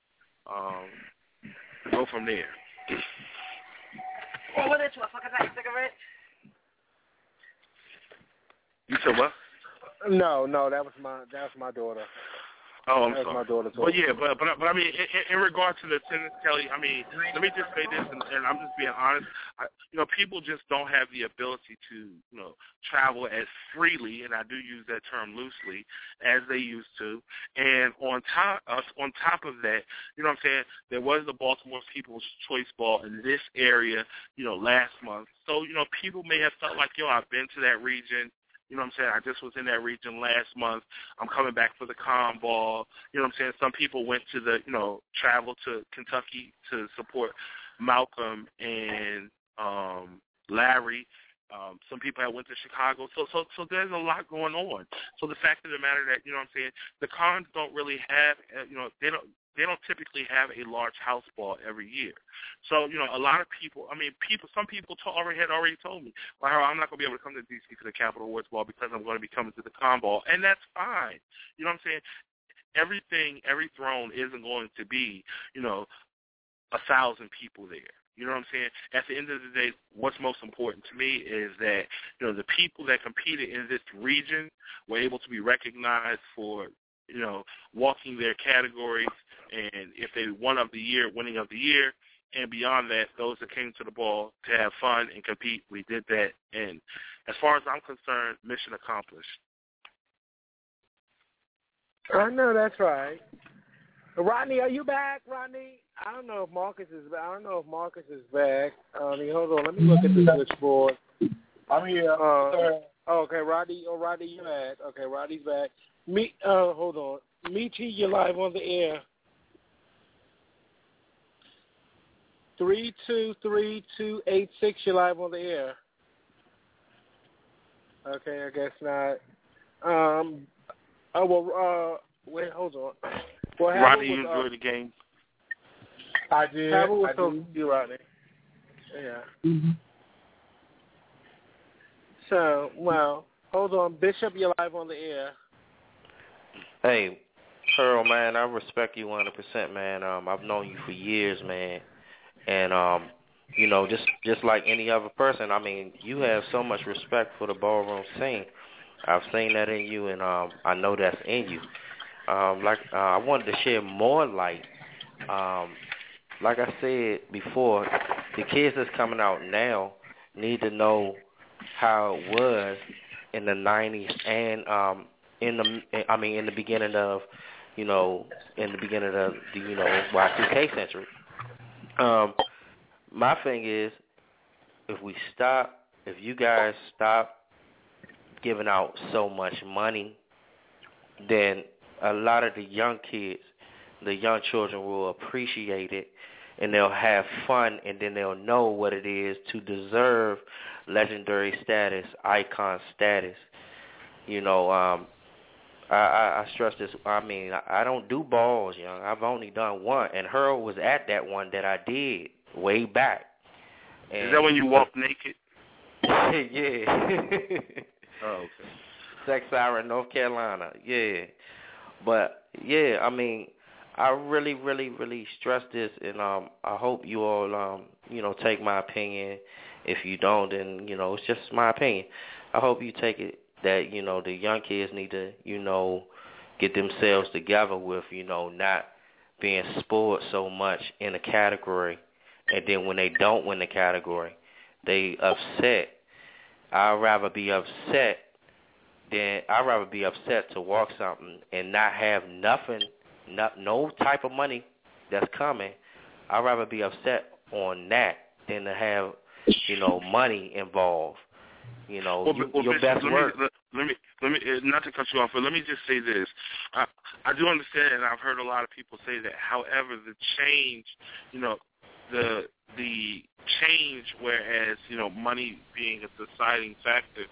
go from there. Oh, what is what? Fuck, is that a cigarette? You said what? No, that was my daughter. Oh, I'm That's sorry. my daughter. But yeah, but I mean, in regard to the tennis, Kelly, I mean, let me just say this, and I'm just being honest. You know, people just don't have the ability to, you know, travel as freely, and I do use that term loosely, as they used to. And on top of that, you know what I'm saying, there was the Baltimore People's Choice Ball in this area, you know, last month. So, you know, people may have felt like, yo, I've been to that region. You know what I'm saying? I just was in that region last month. I'm coming back for the Con Ball. You know what I'm saying? Some people went to the, you know, travel to Kentucky to support Malcolm and Larry. Some people had went to Chicago. So there's a lot going on. So the fact of the matter that, you know what I'm saying, the Cons don't really have, you know, they don't typically have a large house ball every year. So, you know, a lot of people, I mean, some people had already told me, well, I'm not going to be able to come to D.C. to the Capitol Awards Ball because I'm going to be coming to the Con Ball, and that's fine. You know what I'm saying? Every throne isn't going to be, you know, 1,000 people there. You know what I'm saying? At the end of the day, what's most important to me is that, you know, the people that competed in this region were able to be recognized for, you know, walking their categories, and if they winning of the year, and beyond that, those that came to the ball to have fun and compete, we did that. And as far as I'm concerned, mission accomplished. I know that's right. Rodney, are you back, Rodney? I don't know if Marcus is back. Hold on. Let me look at the switchboard. I'm here. Okay, Rodney. Oh, Rodney, you back. Okay, Rodney's back. Hold on. Michi, you're live on the air. 323286, you're live on the air. Okay, I guess not. Wait, hold on. Well, Rodney, you enjoyed the game? I did. You, Rodney. Yeah. Mm-hmm. So, well, hold on. Bishop, you're live on the air. Hey, Pearl, man, I respect you 100%, man. I've known you for years, man. And, you know, just like any other person, I mean, you have so much respect for the ballroom scene. I've seen that in you, and I know that's in you. I wanted to share more light. Like I said before, the kids that's coming out now need to know how it was in the 90s and in the beginning of the Y2K century. My thing is, if you guys stop giving out so much money, then a lot of the young kids, the young children will appreciate it, and they'll have fun, and then they'll know what it is to deserve legendary status, icon status. You know, I stress this. I mean, I don't do balls, young. I've only done one, and Harold was at that one that I did way back. And is that when you walked naked? Yeah. Oh, okay. Sex Siren, North Carolina. Yeah. But, yeah, I mean, I really, really, really stress this, and I hope you all, take my opinion. If you don't, then, it's just my opinion. I hope you take it that, the young kids need to, get themselves together with, not being spoiled so much in a category, and then when they don't win the category, they upset. I'd rather be upset to walk something and not have nothing, no type of money that's coming. I'd rather be upset on that than to have, money involved. Your best work. Let me not to cut you off, but let me just say this. I do understand, and I've heard a lot of people say that. However, the change, the change, whereas money being a deciding factor,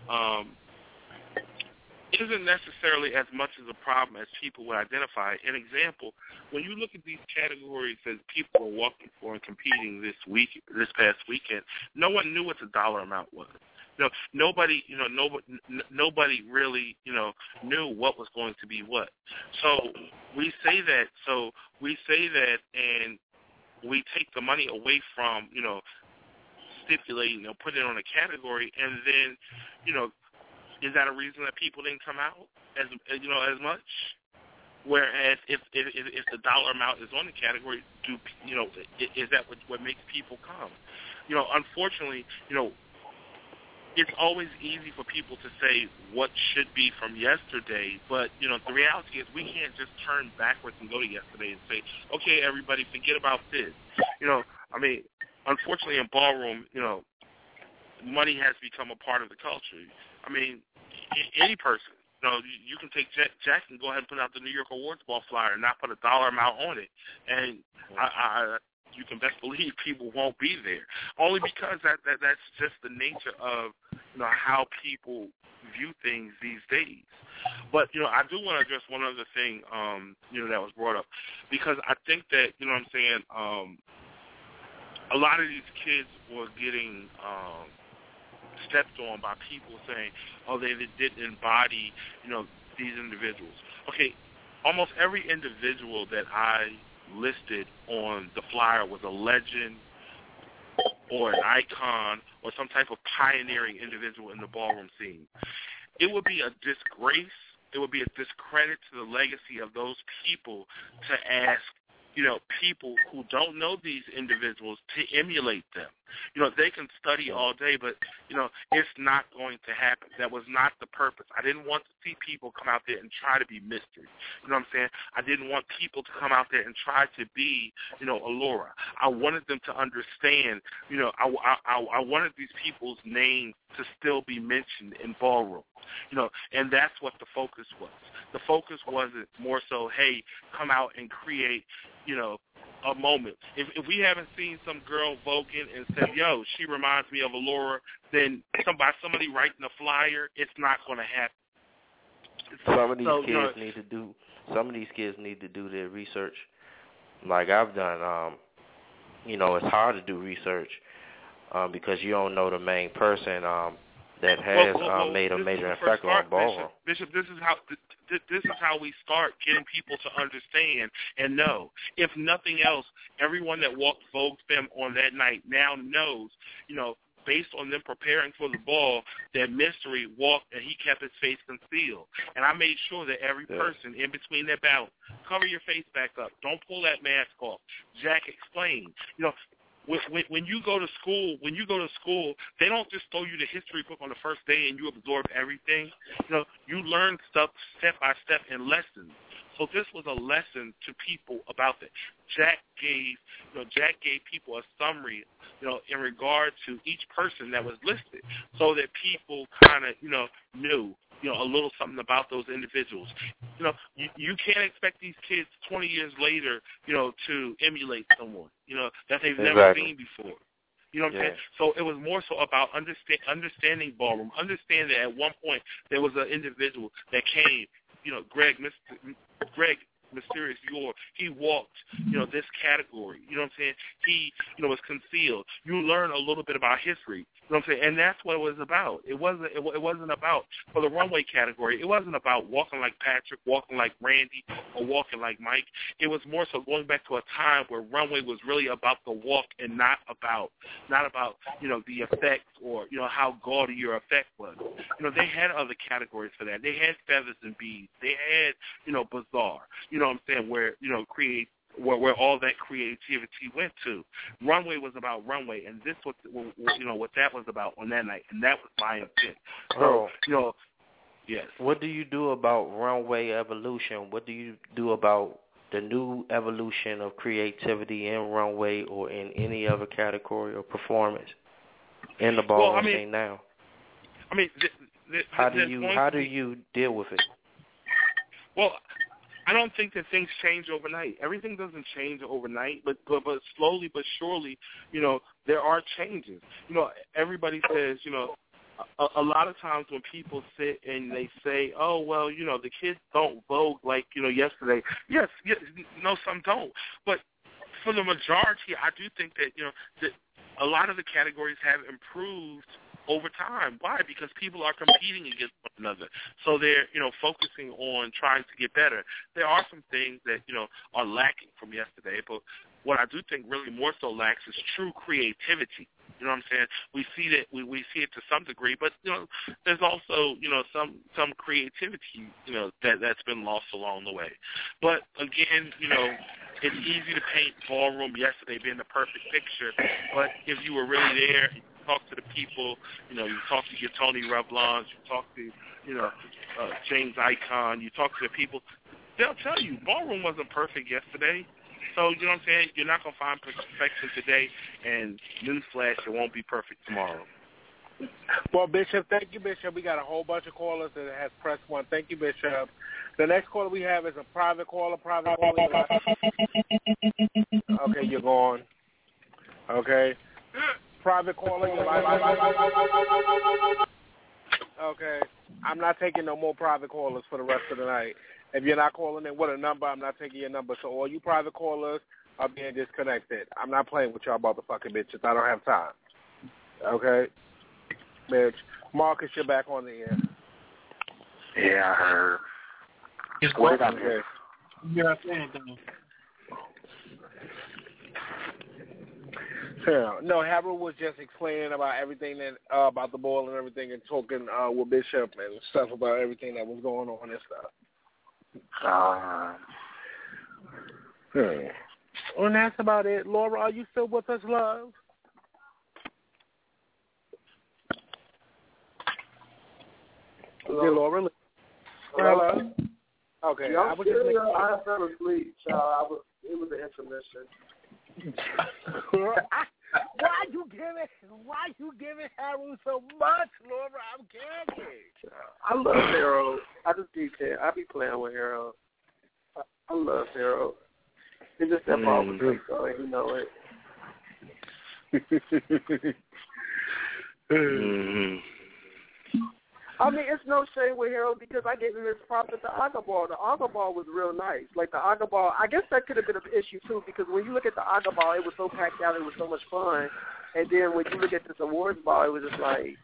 isn't necessarily as much as a problem as people would identify. An example, when you look at these categories that people are walking for and competing this past weekend, no one knew what the dollar amount was. Nobody really, knew what was going to be what. So we say that, and we take the money away from, stipulating or putting it on a category, and then, is that a reason that people didn't come out as much? Whereas if the dollar amount is on the category, is that what makes people come? Unfortunately, it's always easy for people to say what should be from yesterday, but, the reality is we can't just turn backwards and go to yesterday and say, okay, everybody, forget about this. Unfortunately in ballroom, money has become a part of the culture. Any person, you can take Jack and go ahead and put out the New York Awards Ball flyer and not put a dollar amount on it, and you can best believe people won't be there. Only because that's just the nature of how people view things these days. But I do want to address one other thing that was brought up, because I think that a lot of these kids were getting stepped on by people saying, oh, they didn't embody these individuals. Okay, almost every individual that I listed on the flyer was a legend or an icon or some type of pioneering individual in the ballroom scene. It would be a disgrace, it would be a discredit to the legacy of those people to ask people who don't know these individuals to emulate them. They can study all day, but, it's not going to happen. That was not the purpose. I didn't want to see people come out there and try to be mystery. You know what I'm saying? I didn't want people to come out there and try to be, Allura. I wanted them to understand, I wanted these people's names to still be mentioned in ballroom. And that's what the focus was. The focus wasn't more so, hey, come out and create, a moment. If we haven't seen some girl voguing and said, yo, she reminds me of Allura, then somebody writing a flyer, it's not going to happen. Some of these kids need to do their research like I've done. It's hard to do research because you don't know the main person that has made a major effect on ballroom. Bishop, this is how we start getting people to understand and know. If nothing else, everyone that walked Vogue Femme on that night now knows, based on them preparing for the ball, that Mystery walked and he kept his face concealed. And I made sure that every person in between their bout, cover your face back up. Don't pull that mask off. Jack explained. When you go to school, they don't just throw you the history book on the first day and you absorb everything. You learn stuff step by step in lessons. So this was a lesson to people about that. Jack gave people a summary in regard to each person that was listed, so that people kind of, knew, a little something about those individuals. You can't expect these kids 20 years later, to emulate someone, that they've never seen before. You know what I'm saying? So it was more so about understanding ballroom, understanding that at one point there was an individual that came, Greg Mysterious York, he walked, this category. You know what I'm saying? He, was concealed. You learn a little bit about history. You know what I'm saying? And that's what it was about. It wasn't about, for the runway category, it wasn't about walking like Patrick, walking like Randy, or walking like Mike. It was more so going back to a time where runway was really about the walk and not about, the effect or, how gaudy your effect was. They had other categories for that. They had feathers and beads. They had, bizarre. You know what I'm saying? Where, where all that creativity went to. Runway was about runway, and this was, what that was about on that night, and that was my intent. So, yes. What do you do about runway evolution? What do you do about the new evolution of creativity in runway or in any other category or performance in the ballroom scene now? I mean, how do you deal with it? Well, I don't think that things change overnight. Everything doesn't change overnight, but slowly but surely, there are changes. Everybody says, a lot of times when people sit and they say, oh, well, the kids don't vogue like, yesterday. Yes, some don't. But for the majority, I do think that, that a lot of the categories have improved over time. Why? Because people are competing against one another. So they're, focusing on trying to get better. There are some things that, are lacking from yesterday, but what I do think really more so lacks is true creativity. You know what I'm saying? We see that we see it to some degree, but there's also some creativity that's been lost along the way. But again, it's easy to paint ballroom yesterday being the perfect picture, but if you were really there, you talk to the people, you talk to your Tony Revlons, you talk to James Icon, you talk to the people, they'll tell you ballroom wasn't perfect yesterday. So, you know what I'm saying? You're not going to find perfection today, and newsflash, it won't be perfect tomorrow. Well, Bishop, thank you, Bishop. We got a whole bunch of callers that has pressed 1. Thank you, Bishop. The next caller we have is a private caller. Okay, you're gone. Okay. Private caller, you're live. Okay. I'm not taking no more private callers for the rest of the night. If you're not calling in with a number, I'm not taking your number. So all you private callers are being disconnected. I'm not playing with y'all motherfucking bitches. I don't have time. Okay? Bitch. Marcus, you're back on the air. Yeah, I heard. What did I say? Yeah, I said though. Yeah. No, Harold was just explaining about everything that about the ball and everything, and talking with Bishop and stuff about everything that was going on and stuff. And that's about it. Laura, are you still with us, love? Hello? Did Laura? Hello? Okay. Yeah, I was just making sure. I fell asleep, so it was an intermission. Why you giving Harold so much, Laura? I'm gagging. I love Harold. I be playing with Harold. I love Harold. It's just that ball was great, so you know it. I mean, it's no shame with Harold because I gave him his props at the Aga Ball. The Aga Ball was real nice. Like the Aga Ball, I guess that could have been an issue too because when you look at the Aga Ball, it was so packed out, it was so much fun. And then when you look at this awards ball, it was just like,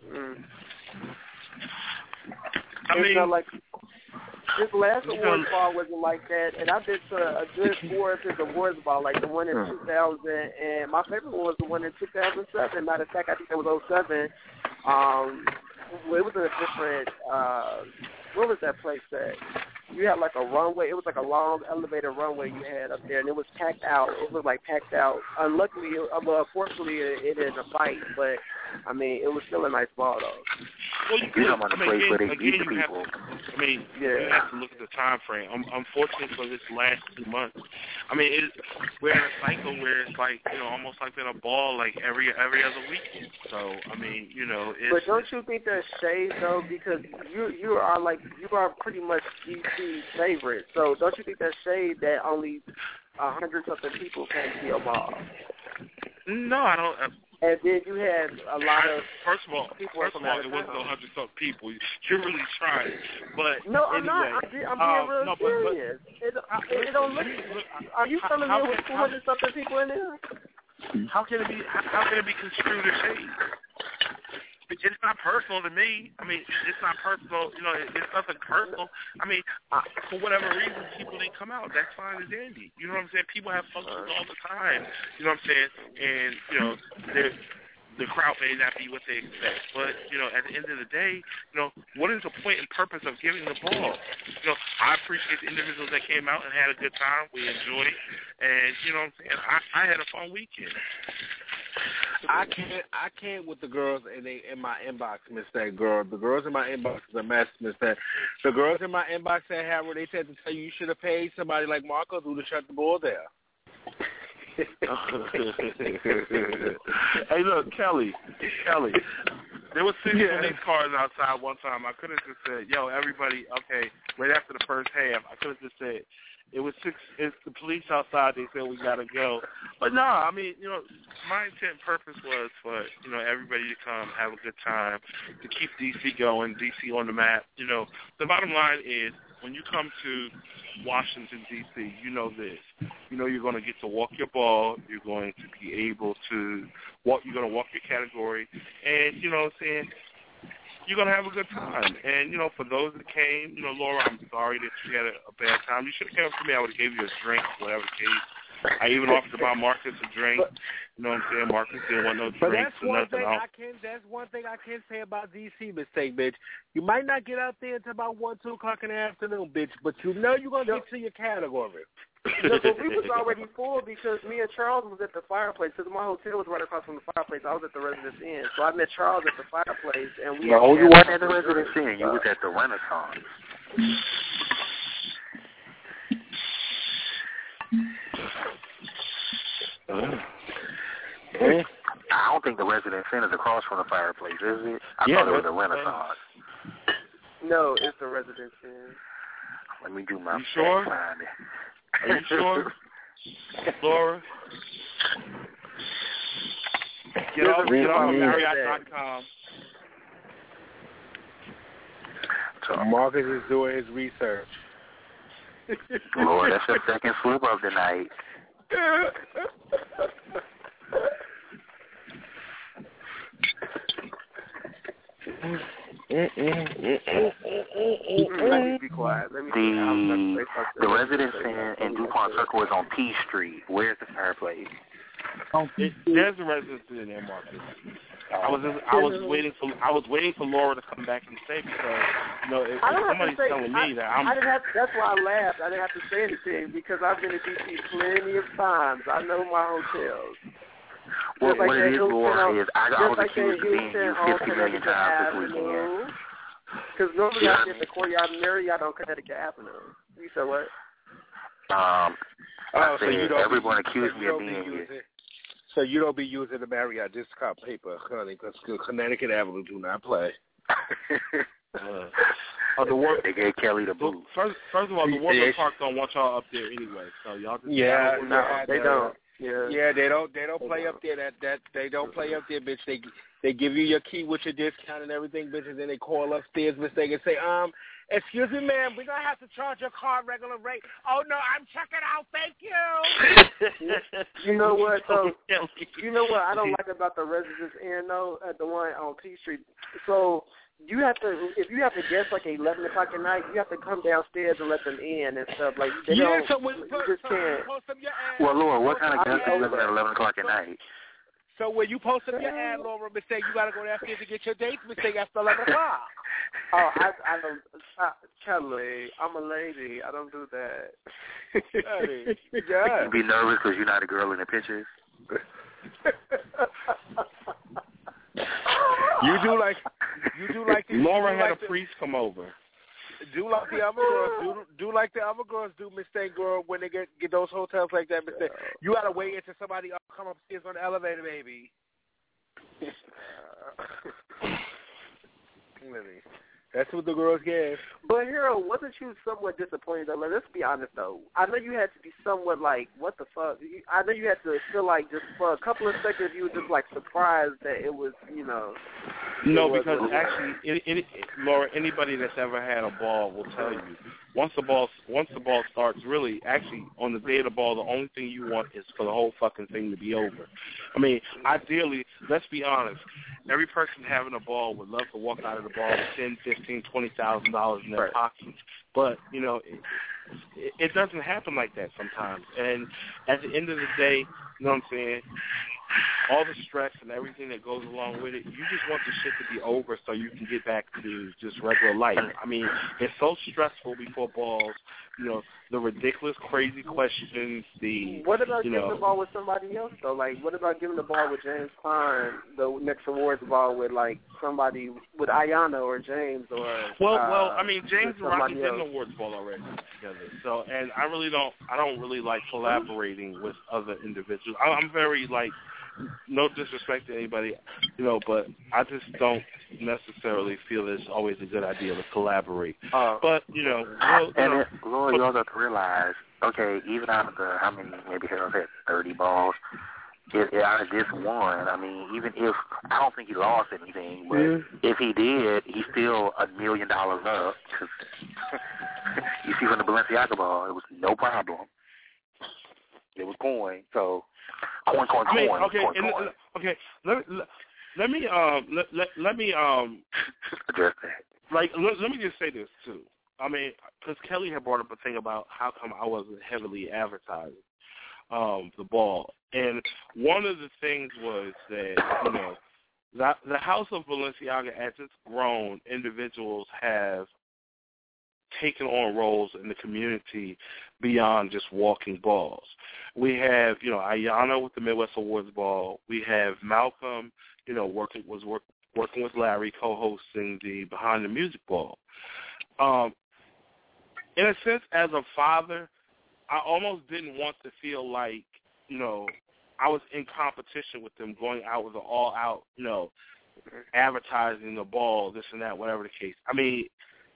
it's not like this last awards ball wasn't like that. And I've been to a good 4 of his awards ball, like the one in 2000, and my favorite one was the one in 2007. Matter of fact, I think that was 07. Well, it was in a different, what was that place at? You had like a runway. It was like a long elevator runway you had up there, and it was packed out. It was like packed out. Unluckily, unfortunately, it ended in a fight. But I mean, it was still a nice ball though. Well, you talking about the place where they beat the people. You have to look at the time frame. Unfortunately for this last 2 months, I mean, we're in a cycle where it's like, almost like been a ball like every other week. So, I mean, it's... But don't you think that's shade though? Because you are pretty much DC's favorite. So don't you think that's shade that only 100-something people came to your ball? No, I don't. And then you had a lot of First of all, it wasn't no 100-something people. You're really trying, but no, I'm anyway, not. I'm being real serious. It don't look. Are you telling me it was 200-something people in there? How can it be construed as shade? It's not personal to me. I mean, it's not personal. It's nothing personal. I mean, for whatever reason, people didn't come out. That's fine and dandy. You know what I'm saying? People have functions all the time. You know what I'm saying? And, the crowd may not be what they expect. But, at the end of the day, what is the point and purpose of giving the ball? I appreciate the individuals that came out and had a good time. We enjoyed it. And, you know what I'm saying? I had a fun weekend. I can't with the girls in my inbox, Miss That Girl. The girls in my inbox is a mess, Miss That. The girls in my inbox said, Harold, they said to tell you should have paid somebody like Marco to shut the ball down. Hey, look, Kelly, there was 6 police cars outside one time. I could have just said, yo, everybody, okay, right after the first half, I could have just said, it was 6, it's the police outside, they said we got to go. But no, I mean, my intent and purpose was for, everybody to come, have a good time, to keep D.C. going, D.C. on the map. The bottom line is, when you come to Washington, D.C., you know this. You're going to get to walk your ball. You're going to be able to walk. You're going to walk your category. And, you know what I'm saying, you're going to have a good time. And, for those that came, Laura, I'm sorry that you had a bad time. You should have come up to me. I would have gave you a drink, whatever the case. I even offered to buy Marcus a drink. You know what I'm saying? Marcus didn't want no drinks or nothing else. That's one thing I can say about D.C., mistake, bitch. You might not get out there until about 1, 2 o'clock in the afternoon, bitch, but you're going to get to your category. No, but we was already full because me and Charles was at the fireplace. Because my hotel was right across from the fireplace. I was at the Residence Inn. So I met Charles at the fireplace. And we no, you weren't at the Residence Inn. You was at the Renaissance. I don't think the Residence Inn is across from the fireplace, is it? I thought it was the Renaissance. No, it's the Residence Inn. Let me do my sure? finding. Are you sure, Laura? Get on Marriott.com. So Marcus is doing his research. Lord, that's your second slip of the night. Let me be quiet. The Residence Inn in DuPont Circle is on P Street. Where's the fireplace? There's a Residence Inn there, Marcus. I was waiting for Laura to come back and say, because if somebody's telling me that I'm. That's why I laughed. I didn't have to say anything because I've been to DC plenty of times. I know my hotels. What it is, Laura, is I was accused of being used 50 million times this weekend. Because normally I get the Courtyard Marriott on Connecticut Avenue. You said what? I said everyone accused me of being here. So you don't be using the Marriott discount paper, honey, because Connecticut Avenue do not play. They gave Kelly the boot. First of all, the Warner Park don't want y'all up there anyway, so y'all just they don't. Yeah, they don't play up there. They don't play up there, bitch. They give you your key with your discount and everything, bitch, and then they call upstairs, bitch. They can say, excuse me, ma'am, we're gonna have to charge your car regular rate. Oh no, I'm checking out. Thank you. You know what? So you know what I don't like about the Residence Inn though, at the one on P Street. So you have to, if you have to guest like 11 o'clock at night, you have to come downstairs and let them in and stuff. Like they don't. So you just can't. Well, Laura, what kind of guest is living at 11 o'clock at night? So when you post up your ad, Laura, mistake, you got to go downstairs to get your dates, mistake, after 11 o'clock. Oh, I don't. Kelly, I'm a lady. I don't do that. You be nervous because you're not a girl in the pictures? You do like the Laura had a priest come over. Do like the other girls. Do like the other girls do, Miss Thing Girl, when they get those hotels like that, Miss Thing. You gotta wait until somebody come upstairs on the elevator, baby. That's what the girls gave. But Hero, wasn't you somewhat disappointed though? Like, let's be honest though. I know you had to be somewhat like, what the fuck? I know you had to feel like just for a couple of seconds you were just like surprised that it was, you know. No, because actually, Laura, anybody that's ever had a ball will tell you once the ball starts, really, actually, on the day of the ball, the only thing you want is for the whole fucking thing to be over. I mean, ideally, let's be honest, every person having a ball would love to walk out of the ball with $10,000, $15,000, $20,000 in their pockets, but you know, it doesn't happen like that sometimes. And at the end of the day, you know what I'm saying, all the stress and everything that goes along with it, you just want the shit to be over so you can get back to just regular life. I mean, it's so stressful before balls, you know, the ridiculous, crazy questions, What about giving the ball with somebody else, though? Like, what about giving the ball with James Klein, the next awards ball with, like, somebody, with Ayana or James or... Well, I mean, James and Rocky did an awards ball already together. So, and I don't really like collaborating with other individuals. I'm very, like, no disrespect to anybody, you know, but I just don't necessarily feel it's always a good idea to collaborate. But, you know... Lord, you also have to realize, okay, even out of the, how many, maybe Harold had 30 balls, out of this one, I mean, even if, I don't think he lost anything, but if he did, he's still $1 million up. You see, from the Balenciaga ball, it was no problem. It was coin, so... Coin. Okay. Let me address that. Like, let me just say this too. I mean, because Kelly had brought up a thing about how come I wasn't heavily advertising the ball, and one of the things was that, you know, that the House of Balenciaga, as it's grown, individuals have taken on roles in the community beyond just walking balls. We have, you know, Ayana with the Midwest Awards Ball. We have Malcolm, you know, working with Larry, co-hosting the Behind the Music Ball. In a sense, as a father, I almost didn't want to feel like, you know, I was in competition with them, going out with an all-out, you know, advertising the ball, this and that, whatever the case. I mean,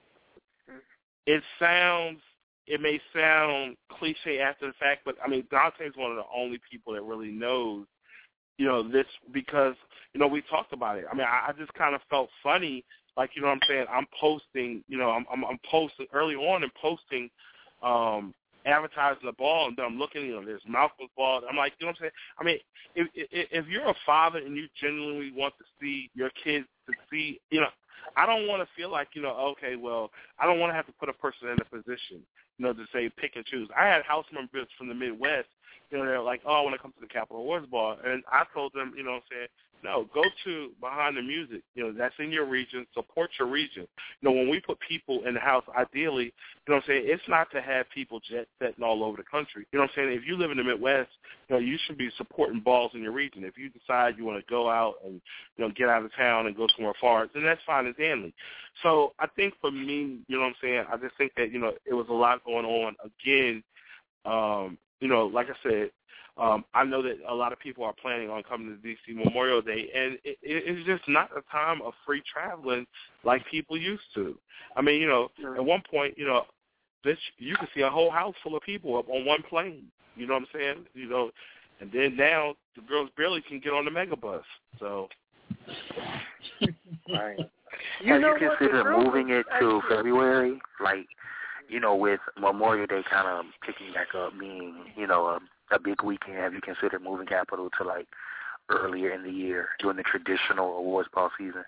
it may sound cliche after the fact, but, I mean, Dante's one of the only people that really knows, you know, this, because, you know, we talked about it. I mean, I just kind of felt funny, like, you know what I'm saying, I'm posting, you know, I'm posting early on and posting advertising the ball, and then I'm looking, you know, there's Malcolm's ball. I'm like, you know what I'm saying? I mean, if you're a father and you genuinely want to see your kids to see, you know, I don't want to feel like, you know, okay, well, I don't want to have to put a person in a position, you know, to say pick and choose. I had house members from the Midwest, you know, they're like, oh, I want to come to the Capitol Awards Ball. And I told them, you know what I'm saying, no, go to Behind the Music. You know, that's in your region. Support your region. You know, when we put people in the house, ideally, you know what I'm saying, it's not to have people jet-setting all over the country. You know what I'm saying? If you live in the Midwest, you know, you should be supporting balls in your region. If you decide you want to go out and, you know, get out of town and go somewhere far, then that's fine and dandy. So I think for me, you know what I'm saying, I just think that, you know, it was a lot going on. Again, you know, like I said, I know that a lot of people are planning on coming to D.C. Memorial Day, and it's just not a time of free traveling like people used to. I mean, you know, at one point, you know, you could see a whole house full of people up on one plane. You know what I'm saying? You know, and then now the girls barely can get on the megabus. So, right. Have you considered moving it to February? Like, you know, with Memorial Day kind of picking back up, being, you know, a big weekend, have you considered moving Capitol to, like, earlier in the year, during the traditional awards ball season?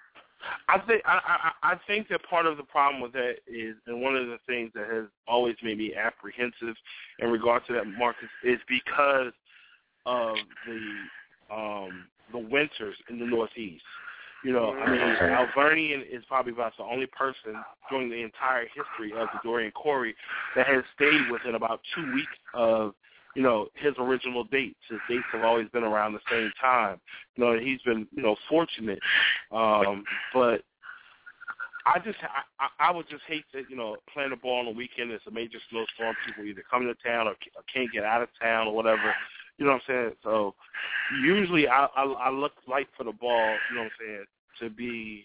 I think that part of the problem with that is, and one of the things that has always made me apprehensive in regard to that, Marcus, is because of the winters in the Northeast. You know, I mean, Alvernian is probably about the only person during the entire history of the Dorian Corey that has stayed within about 2 weeks of his original dates. His dates have always been around the same time. He's been, fortunate. But I would just hate that, playing the ball on the weekend. It's a major snowstorm. People either come to town or can't get out of town or whatever. You know what I'm saying? So usually I look like for the ball, you know what I'm saying, to be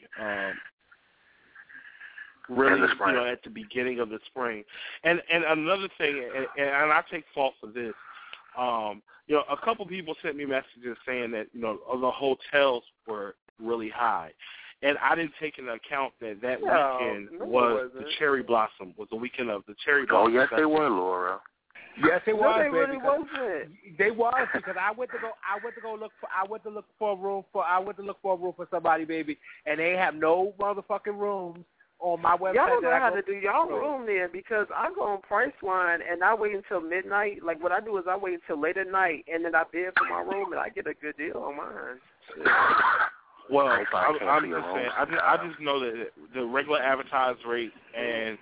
really, at the beginning of the spring. And another thing, and I take fault for this, a couple people sent me messages saying that, the hotels were really high. And I didn't take into account that weekend was the cherry blossom, was the weekend of the cherry blossom. Oh, yes, they were, Laura. Yes, it was. No, they baby, really wasn't. They was because I went to look for a room for somebody, baby, and they have no motherfucking rooms on my website. Y'all don't know how to do y'all room then, because I go on Priceline and I wait until midnight. Like what I do is I wait until late at night and then I bid for my room and I get a good deal on mine. Well, I'm just saying. I just know that the regular advertised rate and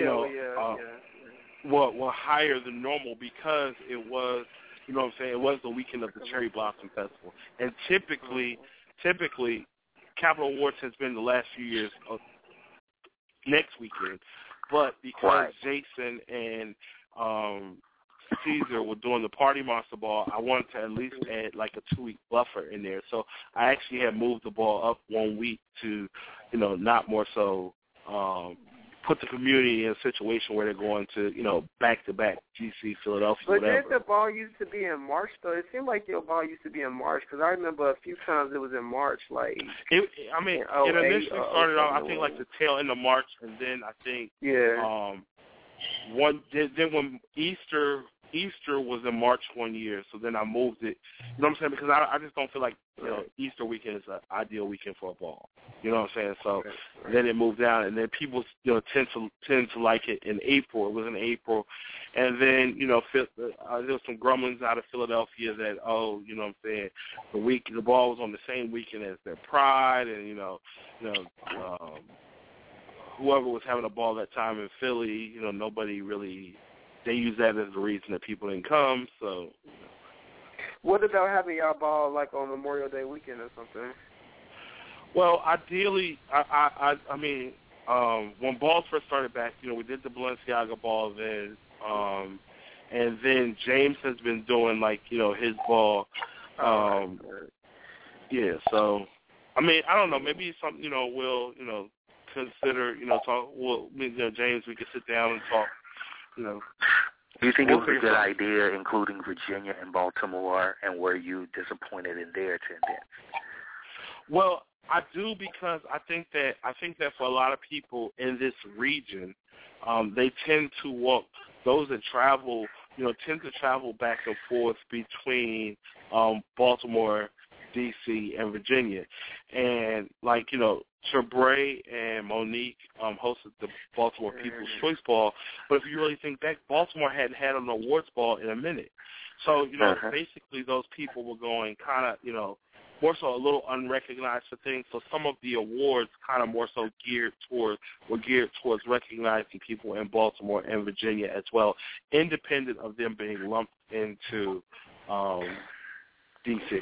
were higher than normal because it was, it was the weekend of the Cherry Blossom Festival. And typically, Capitol Awards has been the last few years next weekend. But because Jason and Caesar were doing the Party Monster Ball, I wanted to at least add like a 2-week buffer in there. So I actually had moved the ball up 1 week to, not more so put the community in a situation where they're going to, back-to-back GC, Philadelphia, but whatever. But did the ball used to be in March, though? It seemed like your ball used to be in March, because I remember a few times it was in March, like... It initially started off, I think, like the tail end of March, and then I think... Yeah. Then when Easter was in March 1 year, so then I moved it. You know what I'm saying? Because I just don't feel like Easter weekend is an ideal weekend for a ball. You know what I'm saying? So then it moved down, and then people tend to like it in April. It was in April, and then there was some grumblings out of Philadelphia that you know what I'm saying, the ball was on the same weekend as their Pride, and whoever was having a ball that time in Philly, nobody really. They use that as the reason that people didn't come. So, what about having y'all ball like on Memorial Day weekend or something? Well, ideally, I mean, when balls first started back, we did the Balenciaga ball then, and then James has been doing like his ball. Yeah. So, I mean, I don't know. Maybe it's something we'll consider. Talk. Well, James, we could sit down and talk. Do you think it was a good idea, including Virginia and Baltimore, and were you disappointed in their attendance? Well, I do, because I think that for a lot of people in this region, they tend to walk. Those that travel, tend to travel back and forth between Baltimore, D.C., and Virginia, and Trebre and Monique hosted the Baltimore People's Choice Ball, but if you really think back, Baltimore hadn't had an awards ball in a minute. So, basically those people were going kind of, more so a little unrecognized for things. So some of the awards kind of more so geared towards recognizing people in Baltimore and Virginia as well, independent of them being lumped into D.C.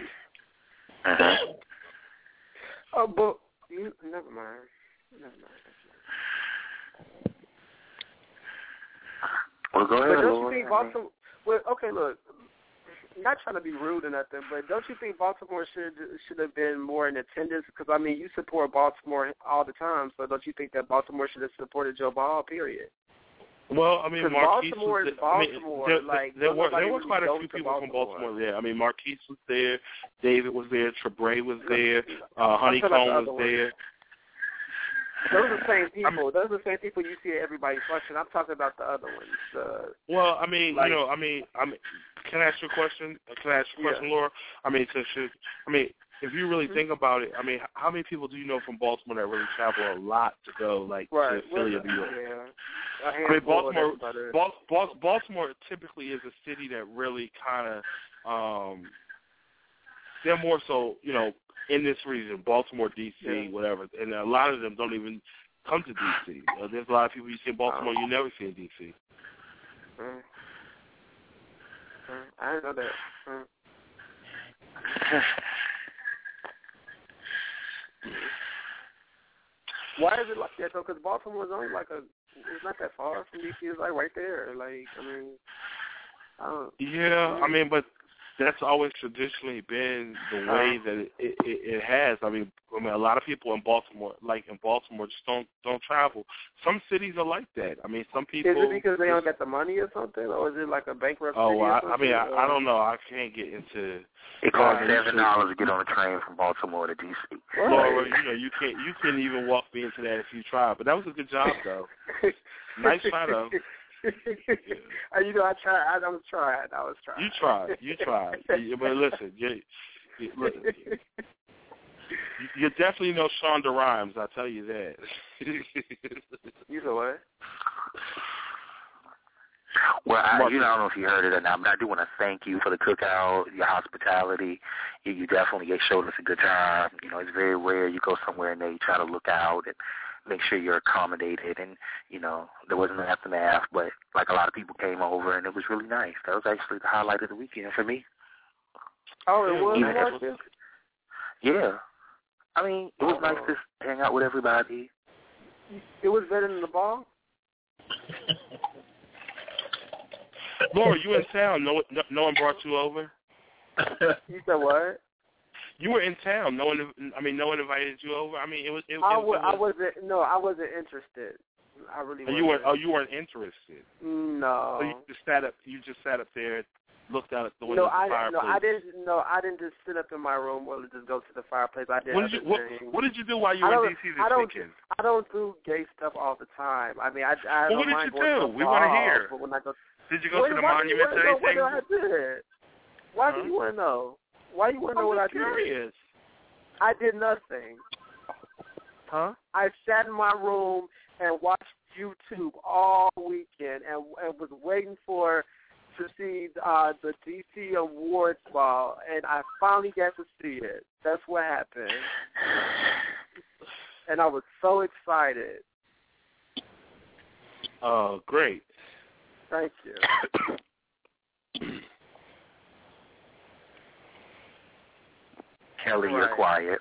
Oh, but never mind. Well, go ahead. But don't you think Baltimore? Well, okay, look. Not trying to be rude or nothing, but don't you think Baltimore should have been more in attendance? Because I mean, you support Baltimore all the time, so don't you think that Baltimore should have supported your ball? Period. Well, I mean, Marquise Baltimore was is Baltimore. There were quite a few people from Baltimore there. I mean, Marquise was there, David was there, Trebre was there, Honeycomb was there. Those are the same people. Those are the same people you see at everybody's function. I'm talking about the other ones. Well, I mean, can I ask you a question? Laura? I mean, if you really think about it, I mean, how many people do you know from Baltimore that really travel a lot to go, to Philly or New York? Yeah. I mean, Baltimore typically is a city that really kind of, they're more so, in this region, Baltimore, D.C., whatever, and a lot of them don't even come to D.C. There's a lot of people you see in Baltimore you never see in D.C. I didn't know that. Why is it like that though? Because Baltimore is only it's not that far from DC. It's like right there. Like, I mean, I don't. Yeah, I mean, but that's always traditionally been the way that it has. I mean, a lot of people in Baltimore, just don't travel. Some cities are like that. I mean, some people. Is it because they don't get the money or something, or is it like a bankrupt city? I don't know. I can't get into. It costs $7 to get on a train from Baltimore to DC. Laura, you couldn't even walk me into that if you tried. But that was a good job, though. Nice try, though. Yeah. I tried. I was trying. You tried. But listen, you definitely know Shonda Rhimes. I'll tell you that. You know what? Well, I don't know if you heard it or not, but I do want to thank you for the cookout, your hospitality. You definitely showed us a good time. It's very rare you go somewhere and they try to look out and make sure you're accommodated. And, there wasn't an aftermath, but like a lot of people came over, and it was really nice. That was actually the highlight of the weekend for me. Oh, it was? Yeah. I mean, it was nice to hang out with everybody. It was better than the ball? Laura, you in town? No one brought you over? You said what? You were in town. No one invited you over. I mean, I wasn't interested. I really wasn't. You weren't interested. No. So you just sat up there, looked out at the window of the fireplace. I didn't just sit up in my room or just go to the fireplace. I did. What did you do while you were in DC this weekend? I don't do gay stuff all the time. I mean, I well, what did you do? We want to hear. But when I go, did you go to the monument or anything? What I did? Why do you want to know? Why you want to know what I did? Curious. I did nothing. Huh? I sat in my room and watched YouTube all weekend and was waiting to see the DC Awards ball, and I finally got to see it. That's what happened. And I was so excited. Oh, great. Thank you. Kelly, you're quiet.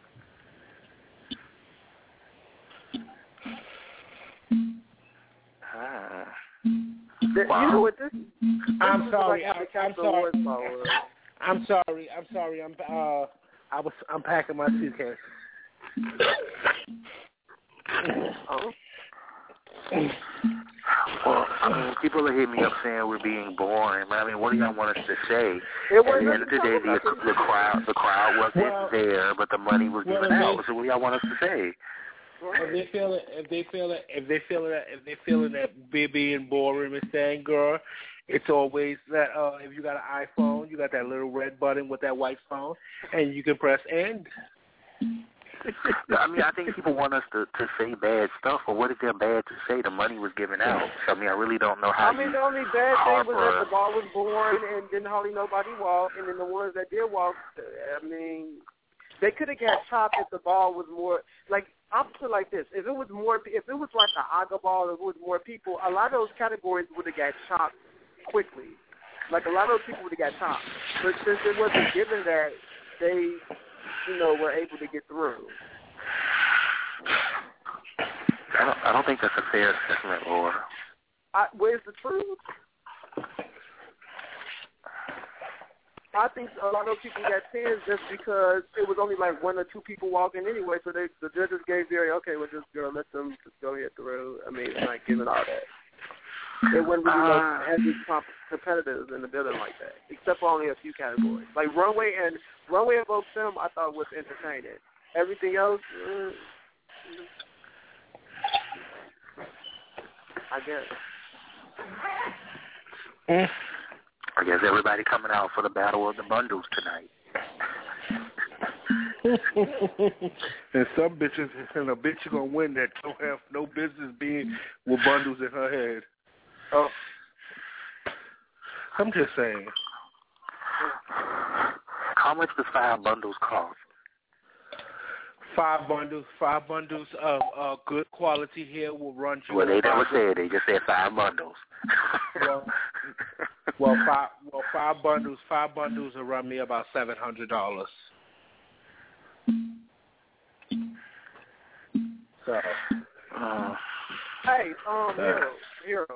You know what this? I'm sorry. Like I'm sorry. I'm packing my suitcase. Well, I mean, people are hitting me up saying we're being boring. But I mean, what do y'all want us to say? At the end of the day, the crowd wasn't there, but the money was given out. So what do y'all want us to say? If they feeling that being boring, Miss Thang girl, it's always that if you got an iPhone, you got that little red button with that white phone, and you can press end. I mean, I think people want us to say bad stuff, or what is there bad to say? The money was given out. So, I mean, I really don't know how. I mean, the only bad thing was that the ball was born and didn't hardly nobody walk, and then the ones that did walk, I mean, they could have got chopped if the ball was more like. I'll put it like this: if it was like an Aga ball, if it was more people, a lot of those categories would have got chopped quickly. Like a lot of those people would have got chopped, but since it wasn't given that, they. Were able to get through. I don't think that's a fair assessment, Laura. Where's the truth? I think a lot of people got 10s just because it was only like one or two people walking anyway, so the judges gave we'll just let them just go get through. I mean, it's not giving all that. It wasn't really heavy competitors in the building like that, except for only a few categories. Like Runway and Vogue Film, I thought was entertaining. Everything else, I guess. I guess everybody coming out for the Battle of the Bundles tonight. And some bitches, and a bitch gonna win that don't have no business being with bundles in her head. Oh, I'm just saying. How much does 5 bundles cost? 5 bundles of good quality hair will run you. Well, they never said. They just said 5 bundles. Well, 5 bundles will run me about $700. So, hey, Hero.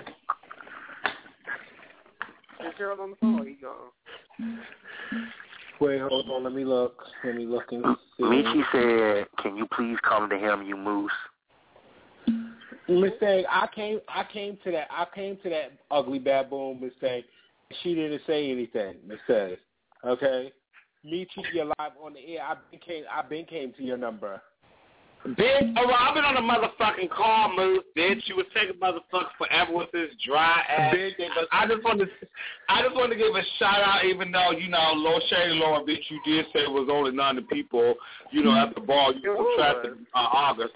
Is Harold on the phone? He gone. Wait, hold on. Let me look and see. Michi said, "Can you please come to him, you moose?" Miss Thing, I came to that ugly baboon, Miss Thing. She didn't say anything, Miss Thing. Okay, Michi, you're live on the air. I've been came to your number. Bitch, I've been on a motherfucking call, Moose, bitch. You was taking motherfuckers forever with this dry ass shit. But I just want to give a shout out, even though, Lord Shady Lord, bitch, you did say it was only 90 people, at the ball you subtracted August.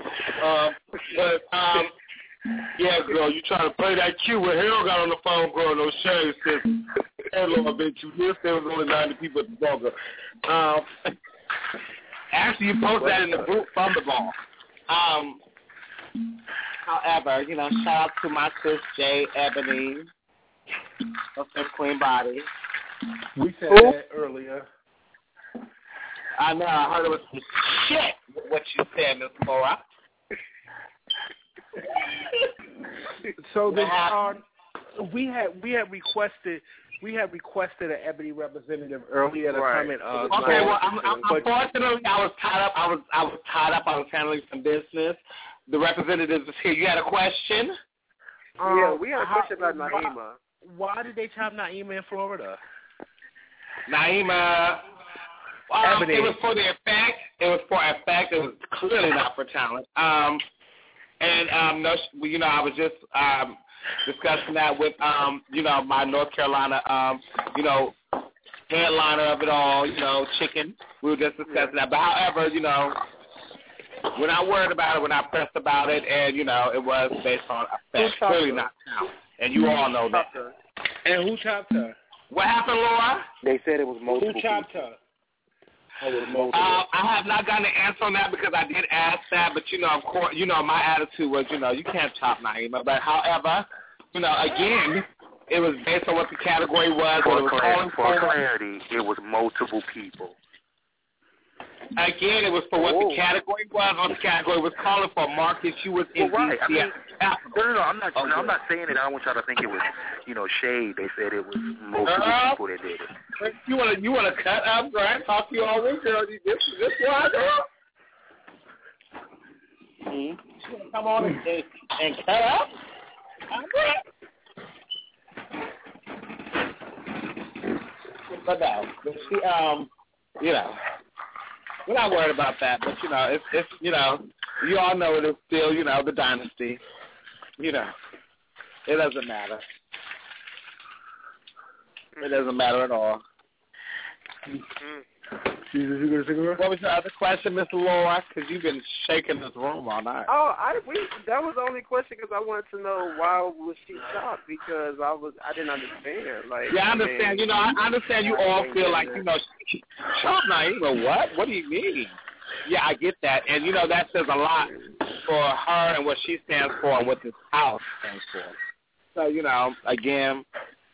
Yeah, girl, you trying to play that cue where Harold got on the phone, girl, no shade, says, hey, Lord, bitch, you did say it was only 90 people at the ball, girl. Actually, you post that in the group from the ball. However, shout out to my sis, Jay Ebony, of the Queen Body. We said that earlier. I know, I heard it was some shit what you said, Miss Laura. So we had requested an Ebony representative earlier to come in. Okay, well, unfortunately, I was tied up. I was handling some business. The representative is here. You had a question? Yeah, we had a question about Naima. Why did they chop Naima in Florida? Naima. Ebony. It was for the effect. It was clearly not for talent. I was just discussing that with, my North Carolina, headliner of it all, Chicken. We were just discussing that. But however, we're not worried about it. We're not pressed about it. And, it was based on effect. Clearly not talent. And you all know that. And who chopped her? What happened, Laura? They said it was multiple. Who chopped her? I have not gotten an answer on that because I did ask that, but of course, my attitude was, you can't chop Naima. But however, again, it was based on what the category was. For clarity, it was multiple people. Again, it was for what the category was. What the category was calling for. Marcus, you was in right. DC. No, I'm not. I'm not saying it. I don't want y'all to think it was, shade. They said it was multiple people that did it. You want to cut up, right? Talk to you all week, girl. This why, girl? You want to come on and cut up? But no, we're not worried about that. But it's you all know it is still the dynasty. It doesn't matter. It doesn't matter at all. What was your other question, Mr. Laura? Because you've been shaking this room all night. Oh, that was the only question because I wanted to know why was she shocked because I didn't understand. I understand. I understand you all feel like shocked Naima. What do you mean? Yeah, I get that, and that says a lot for her and what she stands for and what this house stands for. So again,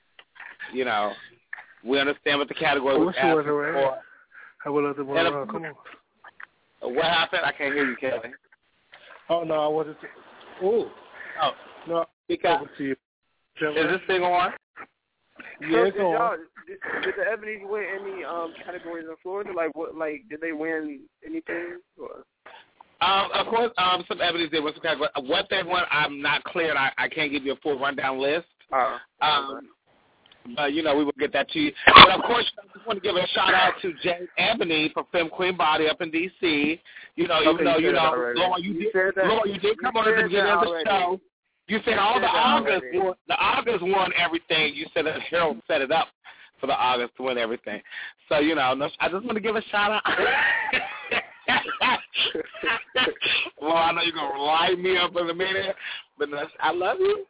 we understand what the category was asking for. Come on. What happened? I can't hear you, Kelly. Oh, no, I wasn't. Oh, no. Because to you. Is this thing on? Yeah, it's on. Did the Ebony win any categories in Florida? Did they win anything? Or? Of course, some Ebony's did win some categories. What they won, I'm not clear, and I can't give you a full rundown list. But, we will get that to you. But, of course, I just want to give a shout-out to Jay Ebony from Femme Queen Body up in D.C. Even though, Laura, you did come on at the beginning of the show. You said all the August won everything. You said that Harold set it up for the August to win everything. So, I just want to give a shout-out. Well, I know you're going to light me up in a minute, but I love you.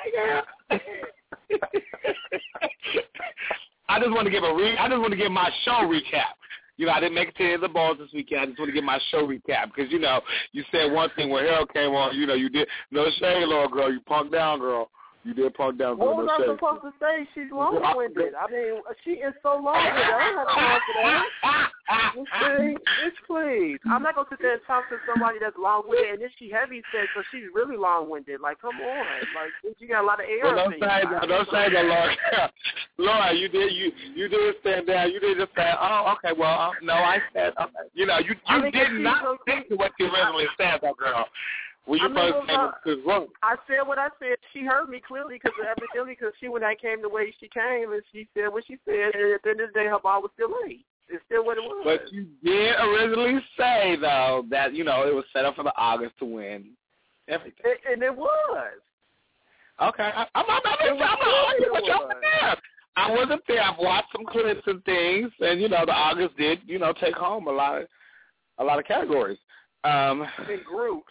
I just want to give my show recap. I didn't make it to the balls this weekend. I just want to give my show recap because you said one thing when Harold came on. You did no shade, Lord, girl. You punked down, girl. You did park down. What was I shade. supposed to say? She's long-winded. I mean, she is so long-winded. I don't have time for that. Bitch, please. I'm not going to sit there and talk to somebody that's long-winded, and then she heavy set, so she's really long-winded. Like, come on. Like, you got a lot of air. Well, don't say that, Laura. Laura, you did stand down. You did just say, oh, okay, well, no, I said, okay. You know, you did not think to what you originally said, though, girl. When you first came into this room. I said what I said. She heard me clearly because she, when I came the way she came, and she said what she said, and at the end of the day, her ball was still late. It's still what it was. But you did originally say, though, that, you know, it was set up for the August to win everything. And it was. Okay. I'm not arguing with you there. I wasn't there. I've watched some clips and things, and, you know, the August did, you know, take home a lot of categories. In groups.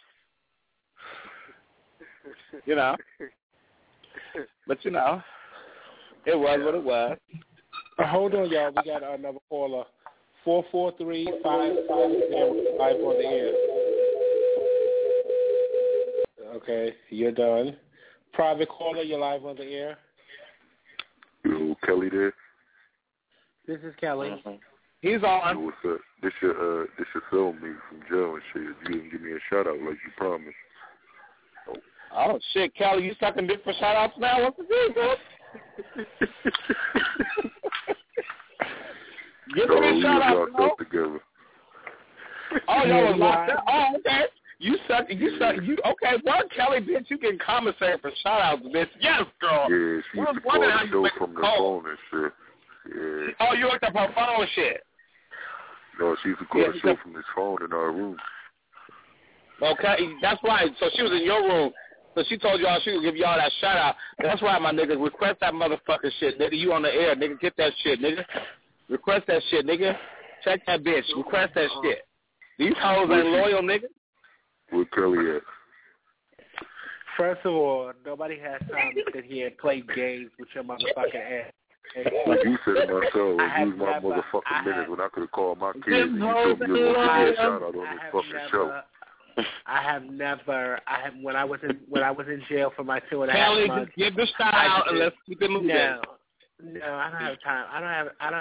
You know, but you know, it was what it was. Hold on, y'all. We got another caller. 443-550 live on the air. Okay, you're done. Private caller, you're live on the air. Yo, Kelly there. This is Kelly. He's on. Yo, what's up? This your cellmate from jail and shit. You didn't give me a shout out like you promised. Oh, shit, Kelly, you sucking dick for shout-outs now? What's the deal, bro? Give me a shout-out, locked up together. Oh, y'all was locked up? Oh, okay. You okay, well, Kelly, bitch, you getting commissary for shout-outs, bitch. Yes, girl. Yeah, she used to call the show from the phone and shit. Yeah. Oh, you looked up her phone and shit? No, she used to call the show from this phone in our room. Okay, that's right. So she was in your room. So she told y'all she would give y'all that shout out. That's right, my niggas. Request that motherfucking shit, nigga. You on the air, nigga. Get that shit, nigga. Request that shit, nigga. Check that bitch. Request that shit. These hoes ain't loyal, nigga. Where Kelly at? First of all, nobody has time to sit here and play games with your motherfucking ass. Like you said it myself, and use my motherfucking minutes when I could have called my kids and you told me you were going to give me a shout out on this fucking show. When I was in jail for my 2.5 Kelly, months. Just give the shout out and let's keep it moving. No, I don't have time. I don't have time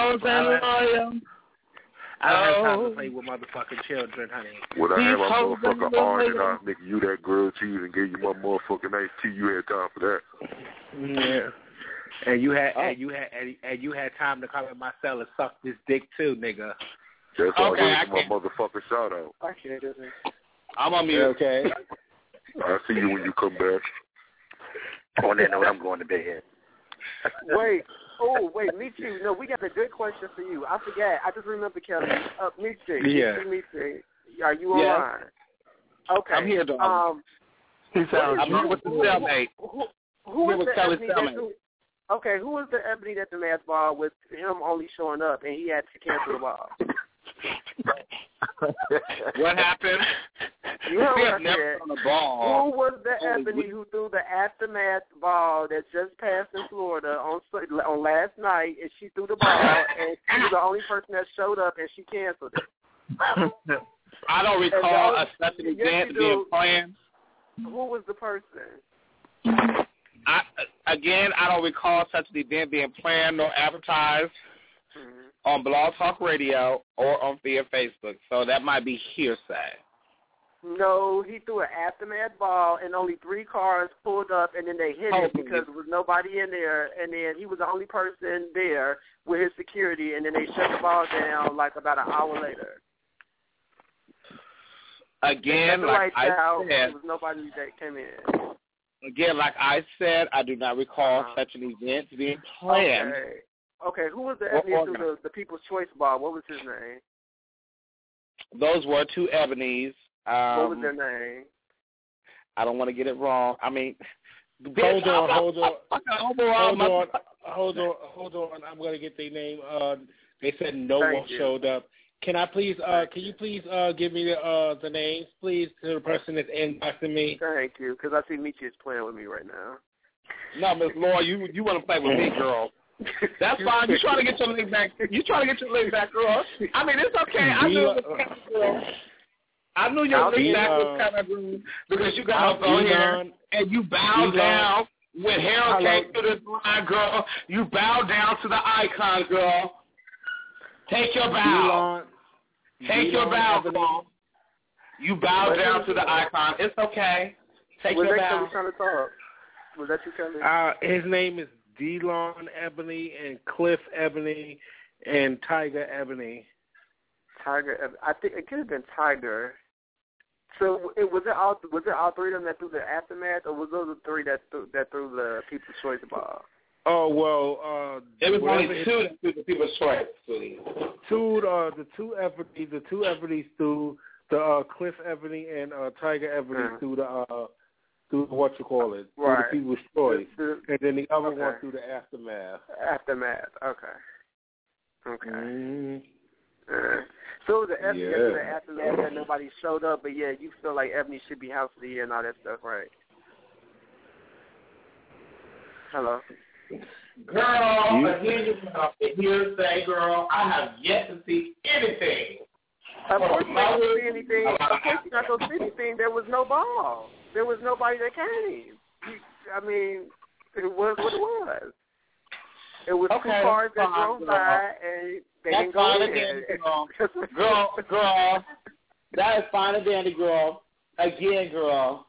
to play with motherfucking children, honey. When I had my motherfucking arm and I was making you that grilled cheese and gave you my motherfucking iced tea, you had time for that. Yeah. And you had time to come in my cell and suck this dick too, nigga. That's all my motherfucking shout out. I'm on mute. Okay. I'll see you when you come back. On that note, I'm going to bed. Wait, me too. No, we got a good question for you. I forgot. I just remember, Kelly. Me too. Yeah. Me too. Are you online? Okay. I'm here, dog. I'm here with the cellmate. Who was the Ebony okay, who was the Ebony at the last ball with him only showing up and he had to cancel the ball? What happened? You know what I said. On the ball. Who was the Ebony who threw the aftermath ball that just passed in Florida on last night, and she threw the ball, and she was the only person that showed up, and she canceled it? I don't recall such an event being planned. Who was the person? I don't recall such an event being planned nor advertised on Blog Talk Radio or on via Facebook. So that might be hearsay. No, he threw an aftermath ball, and only 3 cars pulled up, and then they hit it because there was nobody in there, and then he was the only person there with his security, and then they shut the ball down like about an hour later. Again, like I said, there was nobody that came in. Again, like I said, I do not recall such an event being planned. Okay, who was the Ebony through the People's Choice Ball? What was his name? Those were 2 Ebonies. What was their name? I don't want to get it wrong. I mean, hold on. I'm going to get their name. They said no one showed up. Can I please? Can you please give me the names, please, to the person that's inboxing me? Thank you, because I see Michi is playing with me right now. No, Miss Laura, you want to play with me, girl? That's fine. You trying to get your link back? Girl? I mean, it's okay. I knew it was coming, girl. I knew your link back was coming, because you got up on here and you bowed down When Harold came through this line, girl, you bow down to the icon, girl. Take your bow. Take your bow, girl. You bow down to the icon. It's okay. Take your bow. Was that trying to talk? Was that you, Kelly? His name is DeLon Ebony and Cliff Ebony and Tiger Ebony. Tiger, I think it could have been Tiger. So was it all three of them that threw the aftermath, or was those the three that threw the People's Choice ball? Oh well, it was only two that threw the People's Choice. The two Ebonys threw the Cliff Ebony and Tiger Ebony through the what you call it, through the People's Choice, and then the other one through the aftermath. Aftermath, okay. So the Ebony to the aftermath that nobody showed up, but yeah, you feel like Ebony should be House of the Year and all that stuff, right? Hello. Girl, again, you say, girl, I have yet to see anything. Of course you're not going to see anything. Of course you're not going to see anything. There was no ball. There was nobody that came. I mean, it was what it was. It was two cars that drove by, and they didn't go in. Girl, that is fine and dandy, girl. Again, girl.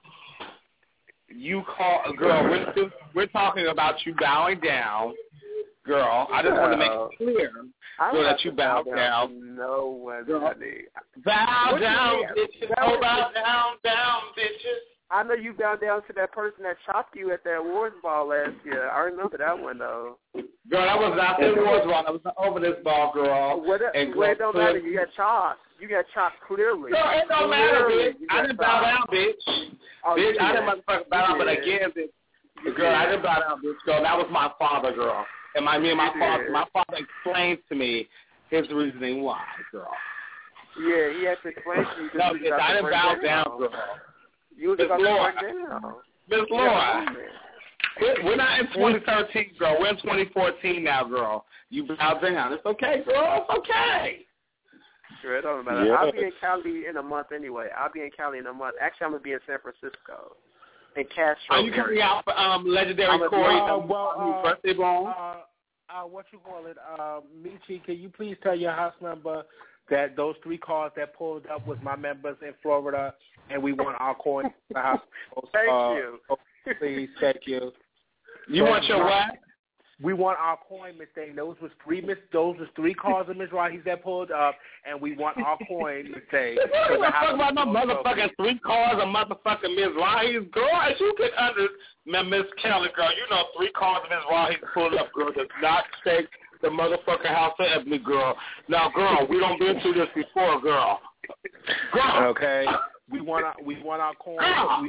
We're talking about you bowing down, girl. I just want to make it clear, girl, that you bow down. No one, honey. Bow down, bitches. Bow down, bitches. I know you bowed down to that person that chopped you at that awards ball last year. I remember that one, though. Girl, that was not the awards ball. That was the Overness ball, girl. It don't matter. You got chopped. You got chopped clearly. Girl, it don't matter, bitch. I didn't bow down, bitch. I didn't motherfucking bow down, but again, bitch. Girl, I didn't bow down, bitch. Girl, that was my father, girl. And my father explained to me his reasoning why, girl. Yeah, he had to explain to you. No, bitch, I didn't bow down, girl. You was about to burn down. Miss Laura, we're not in 2013, girl. We're in 2014 now, girl. You bow down. It's okay, girl. It's okay. Sure, it don't matter. I'll be in Cali in a month anyway. Actually, I'm going to be in San Francisco. In Castro. Are you coming out for Legendary Corey? Birthday ball? What you call it? Michi, can you please tell your house member that those three cars that pulled up was my members in Florida, and we want our coin in the house. Thank you. Please, thank you. You want your what? We want our coin, Miss Dane. Those was three cars of Miss Rahees that pulled up, and we want our coin, Miss Dane. We're not talking about no motherfucking three cars of motherfucking Miss Rahees, girl. As you can understand, Miss Kelly, girl, you know 3 cars of Miss Rahees pulled up, girl, does not take the motherfucking House of Ebony, girl. Now, girl, we don't been through this before, girl. Girl. Okay. We want our coin.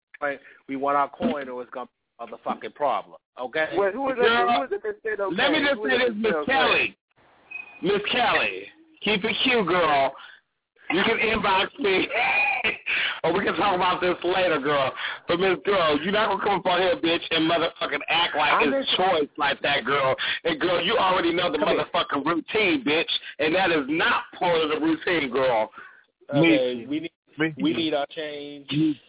We want our coin, or it's gonna be a motherfucking problem. Okay. Well, who is it that said okay? Let me just say this, Miss Kelly. Miss Kelly, keep it cute, girl. You can inbox me, or we can talk about this later, girl. But, Miss Girl, you're not going to come up on here, bitch, and motherfucking act like it's choice like that, girl. And, girl, you already know the motherfucking routine, bitch, and that is not part of the routine, girl. Okay, we need our change.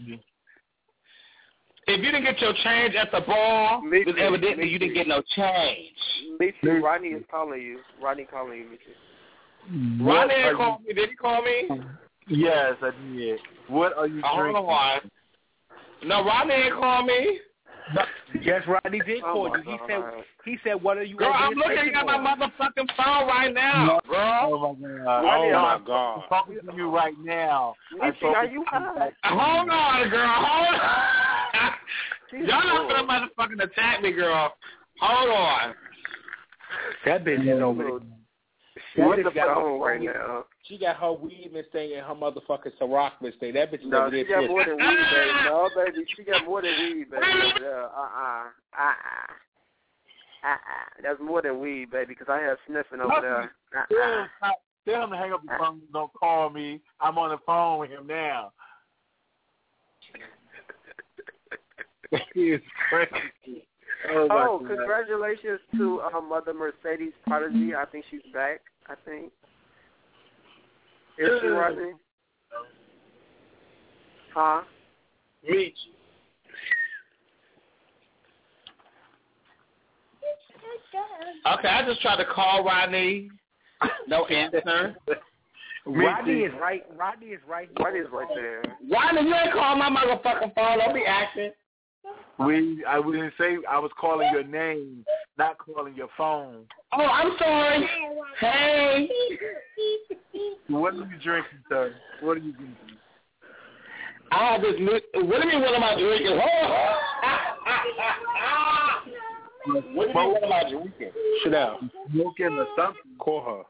If you didn't get your change at the ball, then evidently you didn't get no change. Me too. Rodney is calling you. Rodney calling you, me too. Rodney called me. Did he call me? Yes, I did. What are you drinking? I don't know why. No, Rodney ain't called me. No, yes, Rodney did call you. He said, "What are you?" Girl, I'm looking at my motherfucking phone right now, girl. Oh my God! I'm talking to you right now. Are you high? Hold on, girl. Hold on. Y'all not gonna motherfucking attack me, girl. Hold on. That bitch is over there. What's the phone right now? She got her weed mistake and her motherfucking Ciroc mistake. That bitch is no, over there. She got more than weed, baby. No, baby, she got more than weed, baby. That's more than weed, baby, because I have sniffing over there. Tell him to hang up the phone. Don't call me. I'm on the phone with him now. It's crazy. Oh, congratulations to Mother Mercedes Prodigy. I think she's back, I think. Is she, Rodney? Huh? Meet. Okay, I just tried to call Rodney. No answer. Rodney is right. Rodney is right there. Rodney, you ain't called my motherfucking phone. Don't be acting. I didn't say I was calling your name, not calling your phone. Oh, I'm sorry. Hey. What are you drinking, sir? What are you drinking? I have this. What do you mean? What am I drinking? What do you mean? What am I drinking? Chanel. Smoking or something? Call her.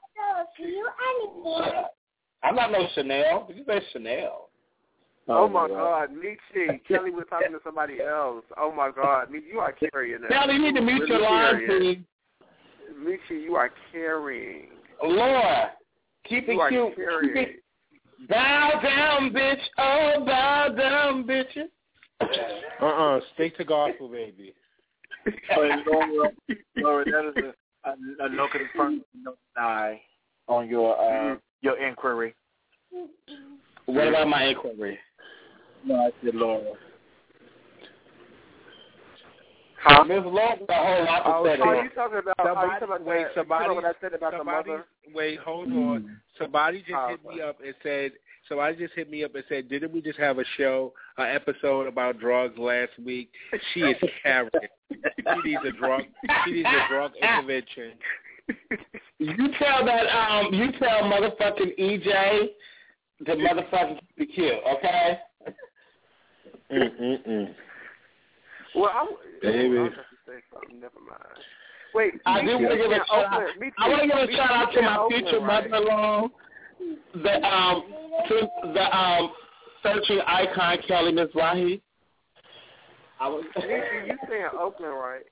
I'm not no Chanel. Did you say Chanel? Oh my God, Michi. Kelly was talking to somebody else. Oh my God, Michi, you are carrying that. Kelly, you need to mute your line, please. Michi, you are carrying. Lord, keep it cute. Keep it. Bow down, bitch. Oh, bow down, bitches. Stick to gospel, baby. Laura, that is a no confirm, no deny on your inquiry. What about my inquiry? No, I said Laura. Huh? Miss Laura, a whole lot to say. Are you talking about what I said about the mother? Wait, hold on. Somebody just hit me up and said, didn't we just have an episode about drugs last week? She is carrying. She needs a drug intervention. You tell motherfucking EJ to motherfucking keep it cute, okay? Well, I was going to say something. Never mind. Wait, I want to give a shout out to my future mother-in-law, the searching icon Kelly Mizrahi. You stay in Oakland, right?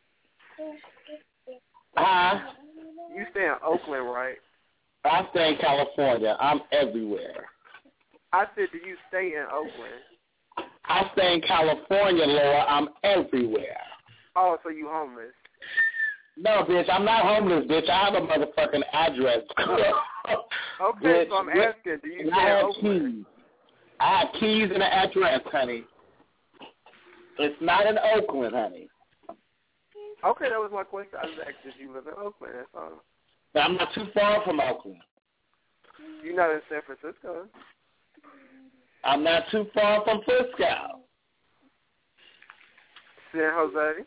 Huh? You stay in Oakland, right? I stay in California. I'm everywhere. I said, do you stay in Oakland? I stay in California, Laura. I'm everywhere. Oh, so you homeless? No, bitch. I'm not homeless, bitch. I have a motherfucking address. Okay, bitch, so I'm asking, do you stay in Oakland? I have keys and an address, honey. It's not in Oakland, honey. Okay, that was my question. I just asked if you live in Oakland. That's all. But I'm not too far from Oakland. You're not in San Francisco? I'm not too far from Frisco. San Jose?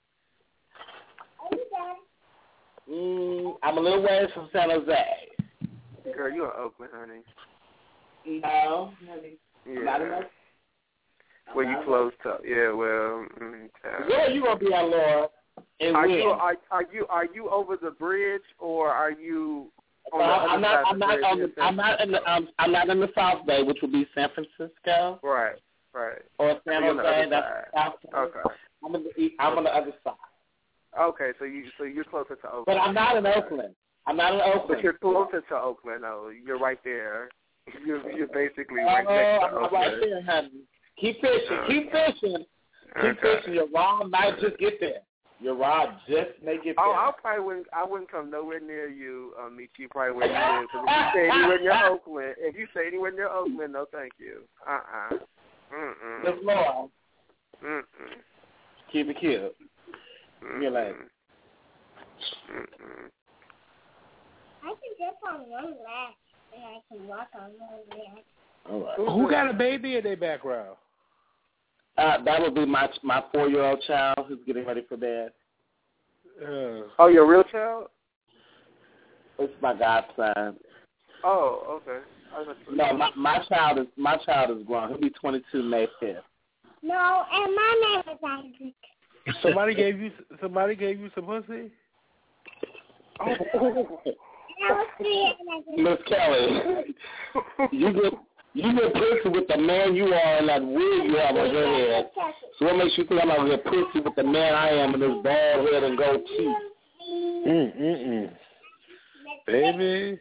I'm a little ways from San Jose. Girl, you're in Oakland, honey. No, honey. Yeah. Not enough. Well, you close to, yeah, well. Where are you going to be on, Laura? Are you over the bridge, or are you on the I'm other not in the South Bay, which would be San Francisco. Right. Or San Jose. That's South Bay. Okay. I'm on the other side. Okay, so you're closer to Oakland. But I'm not in Oakland. But you're closer to Oakland. No, you're right there. You're basically right next to Oakland. I'm right there, honey. Keep fishing. Keep fishing. Your rod might just get there. Your rod just may get there. Oh, I wouldn't come nowhere near you, meet you probably where you live. If you stay anywhere near Oakland, no thank you. Just Laura. Keep it cute. You're like. I can jump on one leg and I can walk on one leg. All right. Who got a baby in their background? That would be my 4-year-old child who's getting ready for bed. Oh, your real child? It's my godson. Oh, okay. No, my child is grown. He'll be 22 May 5th. No, and my name is Isaac. Somebody gave you some pussy? Oh. Miss Kelly, you get pussy with the man you are and that wig you have on your head. So what makes you think I'm going to get pussy with the man I am and this bald head and goatee? Baby.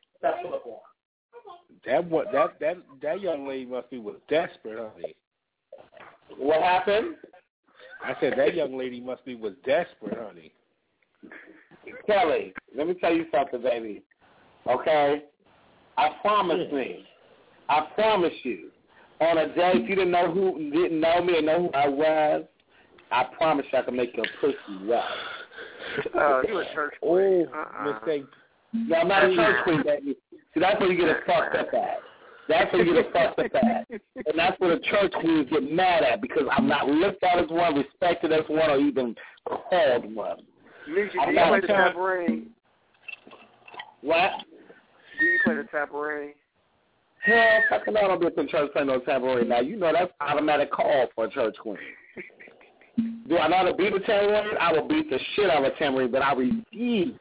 That young lady must be was desperate, honey. What happened? I said that young lady must be was desperate, honey. Kelly, let me tell you something, baby. Okay? I promise you, on a day, if you didn't know me and know who I was, I promise you I can make your pussy wet. You a church queen. Mistake. No, I'm not a church queen, baby. See, that's where you get it fucked up at. That's where you get it fucked up at. And that's where the church queens get mad at, because I'm not looked at as one, respected as one, or even called one. Luigi, do you play the tambourine? What? Do you play the tambourine? Hell, fucking I don't be at the church playing no tambourine. Now, you know that's automatic call for a church queen. Do I know how to beat a tambourine? I will beat the shit out of a tambourine, but I refuse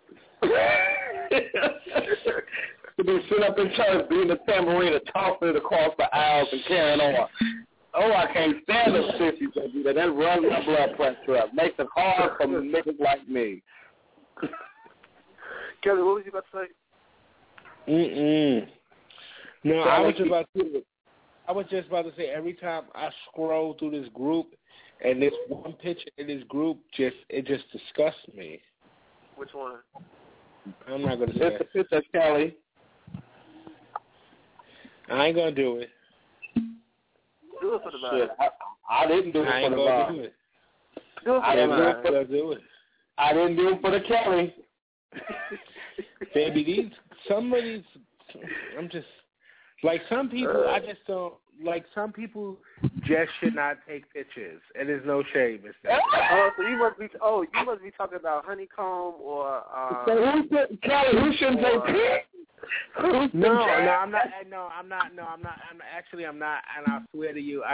to be sitting up in church beating the tambourine and tossing it across the aisles and carrying on. Oh, I can't stand those sissies that do that. That runs my blood pressure up. Makes it hard for niggas like me. Kelly, what was you about to say? No, I was just about to say every time I scroll through this group and this one picture in this group it just disgusts me. Which one? I'm not gonna say it's a picture, Kelly. I ain't gonna do it. Do it for the vibe. I didn't do it for the vibe. Do it for the do it. I didn't do it for the Kelly. Baby, some people just should not take pictures, and there's no shame in that. So you must be talking about Honeycomb or Kelly, who shouldn't take pictures? No, I'm not, and I swear to you,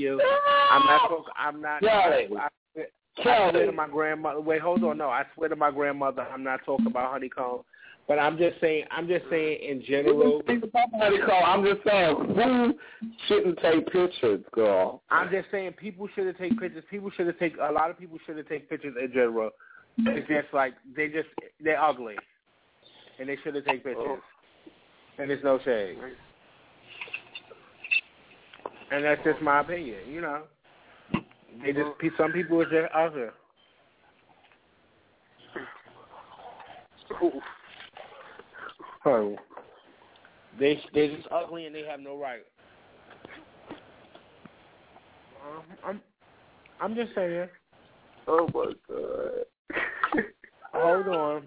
I'm not. Kelly. I swear to my grandmother. Wait, hold on. No, I swear to my grandmother, I'm not talking about Honeycomb. But I'm just saying in general. I'm just saying, who shouldn't take pictures, girl? I'm just saying people shouldn't take pictures. A lot of people shouldn't take pictures in general. It's just like they're ugly, and they shouldn't take pictures. And there's no shade. And that's just my opinion, you know. Some people are just ugly. Oh, they're just ugly and they have no right. I'm just saying. Oh my God. Hold on.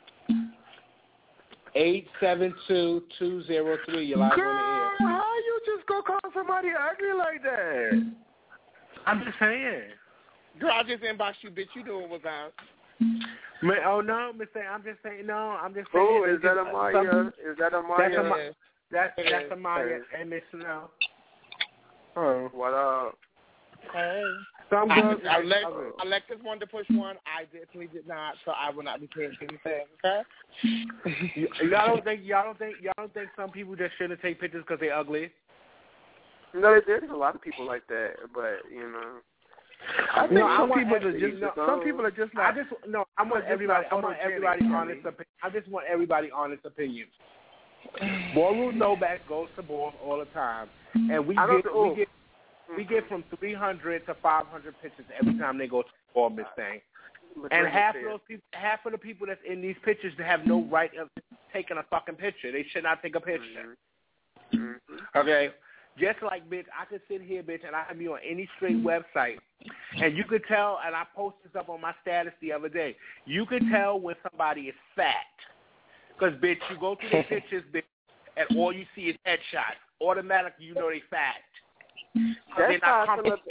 872-203. You're live on the air. How you just go call somebody ugly like that? I'm just saying. Girl, I just inboxed you, bitch. You knew it was on. Oh no, Mr. I'm just saying. Oh, is that Amaya? Is that Amaya? That's Amaya and Miss Snow. Oh, what up? Hey. Alexis wanted to push one. I definitely did not, so I will not be paying anything. Okay. Y'all don't think some people just shouldn't take pictures because they're ugly? No, there's a lot of people like that, but you know. I think some people are just like. I want everybody honest opinion. I just want everybody honest opinion. Boru Novak goes to ball all the time, and we get from 300 to 500 pictures every time they go to the ball, Miss Thing. And half of the people that's in these pictures have no right of taking a fucking picture. They should not take a picture. Mm-hmm. Okay. Just like, bitch, I could sit here, bitch, and I have you on any straight website, and you could tell, and I posted this up on my status the other day, you could tell when somebody is fat. Because, bitch, you go through their pictures, bitch, and all you see is headshots. Automatically, you know they fat. Because they're not comfortable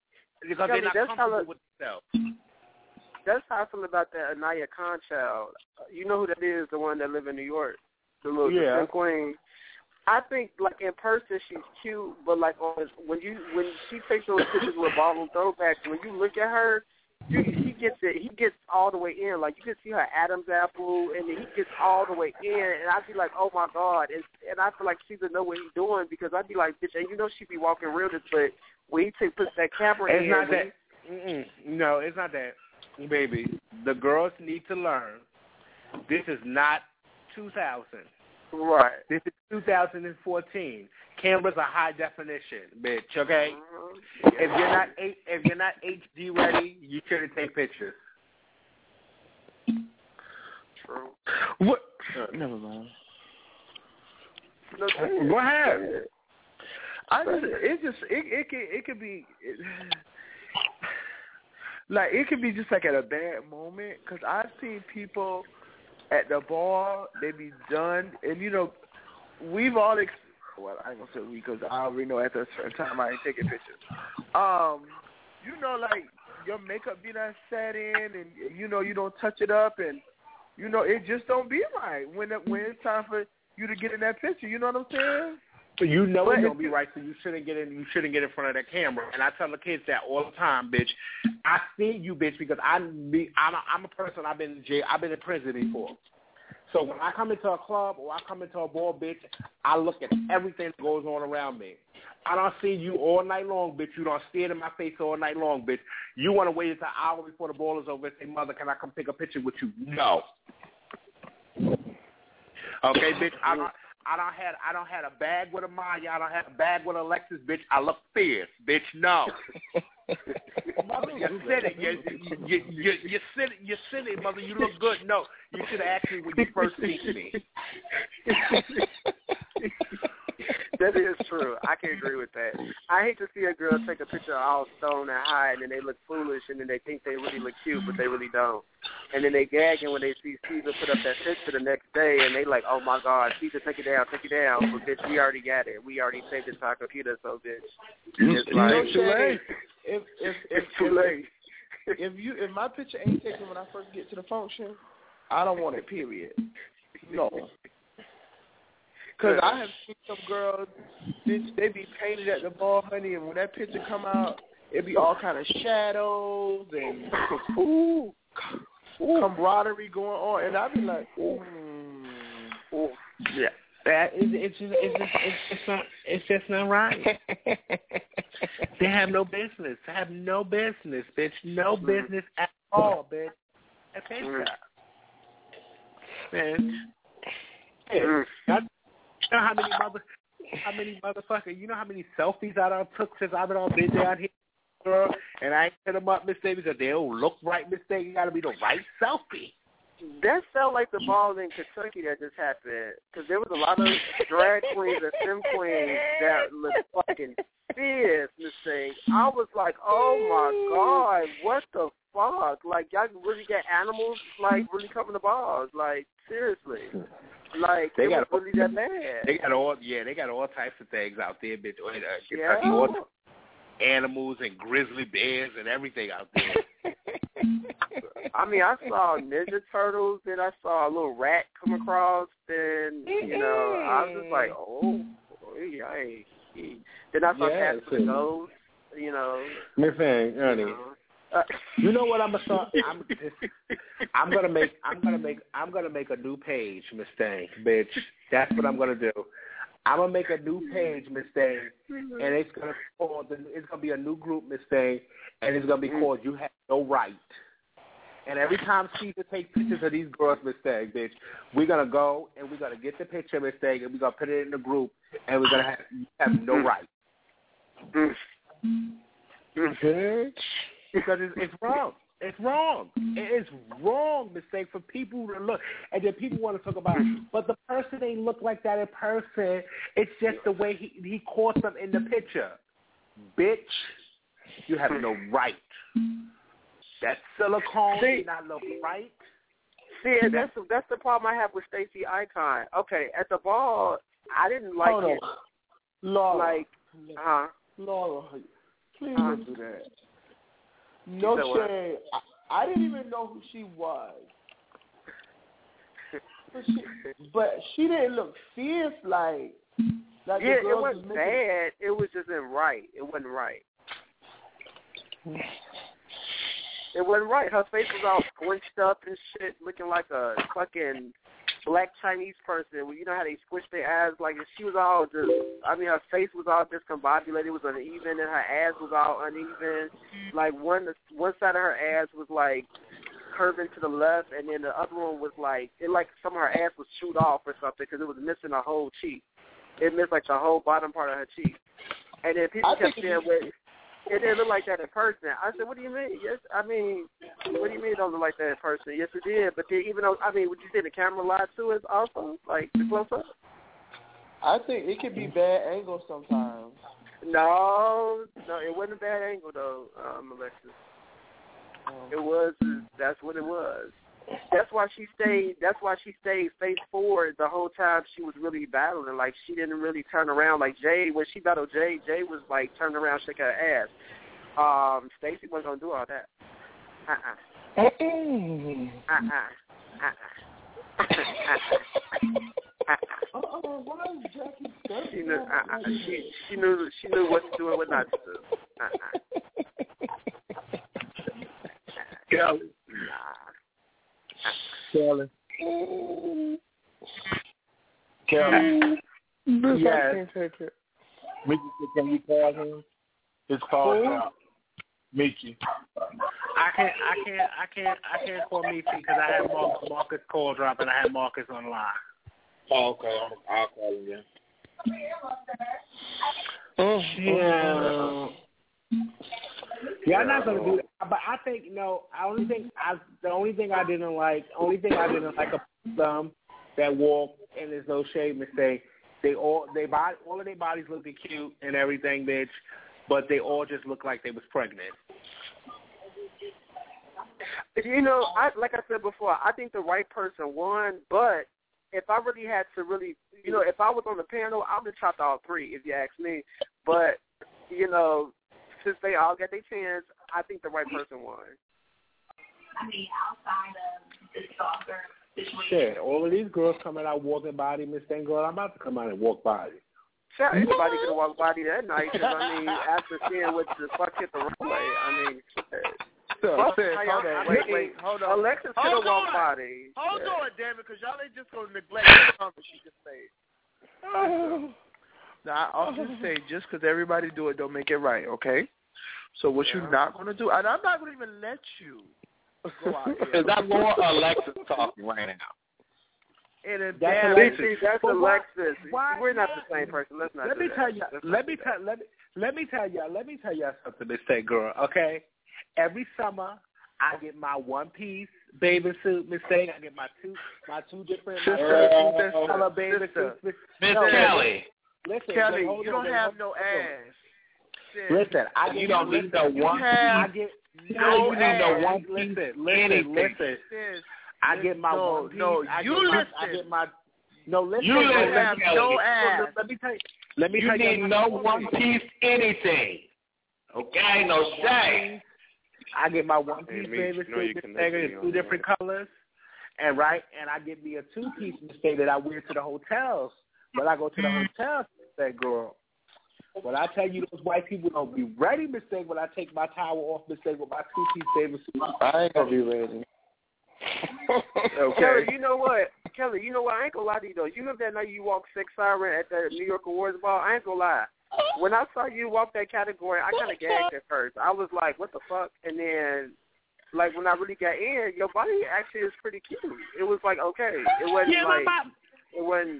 with themselves. That's how I feel about that Anaya Khan child. You know who that is, the one that live in New York, the little queen. I think, like, in person, she's cute, but, like, when she takes those pictures with ballroom throwbacks, when you look at her, he gets all the way in. Like, you can see her Adam's apple, and then he gets all the way in, and I'd be like, oh, my God. And I feel like she doesn't know what he's doing, because I'd be like, bitch, and you know she be walking realness, but when he puts that camera in. It's not that. No, it's not that. Baby, the girls need to learn. This is not 2000. Right. This is 2014. Cameras are high definition, bitch. Okay. Mm-hmm. If you're not HD ready, you shouldn't take pictures. True. What? Never mind. Go ahead. It could be. like it could be just like at a bad moment. Because I've seen people at the bar, they be done, and we've all. Well, I ain't gonna say we because I already know at a certain time I ain't taking pictures. Like your makeup be not set in, and you don't touch it up, and it just don't be right when it's time for you to get in that picture. You know what I'm saying? So it don't be right, so you shouldn't get in. You shouldn't get in front of that camera. And I tell the kids that all the time, bitch. I see you, bitch, because I'm a person. I've been in jail. I've been in prison before. So when I come into a club or I come into a bar, bitch, I look at everything that goes on around me. I don't see you all night long, bitch. You don't stare in my face all night long, bitch. You want to wait until an hour before the ball is over and say, Mother, can I come take a picture with you? No. Okay, bitch. I don't have a bag with a Maya. I don't have a bag with a Lexus, bitch. I look fierce, bitch. No. You said it. You said it, Mother. You look good. No, you should have asked me when you first seen me. That is true. I can agree with that. I hate to see a girl take a picture all stoned and high, and then they look foolish, and then they think they really look cute, but they really don't. And then they gagging when they see Caesar put up that picture the next day, and they like, oh my God, Caesar, take it down. But bitch, we already got it. We already saved it to our computer, so bitch. It's like too late. It's too late. If my picture ain't taken when I first get to the function, I don't want it. Period. No. Because I have seen some girls, bitch, they be painted at the bar, honey, and when that picture come out, it be all kind of shadows and camaraderie going on, and I be like, yeah. It's just not right. They have no business. Bitch. No business at all, bitch. Man. You know how many motherfuckers, you know how many selfies I done took since I've been on busy out here, girl, and I ain't hit them up, Miss Davis, because they don't look right, Miss Davis. It got to be the right selfie. That felt like the ball in Kentucky that just happened, because there was a lot of drag queens and sim queens that looked fucking fierce, Miss Thing. I was like, oh my God, what the fuck? Like, y'all really got animals, like, really coming to balls. Like, seriously. Like, they got really that bad. They got all types of things out there, bitch. Kentucky, all animals and grizzly bears and everything out there. I mean, I saw Ninja Turtles, then I saw a little rat come across, then, I was just like, oh, yay. Then I saw Cats for the Ghost, Miss Thing, honey. You know what I'm gonna start? I'm gonna make a new page, Miss Thing, bitch. That's what I'm gonna do. I'm gonna make a new page, Miss Thing, and it's gonna be a new group, Miss Thing, and it's gonna be called "You Have No Right." And every time Caesar takes pictures of these girls, Miss Thing, bitch, we're gonna go and we're gonna get the picture, Miss Thing, and we're gonna put it in the group, and we're gonna have no right. Bitch. Because it's wrong. It's wrong. It is wrong, mistake for people to look. And then people want to talk about, but the person ain't look like that in person. It's just the way he caught them in the picture. Bitch, you have no right. That silicone did not look right. See, that's the problem I have with Stacey Icon. Okay, at the ball, I didn't like it. Laura, Laura, please don't do that. No shade. I didn't even know who she was. But she didn't look fierce like yeah, it wasn't bad. It was just right. It wasn't right. It wasn't right. Her face was all squinched up and shit, looking like a fucking black Chinese person. Well, you know how they squish their eyes? Like, she was all just, her face was all discombobulated. It was uneven, and her ass was all uneven. Like, one side of her ass was, like, curving to the left, and then the other one was, like, some of her ass was chewed off or something because it was missing a whole cheek. It missed, like, the whole bottom part of her cheek. And then people kept saying, it didn't look like that in person. I said, what do you mean? Yes, what do you mean it don't look like that in person? Yes, it did. But then even though, would you say the camera lied to us also? Like, the close-up? I think it could be bad angle sometimes. No, it wasn't a bad angle, though, Alexis. It was. That's what it was. That's why she stayed face forward the whole time she was really battling. Like, she didn't really turn around. Like, Jay, when she battled Jay was like turning around, shaking her ass. Stacey wasn't gonna do all that. She knew what to do and what not to do. Kelly. Yes. Mickey, can you call him? It's called out. Mickey. I can't call Mickey because I have Marcus call drop and I have Marcus on line. Oh, okay. I'll call him then. Yeah, I'm not gonna do that. But I think the only thing I didn't like about them that walk, and there's no shade mistake. All of their bodies looking cute and everything, bitch, but they all just look like they was pregnant. You know, like I said before, I think the right person won, but if I really had to if I was on the panel, I would have chopped all three, if you ask me. But, since they all got their chance, I think the right person won. I mean, outside of the stalker situation. Shit, all of these girls coming out walking body, Miss Thing Girl, I'm about to come out and walk body. Sure, anybody could have walked body that night, because, after seeing what the fuck hit the runway, hold on. Alexis could have walked body. Hold on, damn it, because y'all ain't just going to neglect the comment she just made. Now, I'll just say, just because everybody do it don't make it right, okay? So what you're not going to do, and I'm not going to even let you go out there. Is that more Alexis talking right now? That's Alexis. We're not the same person. Let's not. Let me tell you something, Miss Thing Girl. Okay, every summer I get my one-piece bathing suit, Miss Thing. I get my two different color bathing suits. Miss Kelly. Listen, Kelly, you don't have no ass. Listen, you don't need no one piece. You need no one piece. Listen. I get my one piece. You have no ass. Let me tell you. You need no one piece anything. Okay, no shade. I get my one piece bathing suit in two different colors, and I get me a 2-piece mistake that I wear to the hotels. When I go to the hotel, that girl. When I tell you those white people don't be ready, mistake, when I take my towel off, mistake, with my 2-piece bathing suit. I ain't gonna be ready. Okay. Kelly, you know what? I ain't gonna lie to you though. You know that night you walked 6 siren at the New York Awards ball? I ain't gonna lie. When I saw you walk that category, I kind of gagged at first. I was like, what the fuck? And then, like, when I really got in, your body actually is pretty cute. It was like, okay. It wasn't it wasn't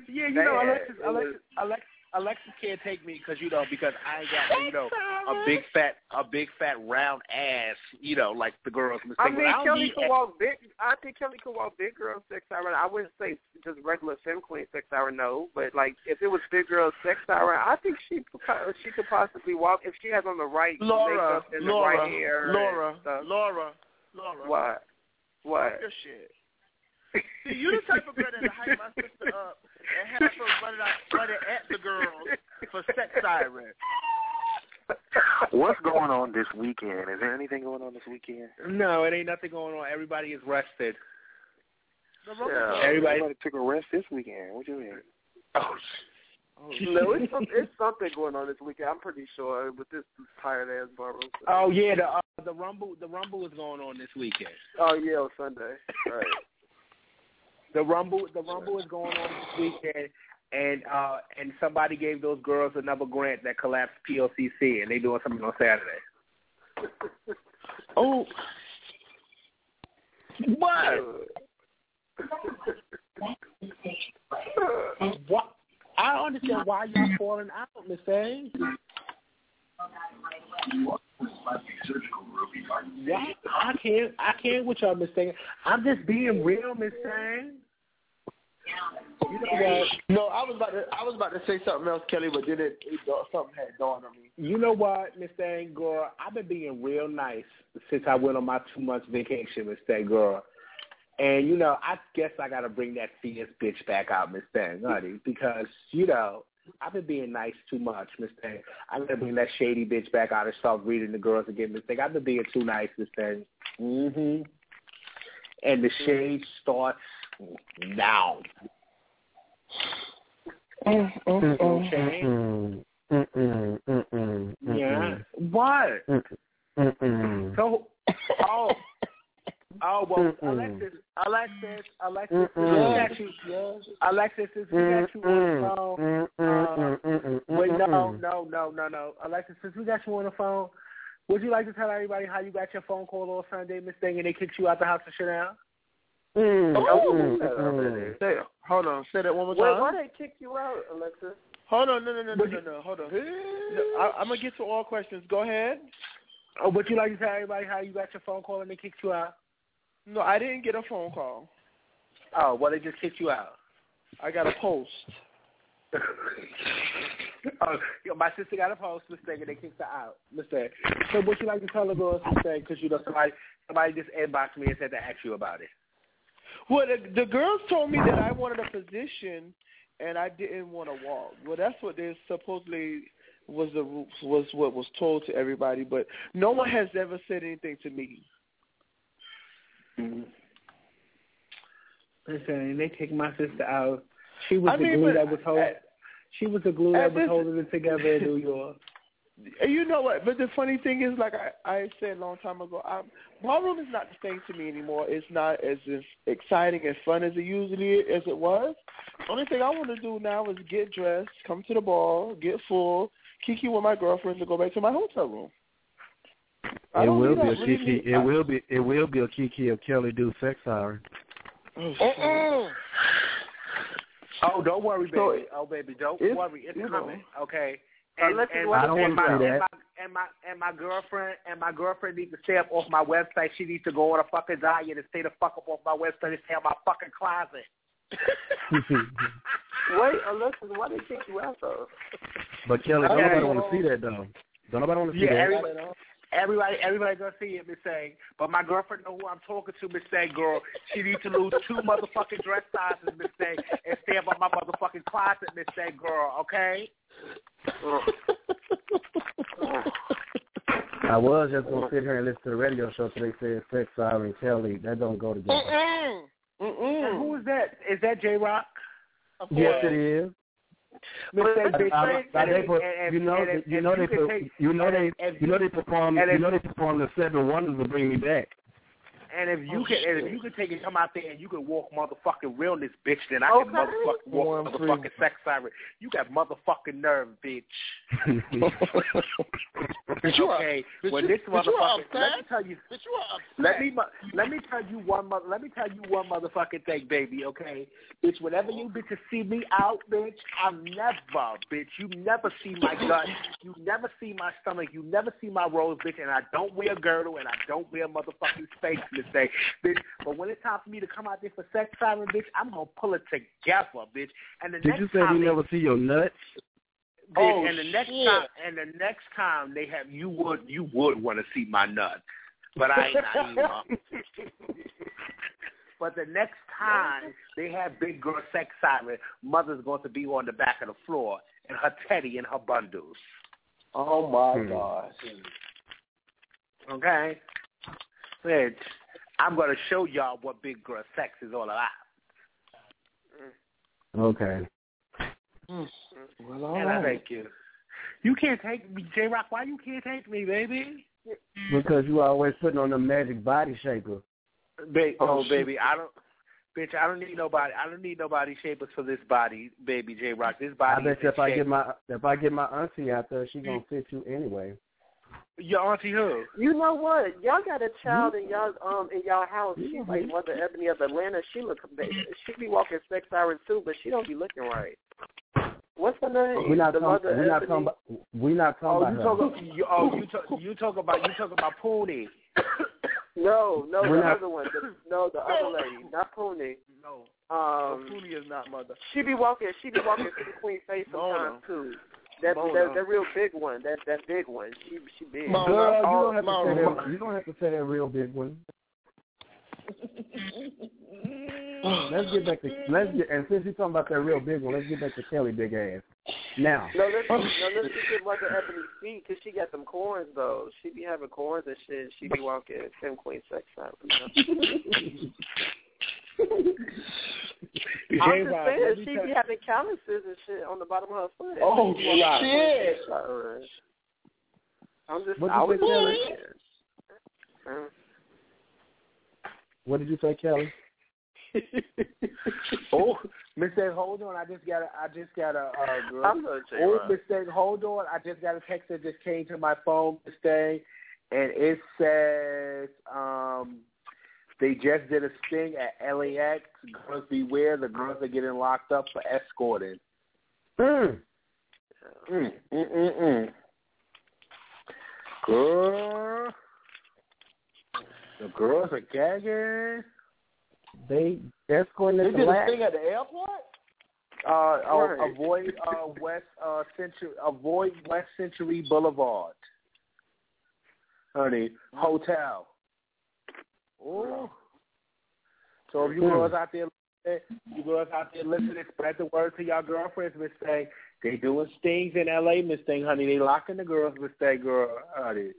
Alexis can't take me because I ain't got a big fat round ass, like the girls. I mean, Kelly could walk big. I think Kelly could walk big girl 6 siren. I wouldn't say just regular Femme Queen 6 siren, no. But like if it was big girl 6 siren, I think she could possibly walk if she has on the right makeup and the right hair. Laura. What? Your shit. See, you the type of girl that hype my sister up and have her running at the girls for sex siren. What's going on this weekend? Is there anything going on this weekend? No, it ain't nothing going on. Everybody is rested. Everybody took a rest this weekend. What do you mean? No, it's something going on this weekend. I'm pretty sure with this tired ass borough. So. Oh yeah, the rumble is going on this weekend. Oh yeah, on Sunday. Right. The rumble is going on this weekend, and somebody gave those girls another grant that collapsed PLCC, and they doing something on Saturday. Oh, what? What? I don't understand why y'all falling out, Miss A. Yeah, I can't with y'all, Miss A. I'm just being real, Miss A. You know what? No, I was about to say something else, Kelly, but then something had dawned on me. You know what, Miss Angora? I've been being real nice since I went on my 2 months vacation, Miss Angora. And, you know, I guess I got to bring that fierce bitch back out, Miss Angora, because, you know, I've been being nice too much, Miss Angora. I got to bring that shady bitch back out and start reading the girls again, Miss Angora. I've been being too nice, Miss Angora. Mm-hmm. And the shade starts now. Okay. Yeah. What? So, well, Alexis, since we got you on the phone, wait, no. Alexis, since we got you on the phone, would you like to tell everybody how you got your phone call on Sunday, Miss Thing, and they kicked you out the house of Chanel? Hold on, say that one more time. Wait, why they kick you out, Alexis? Hold on, no, hold on. No, I'm gonna get to all questions. Go ahead. Oh, would you like to tell everybody how you got your phone call and they kicked you out? No, I didn't get a phone call. Oh, well, they just kicked you out. I got a post. My sister got a post, Miss Thing, and they kicked her out, Miss Thing. So would you like to tell the girls, Miss Thing, because, you know, somebody just inboxed me and said to ask you about it. Well, the girls told me that I wanted a position and I didn't want to walk. Well, that's what they supposedly was what was told to everybody, but no one has ever said anything to me. Mm-hmm. Listen, they kicked my sister out. She was the glue that was holding. She was the glue that was holding it together in New York. You know what? But the funny thing is, like I said a long time ago, ballroom is not the same to me anymore. It's not as exciting and fun as it usually as it was. The only thing I want to do now is get dressed, come to the ball, get full, kiki with my girlfriends, and go back to my hotel room. It will be a kiki. It will be a kiki if Kelly do sex siren. Oh, don't worry, baby. Baby, don't worry. It's coming. Okay. And my girlfriend needs to stay up off my website. She needs to go on a fucking diet and stay the fuck up off my website and stay in my fucking closet. Wait, Alexis, why they kick you out though? But Kelly, don't nobody want to see that though. Don't nobody want to see that. Everybody gonna see it, Miss Saying. But my girlfriend know who I'm talking to, Miss Saying, girl. She needs to lose 2 motherfucking dress sizes, Miss Saying, and stay up on my motherfucking closet, Miss Saying, girl. Okay. I was just gonna sit here and listen to the radio show so they said sex siren Kelly. That don't go together. And who is that? Is that J-Rock? Yes, it is. They perform the 7 Wonders to bring me back. And if you can take it, come out there and you can walk motherfucking realness, bitch, then I can motherfucking walk motherfucking sex siren. You got motherfucking nerve, bitch. Okay, when this motherfucker, let me tell you one motherfucking thing, baby. Okay, bitch. Whenever you bitches see me out, bitch, you never see my gut, you never see my stomach, you never see my rolls, bitch, and I don't wear a girdle and I don't wear motherfucking space. Say, bitch, but when it's time for me to come out there for sex siren, bitch, I'm gonna pull it together, bitch. And the Did next you say time we never see your nuts? Bitch, and the next time they have you would want to see my nuts, but I ain't naive. But the next time they have big girl sex siren, mother's going to be on the back of the floor and her teddy and her bundles. Oh my gosh. Okay. Bitch, I'm going to show y'all what big girl sex is all about. Okay. Well, all and right. I thank you. You can't take me, J-Rock. Why you can't take me, baby? Because you always putting on the magic body shaper. Baby, I don't need nobody. I don't need nobody shapers for this body, baby J-Rock. This body. I bet you if I get my auntie out there, she gonna fit you anyway. Your auntie who? You know what? Y'all got a child in y'all house. She's like Mother Ebony of Atlanta. She be walking sex sirens too, but she don't be looking right. What's her name? We're not talking about her. You talk about Poonie. No, the other one. The other lady, not Poonie. No. Poonie is not mother. She be walking Queen face sometimes too. That real big one. That big one. She big. Girl, you don't have to say that real big one. And since you're talking about that real big one, let's get back to Kelly big ass. Now. No, let's get Mother Ebony's feet, because she got them corns, though. She be having corns and shit. She be walking Femme Queen sex out. I'm just saying, she be having calluses and shit on the bottom of her foot. Oh, shit. I'm just, I was What did you say, Kelly? Oh, Miss Dang, hold on. I just got a girl. I'm gonna tell you. Miss Dang, hold on. I just got a text that just came to my phone, Miss Dang, and it says they just did a sting at LAX. Girls beware, the girls are getting locked up for escorting. Girl, the girls are gagging. They escorting They did a thing at the airport? Avoid West Century Boulevard. Honey, hotel. Oh. So if you girls out there listening, spread the word to y'all girlfriends, Miss Thing. They doing stings in LA, Miss Thing, honey. They locking the girls, Miss Thing, girl, honey.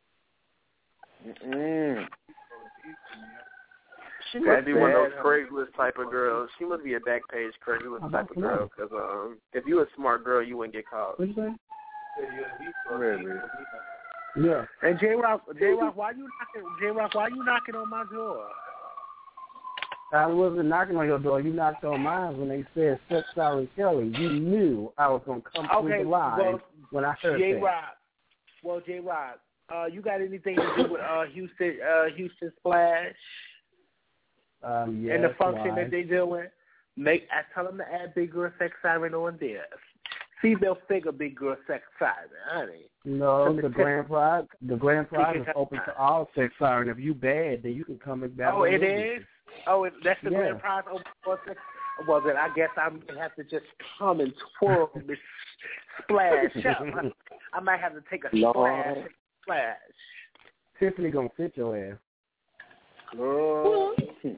She must be one of those Craigslist type of girls. She must be a back page Craigslist type of girl. Because if you a smart girl, you wouldn't get caught. What you say? Really? Yeah. And J-Rock, why you knocking on my door? I wasn't knocking on your door. You knocked on mine when they said Sex Siren Kelly. You knew I was going to come through the line when I heard J-Rock. Well, J-Rock, you got anything to do with Houston Splash? Yes, and the function that they doing? I tell them to add Big Girl Sex Siren on there. Female figure Big Girl Sex Siren, honey. No, the Grand Pride is open to all sex siren. If you bad, then you can come and battle. Oh, it is? Oh, that's the Grand Prize open for sex. Well, then I guess I'm going to have to just come and twirl this splash up. I might have to take a splash. Tiffany going to fit your ass. Girl.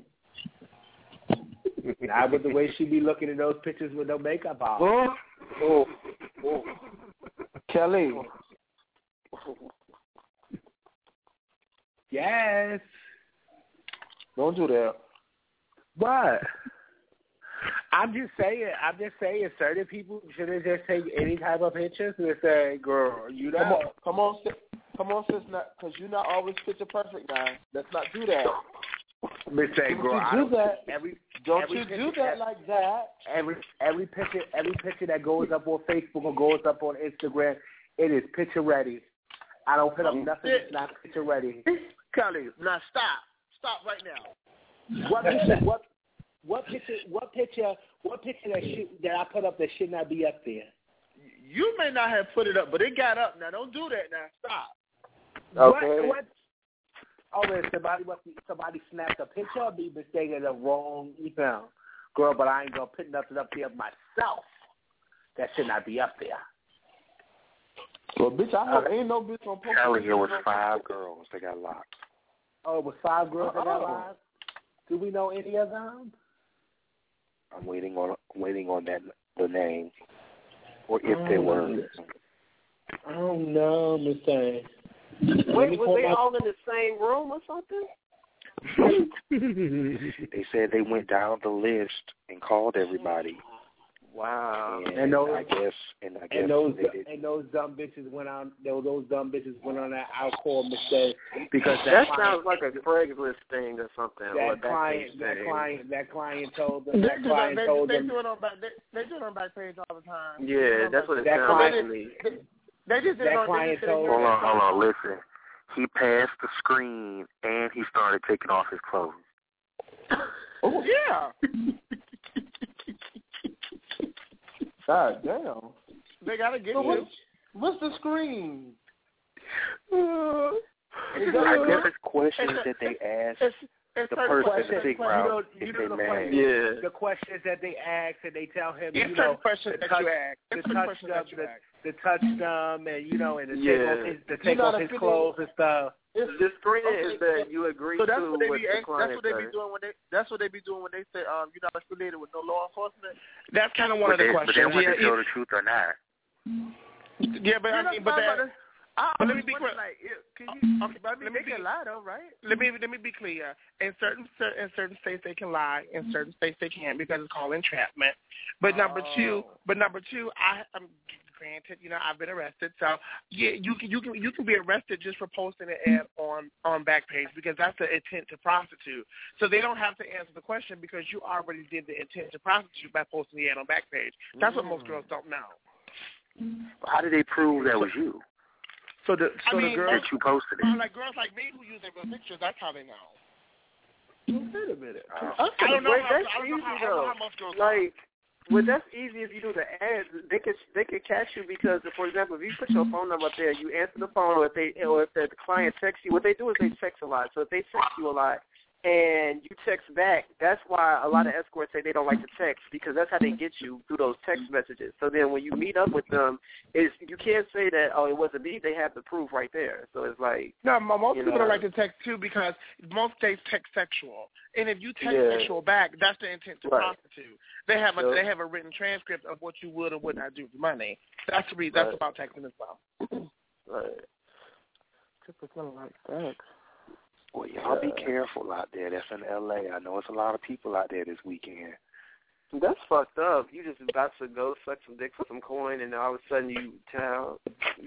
Not with the way she be looking at those pictures with no makeup on. Oh. Kelly. Yes. Don't do that. What? I'm just saying, certain people shouldn't just take any type of pictures and say, girl, you know. Come on, sis, because you're not always picture perfect now. Let's not do that. Miss Say, girl, don't you do that like that. Every picture that goes up on Facebook or goes up on Instagram, it is picture ready. I don't put up nothing that's not picture ready. Kelly, now stop right now. What picture that I put up that should not be up there? You may not have put it up, but it got up. Now don't do that. Now stop. Okay. What? Oh, man, somebody snapped a picture of me mistaken the wrong email. Girl, but I ain't gonna put nothing up there myself. That should not be up there. Well, bitch, ain't no bitch on post. Kelly, it was 5 girls that got locked. Oh, it was 5 girls that got locked? Do we know any of them? I'm waiting on the name, or if they were. Oh no, Miss Thing. Wait, was they all in the same room or something? They said they went down the list and called everybody. Wow. And those dumb bitches went on. Those dumb bitches went on that Alcor mistake because that sounds like a Craigslist thing or something. That client told them. They do it on Backpage all the time. Yeah, that's what it sounds like to me. They just did Hold on, listen. He passed the screen and he started taking off his clothes. Oh yeah. God damn. They gotta get What's the screen? I guess it's questions that they ask the person to figure out if they mad. The questions that they ask and they tell him, to touch them and to take off his clothes and stuff. The screen is that you agree so to what they what be, the client That's what they be doing when they say you're not affiliated with no law enforcement. That's kind of one of the questions. But they want to tell the truth or not. Yeah, but let me be clear. Let me lie though, right? Let me be clear. In certain states they can lie. In certain states they can't because it's called entrapment. But number two, I'm granted, I've been arrested. So yeah, you can be arrested just for posting an ad on Backpage because that's the intent to prostitute. So they don't have to answer the question because you already did the intent to prostitute by posting the ad on Backpage. That's what most girls don't know. How did they prove that was you? So the girls that you posted it. Like girls like me who use their real pictures, that's how they know. Wait a minute. I don't know how most girls like. Well, that's easy if you do the ads. They can catch you because, for example, if you put your phone number up there, you answer the phone, or if the client texts you, what they do is they text a lot. So if they text you a lot and you text back, that's why a lot of escorts say they don't like to text because that's how they get you through those text messages. So then when you meet up with them, you can't say that it wasn't me. They have the proof right there. So it's like most people don't like to text too because most days text sexual, and if you text sexual back, that's the intent to prostitute. They have a written transcript of what you would or would not do for money. That's about texting as well. Right. Typical like sex. Well, y'all be careful out there. That's in L.A. I know it's a lot of people out there this weekend. That's fucked up. You just about to go suck some dick for some coin, and all of a sudden you tell.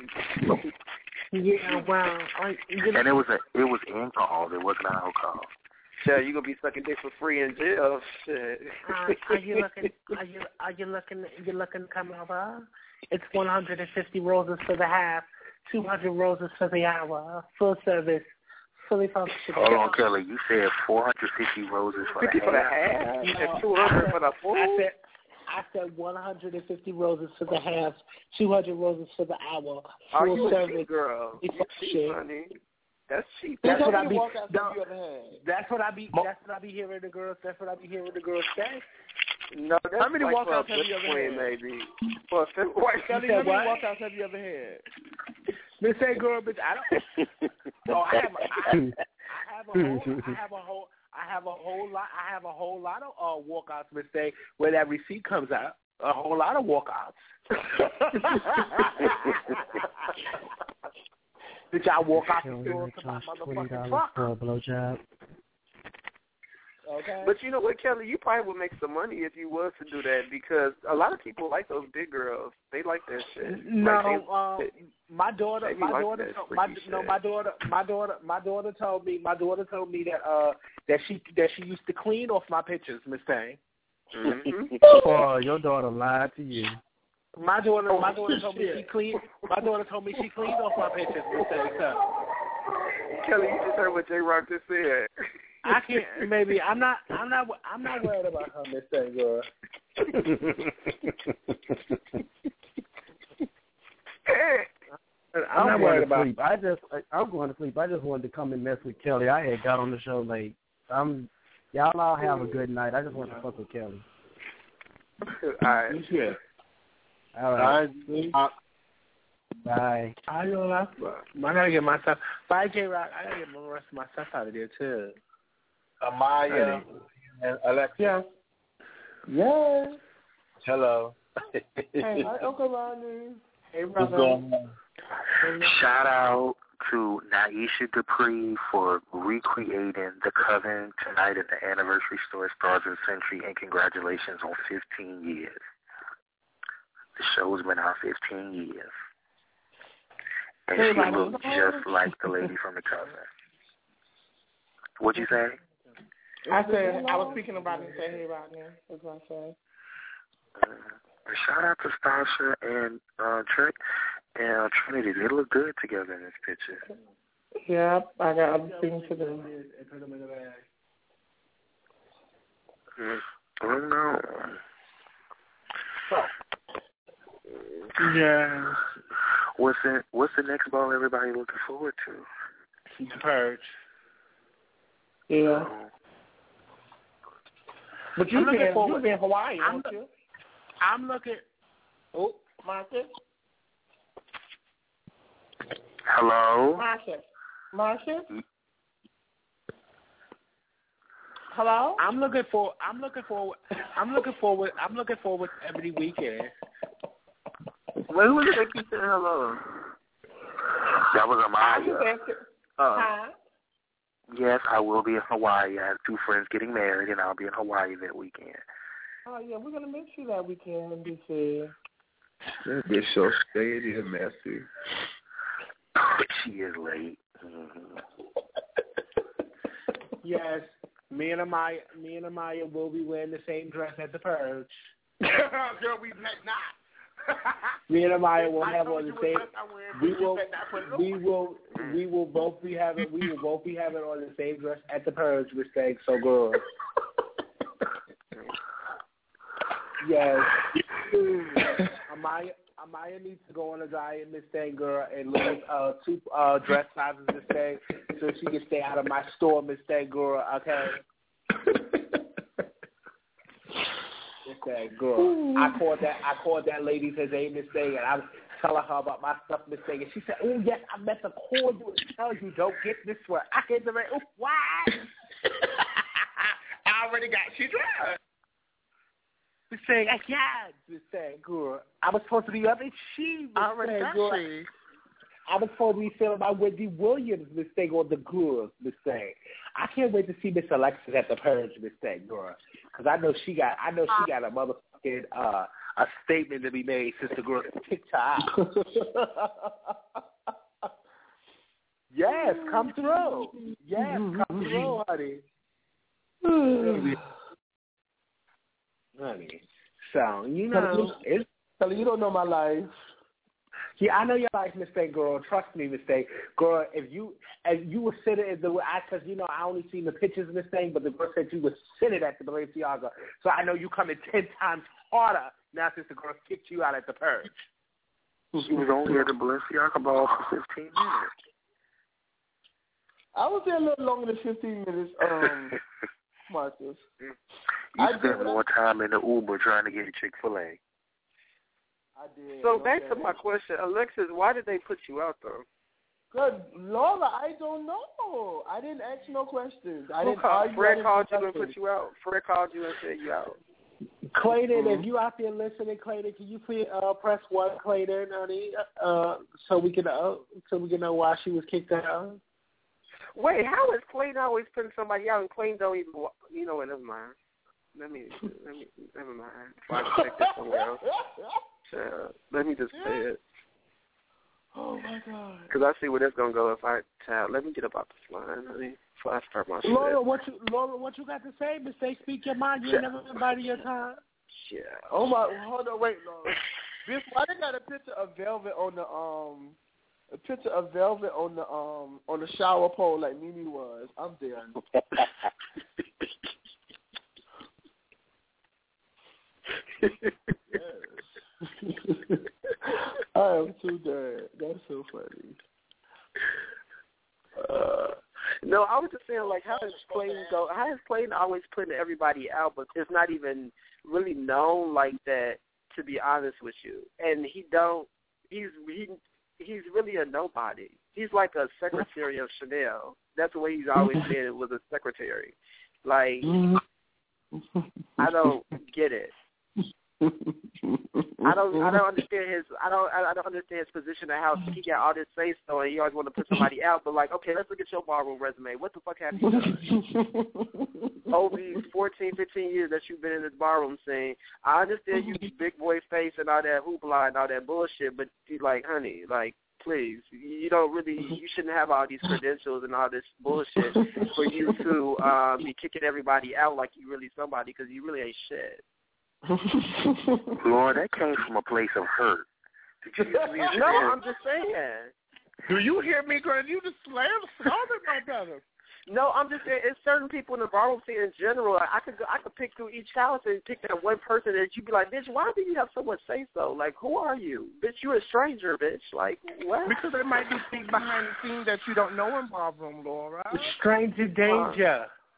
Yeah, well, and it was alcohol. It wasn't alcohol. Yeah, you gonna be sucking dick for free in jail. Shit. Are you looking to come over? It's 150 roses for the half, 200 roses for the hour, full service. Hold on, Kelly. You said 450 roses for the half? And 200 for the full? I said 150 roses for the half, 200 roses for the hour. Are you service. a cheap girl? You cheap, honey. That's cheap. That's what I be. That's what I be hearing the girls. That's what I be hearing the girls say. No, that's how many like walkouts have you ever had? Maybe. For a Kelly, how many walkouts have you ever had? Miss A girl, bitch. I don't. I have a whole lot of walkouts, Miss A, where that receipt comes out. A whole lot of walkouts. Bitch, I walk out the store to my motherfucking truck. For a blowjob. Okay. But you know what, Kelly? You probably would make some money if you was to do that because a lot of people like those big girls. They like that shit. No, my daughter told me that she used to clean off my pictures, Miss Thang. Mm-hmm. Oh, your daughter lied to you. My daughter told me she cleaned. My daughter told me she cleaned off my pictures, Miss Thang. So. Kelly, you just heard what J Rock just said. I can't. Maybe I'm not worried about her, Miss Thang, girl. I'm not worried about. I'm going to sleep. I just wanted to come and mess with Kelly. I had got on the show late. Y'all all have a good night. I just want to fuck with Kelly. All right. Yeah. All right. Bye. I gotta get my stuff. Bye, J Rock. I gotta get the rest of my stuff out of there too. Amaya and Alexia. Yeah. Hello. Hey, Uncle Ronnie. Hey, brother. What's going on? Shout out to Naisha Dupree for recreating The Coven tonight at the Anniversary Store Stars of the Century, and congratulations on 15 years. The show's been out 15 years. And she looked just like the lady from The Coven. What'd you say? I said, I was speaking about it and said, hey, Rodney. That's what I said. Shout out to Stasha and Trick and Trinity. They look good together in this picture. Yep, I got other things to do. Oh, no. Yeah. What's the next ball everybody looking forward to? The Purge. Yeah. But you've been Hawaii, aren't you? I'm looking. Oh, Marcus. Hello. Marcus. Hello. I'm looking forward every weekend. When was it that you said hello? That was Amaya. Huh? Yes, I will be in Hawaii. I have 2 friends getting married, and I'll be in Hawaii that weekend. Oh, yeah, we're going to miss you that weekend in D.C. This show stayed here, messy. She is late. Yes, me and Amaya will be wearing the same dress at the Purge. Girl, we met not. Me and Amaya will have on the same. We will both be having on the same dress at the Purge, Miss Thang. So good. Yes. Amaya needs to go on a diet, Miss Thang, girl, and lose 2 dress sizes, Miss Thang, so she can stay out of my store, Miss Thang, girl. Okay. Girl. I called that lady her name Miss Thang, and I was telling her about my stuff, Miss Thang, and she said, "Oh yes, I meant to call you and tell you don't get this one." I can't do it. Oh, why? I already got she dressed. Miss Thang, I can't. Miss Thang, girl. I was supposed to be up, and she was saying, I was supposed to be feeling my Wendy Williams, Miss Thang, on the girls, Miss Thang. I can't wait to see Miss Alexis at the Purge, Miss Thang, girl, because I know she got a motherfucking a statement to be made since the girl kicked her out. Yes, come through. Yes, come through, honey. Honey, so you know, you don't know my life. Yeah, I know your life, Miss Thang, girl. Trust me, Miss Thang, girl. If you were sitting at because I only seen the pictures, Miss Thang, but the girl said you were sitting at the Balenciaga, so I know you coming 10 times harder now since the girl kicked you out at the Purge. She was only at the Balenciaga ball for 15 minutes. I was there a little longer than 15 minutes, Marcus. You spent more time in the Uber trying to get a Chick-fil-A. I did. So back to my question, Alexis, why did they put you out though? Good Laura, I don't know. I didn't ask no questions. Fred called you and put you out. Fred called you and said you out. Clayton, if you out there listening, Clayton, can you please press 1, Clayton, honey, so we can know why she was kicked out? Wait, how is Clayton always putting somebody out and Clayton don't even? You know what? Never mind. Never mind. Before I check this somewhere else. Let me just say it. Oh my God! Because I see where that's gonna go if I child. Let me get up off this line, honey, before I start my shit. Laura, what you got to say? Mistake, speak your mind. You ain't never been biding your time. Yeah. Oh my! Hold on, wait, Laura. Why they got a picture of Velvet on the shower pole like Mimi was? I'm done. I am too dead. That's so funny. No, I was just saying, like, how does Clayton always putting everybody out, but it's not even really known like that, to be honest with you. And he's really a nobody. He's like a secretary of Chanel. That's the way he's always been, was a secretary. Like, I don't get it. I don't understand his position and how he got all this say so and he always want to put somebody out, but like, okay, let's look at your ballroom resume. What the fuck have you done? Over these 14, 15 years that you've been in this ballroom scene, I understand you big boy face and all that hoopla and all that bullshit, but like, honey, like, please, you shouldn't have all these credentials and all this bullshit for you to be kicking everybody out like you really somebody, because you really ain't shit. Lord, that came from a place of hurt. Did you hear me? No, I'm just saying. Do you hear me, girl? You just slammed my brother. No, I'm just saying, it's certain people in the ballroom scene in general. I could pick through each house and pick that one person that you'd be like, bitch, why do you have so much say so? Like, who are you? Bitch, you're a stranger, bitch. Like, what? Because there might be things behind the scenes that you don't know in ballroom, Laura. Stranger danger.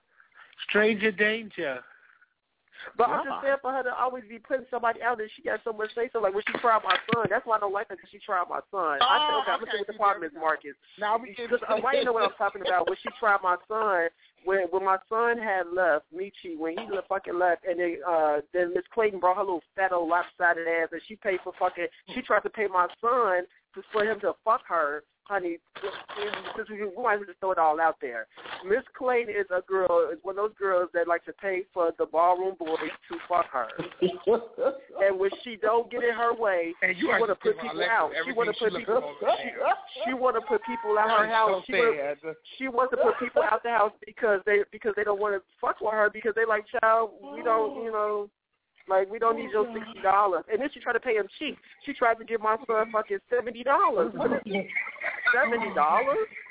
Stranger danger. But I'm just saying for her to always be putting somebody out and she got so much say so. Like when she tried my son, that's why I don't like her because she tried my son. I said, okay, I'm going to see what the problem is, Marcus. Because why you know what I'm talking about? When she tried my son, when my son had left, Michi, when he fucking left, and then Miss Clayton brought her little fat old lopsided ass and she paid for fucking, she tried to pay my son for him to fuck her. Honey, since we might as well just throw it all out there. Miss Clayton is a girl, is one of those girls that like to pay for the ballroom boys to fuck her. And when she don't get in her way, she want to put people out. She want to put people. She want to put people out her house. She wants to put people out the house because they don't want to fuck with her because they like, child, we don't, like, we don't need your $60. And then she tried to pay him cheap. She tried to give my son fucking $70. What is it? $70?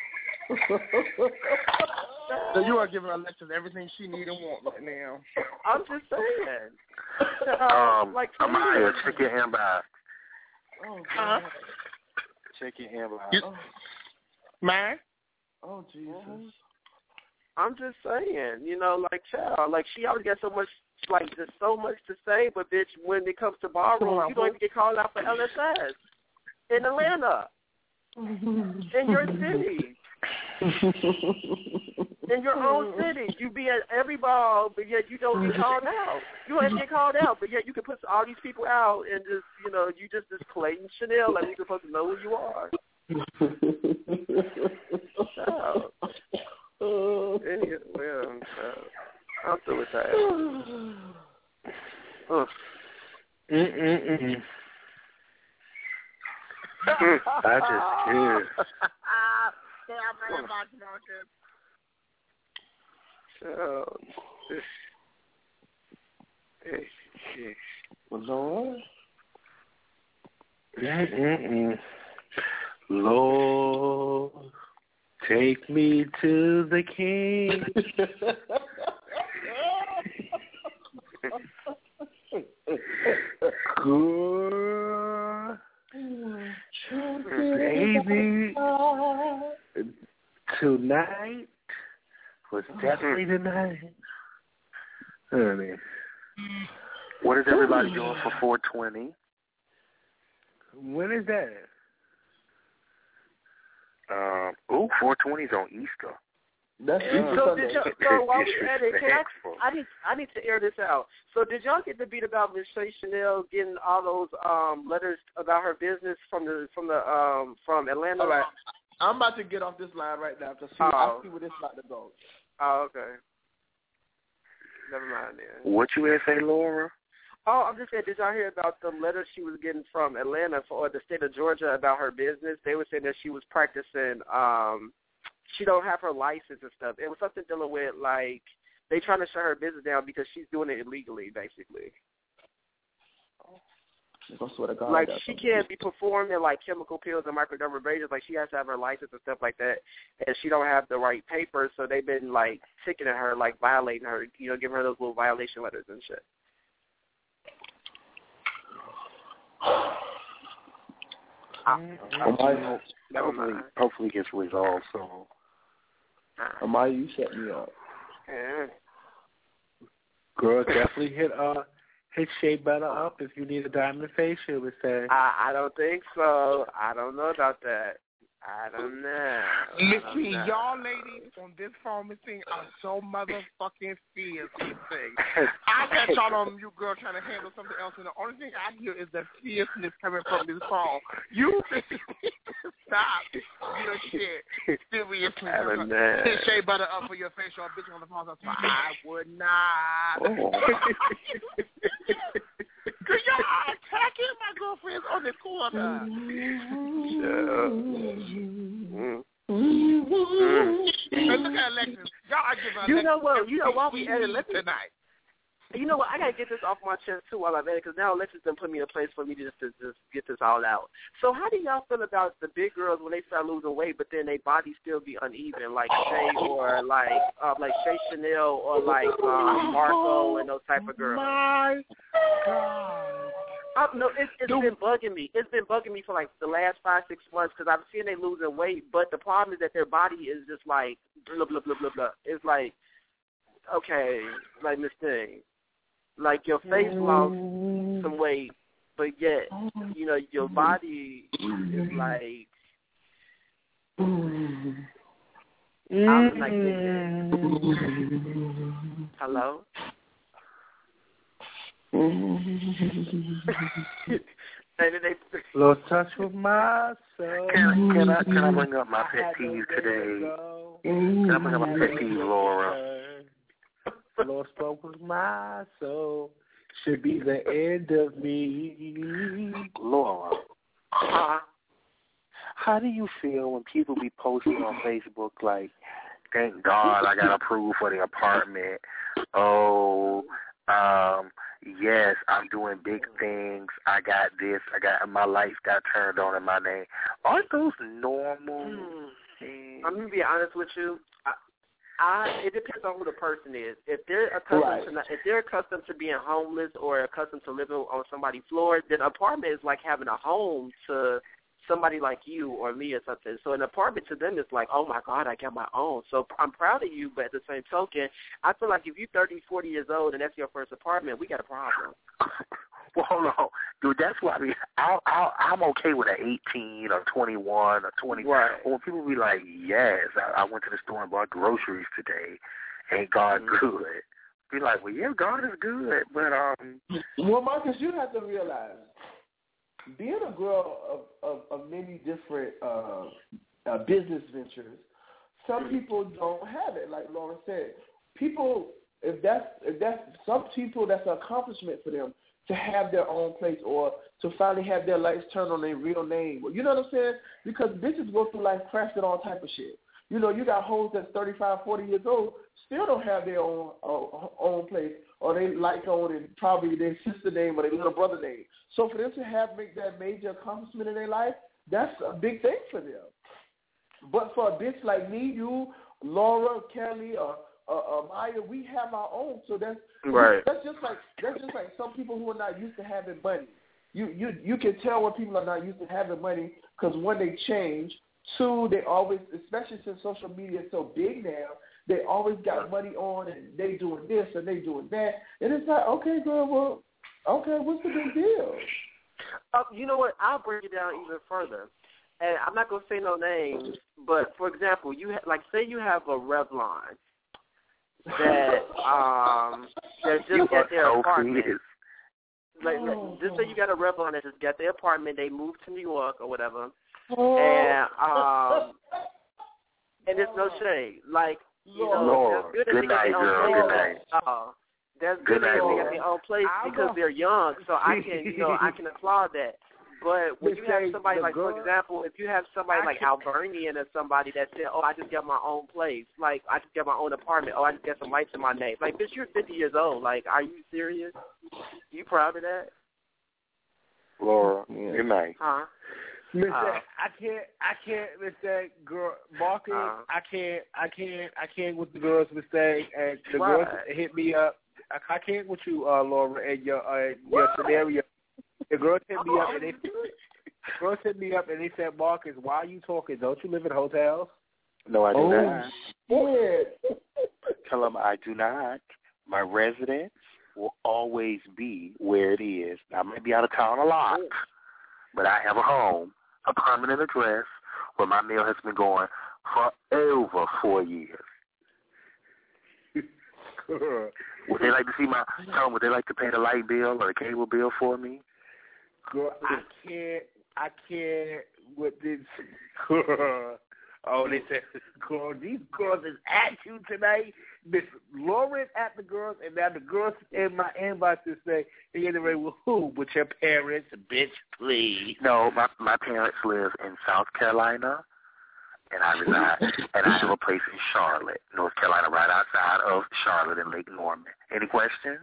So you are giving Alexis everything she needs and wants right now. I'm just saying. Amaya, check your inbox. Huh? Check your inbox. Man? Oh, Jesus. I'm just saying, like, child, like, she always got so much, like, there's so much to say, but, bitch, when it comes to ballroom, you don't even get called out for LSS in Atlanta, in your city, in your own city. You be at every ball, but yet you don't get called out. You don't get called out, but yet you can put all these people out and just, you just this Clayton Chanel, like, you're supposed to know who you are. Child. I'm through with that. I just scared. Lord. Lord, take me to the King. Good, baby. Tonight was definitely the night, honey. What is everybody doing for 420? When is that? 420 is on Easter. That's so while we at it, I need to air this out. So did y'all get the beat about Miss Shay Chanel getting all those letters about her business from Atlanta? All right. I'm about to get off this line right now to see I see where this is about to go. Oh, okay. Never mind then. What you had to say, Laura? Oh, I'm just saying, did y'all hear about the letter she was getting from Atlanta or the state of Georgia about her business? They were saying that she was practicing, she don't have her license and stuff. It was something dealing with, like, they trying to shut her business down because she's doing it illegally, basically. Like, she can't be performing, like, chemical pills and microdermabrasions. Like, she has to have her license and stuff like that. And she don't have the right papers, so they've been, like, ticketing her, like, violating her, giving her those little violation letters and shit. Hopefully gets resolved soon. Amaya, you set me up. Yeah. Girl, definitely hit Shea Butter up if you need a diamond facial with that. I don't think so. I don't know about that. I don't know. Listen, y'all ladies on this phone thing are so motherfucking fierce. I got y'all on you girl trying to handle something else, and the only thing I hear is the fierceness coming from this phone. You stop your shit. Seriously. Hit Shea Butter up for your facial bitch on the phone. So I would not. Cause y'all are attacking my girlfriends on the corner. Hey, look at Alexis. Y'all are giving Alexis. You know what? While we at it, tonight. You know what? I gotta get this off my chest too while I'm at it, because now Alexis done put me in a place for me to just get this all out. So how do y'all feel about the big girls when they start losing weight, but then their bodies still be uneven, like Shay or like Shay Chanel or like Marco and those type of girls? My God. No, it's been bugging me. It's been bugging me for like the last 5-6 months because I've seen they losing weight, but the problem is that their body is just like blah blah blah blah blah. It's like okay, like Miss Thing, like your face lost some weight, but yet, you know, your body is like, I'm like thinking, hello? Little touch with my soul. Can I bring up my pet peeve today? Can I bring up my pet peeve, Laura? Lord spoke with my soul. Should be the end of me. Laura, how do you feel when people be posting on Facebook like, thank God I got approved for the apartment. Oh, yes, I'm doing big things. I got this. My lights got turned on in my name. Aren't those normal things? I'm gonna be honest with you. It depends on who the person is. If they're accustomed to being homeless or accustomed to living on somebody's floor, then an apartment is like having a home to somebody like you or me or something. So an apartment to them is like, oh, my God, I got my own. So I'm proud of you, but at the same token, I feel like if you're 30, 40 years old and that's your first apartment, we got a problem. Well, hold on. Dude, that's why I'm okay with an 18 or 21 or 20. Right. When people be like, yes, I went to the store and bought groceries today. Ain't God good? Be like, well, yeah, God is good. But, well, Marcus, you have to realize, being a girl of many different business ventures, some people don't have it. Like Laura said, people, if that's some people, that's an accomplishment for them to have their own place or to finally have their lights turned on their real name. You know what I'm saying? Because bitches go through life crafting all type of shit. You know, you got hoes that's 35, 40 years old, still don't have their own place, or they lights on and probably their sister name or their little brother name. So for them to make that major accomplishment in their life, that's a big thing for them. But for a bitch like me, you, Laura, Kelly, Maya, we have our own. So that's just like some people who are not used to having money. You can tell when people are not used to having money because one, they change. Two, they always, especially since social media is so big now, they always got money on and they doing this and they doing that. And it's like, okay, girl, well, okay, what's the big deal? You know what? I'll break it down even further. And I'm not going to say no names, but, for example, say you have a Revlon that just got their apartment. Just say you got a Revlon that just got their apartment. They moved to New York or whatever. And there's no shade. Like, you know, that's good that they got their own place. That's good that they got their own place because they're young. So I can applaud that. But when you have somebody like, for example, if you have somebody like Albernian or somebody that said, oh, I just got my own place. Like, I just got my own apartment. Oh, I just got some lights in my name. Like, bitch, you're 50 years old. Like, are you serious? You proud of that? Laura, good night. Huh? Mr. I can't, Mr. Girl, Marcus. I can't with the girls' mistake, and the girls hit me up. I can't with you, Laura, and your scenario. The girls hit me up and they said, Marcus, why are you talking? Don't you live in hotels? No, I do not. Yeah. Tell them I do not. My residence will always be where it is. I might be out of town a lot, but I have a home, a permanent address where my mail has been going for over 4 years. Would they like to see would they like to pay the light bill or the cable bill for me? Girl, I can't with this. Girl. Oh, they said, girl, these girls is at you tonight. Miss Lauren at the girls, and now the girls in my inbox to say, they're getting ready with who? With your parents? Bitch, please. No, my parents live in South Carolina, and I reside, and I have a place in Charlotte, North Carolina, right outside of Charlotte and Lake Norman. Any questions?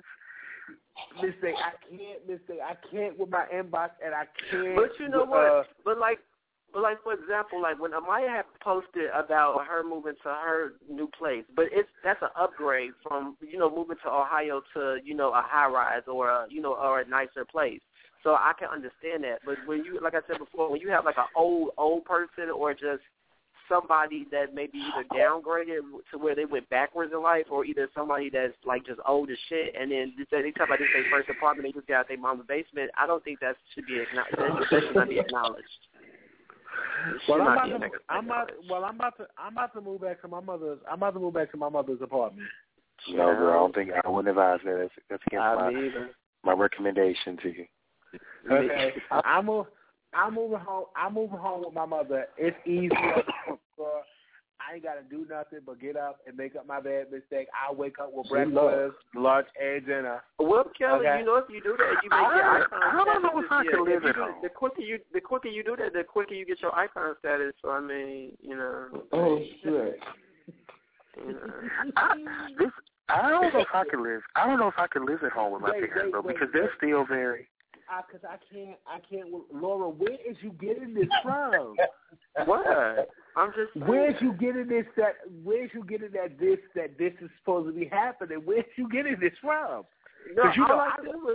I can't with my inbox, and I can't. But you know what? But for example, like when Amaya had posted about her moving to her new place, but that's an upgrade from moving to Ohio to a high rise or a nicer place. So I can understand that. But when you, like I said before, when you have like an old person or just somebody that maybe either downgraded to where they went backwards in life, or either somebody that's like just old as shit, and then they talk about this their first apartment, they just got out their mama's basement. I don't think that should be that should not be acknowledged. Well, I'm about to move back to my mother's. I'm about to move back to my mother's apartment. No, bro, I don't think I wouldn't advise that. That's against my recommendation to you. Okay, I'm moving home. I'm moving home with my mother. It's easy. I ain't gotta do nothing but get up and make up my bad mistake. I wake up with breakfast, lunch, and dinner. Well, Kelly, you know, if you do that, you make your icon I don't know if I can live at home. The quicker you do that, the quicker you get your icon status. So I mean, you know. Oh shit. You know. I don't know if I can live. I don't know if I can live at home with my parents though, because they're still very. Because I can't. Laura, where is you getting this from? What? I'm just saying. Where's you getting this? Where's you getting that this is supposed to be happening? Where's you getting this from? No, you know,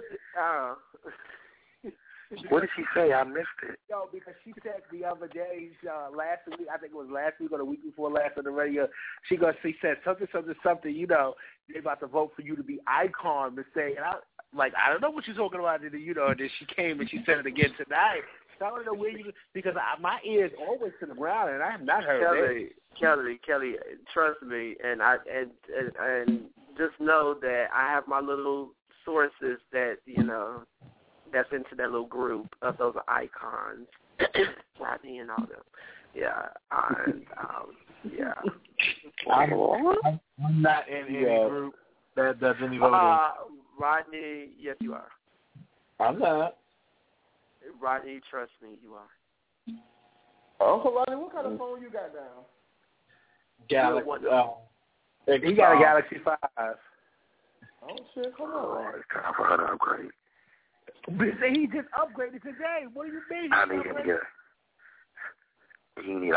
what did she say? I missed it. No, because she said the other day, last week, I think it was last week or the week before last on the radio, she said something, you know, they about to vote for you to be icon, Miss Say. And I don't know what you're talking about, you know, and then she came and she said it again tonight. So I don't know where you, because my ears always to the ground, and I have not heard that. Kelly, trust me, and just know that I have my little sources that, you know, that's into that little group of those icons, Rodney and all them. Yeah, and yeah. I'm not in any group that doesn't vote. Rodney, yes, you are. I'm not. Rodney, trust me, you are. Uncle Rodney, what kind of phone you got now? Galaxy. He got a Galaxy 5. Oh shit! Come on. It's time for her to upgrade. He just upgraded today. What do you mean? I need him to get. He need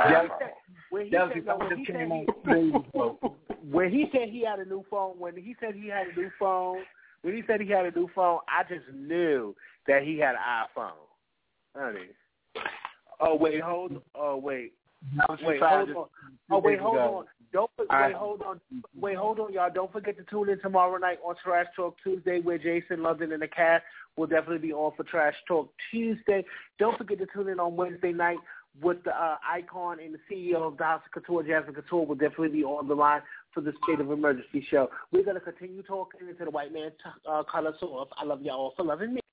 when he said he had a new phone, I just knew that he had an iPhone. Honey. Hold on. Hold on, y'all. Don't forget to tune in tomorrow night on Trash Talk Tuesday, where Jason London and the cast will definitely be on for Trash Talk Tuesday. Don't forget to tune in on Wednesday night with the icon and the CEO of the House of Couture, Jasmine Couture, will definitely be on the line for the State of Emergency show. We're going to continue talking until the white man color off. I love y'all for loving me.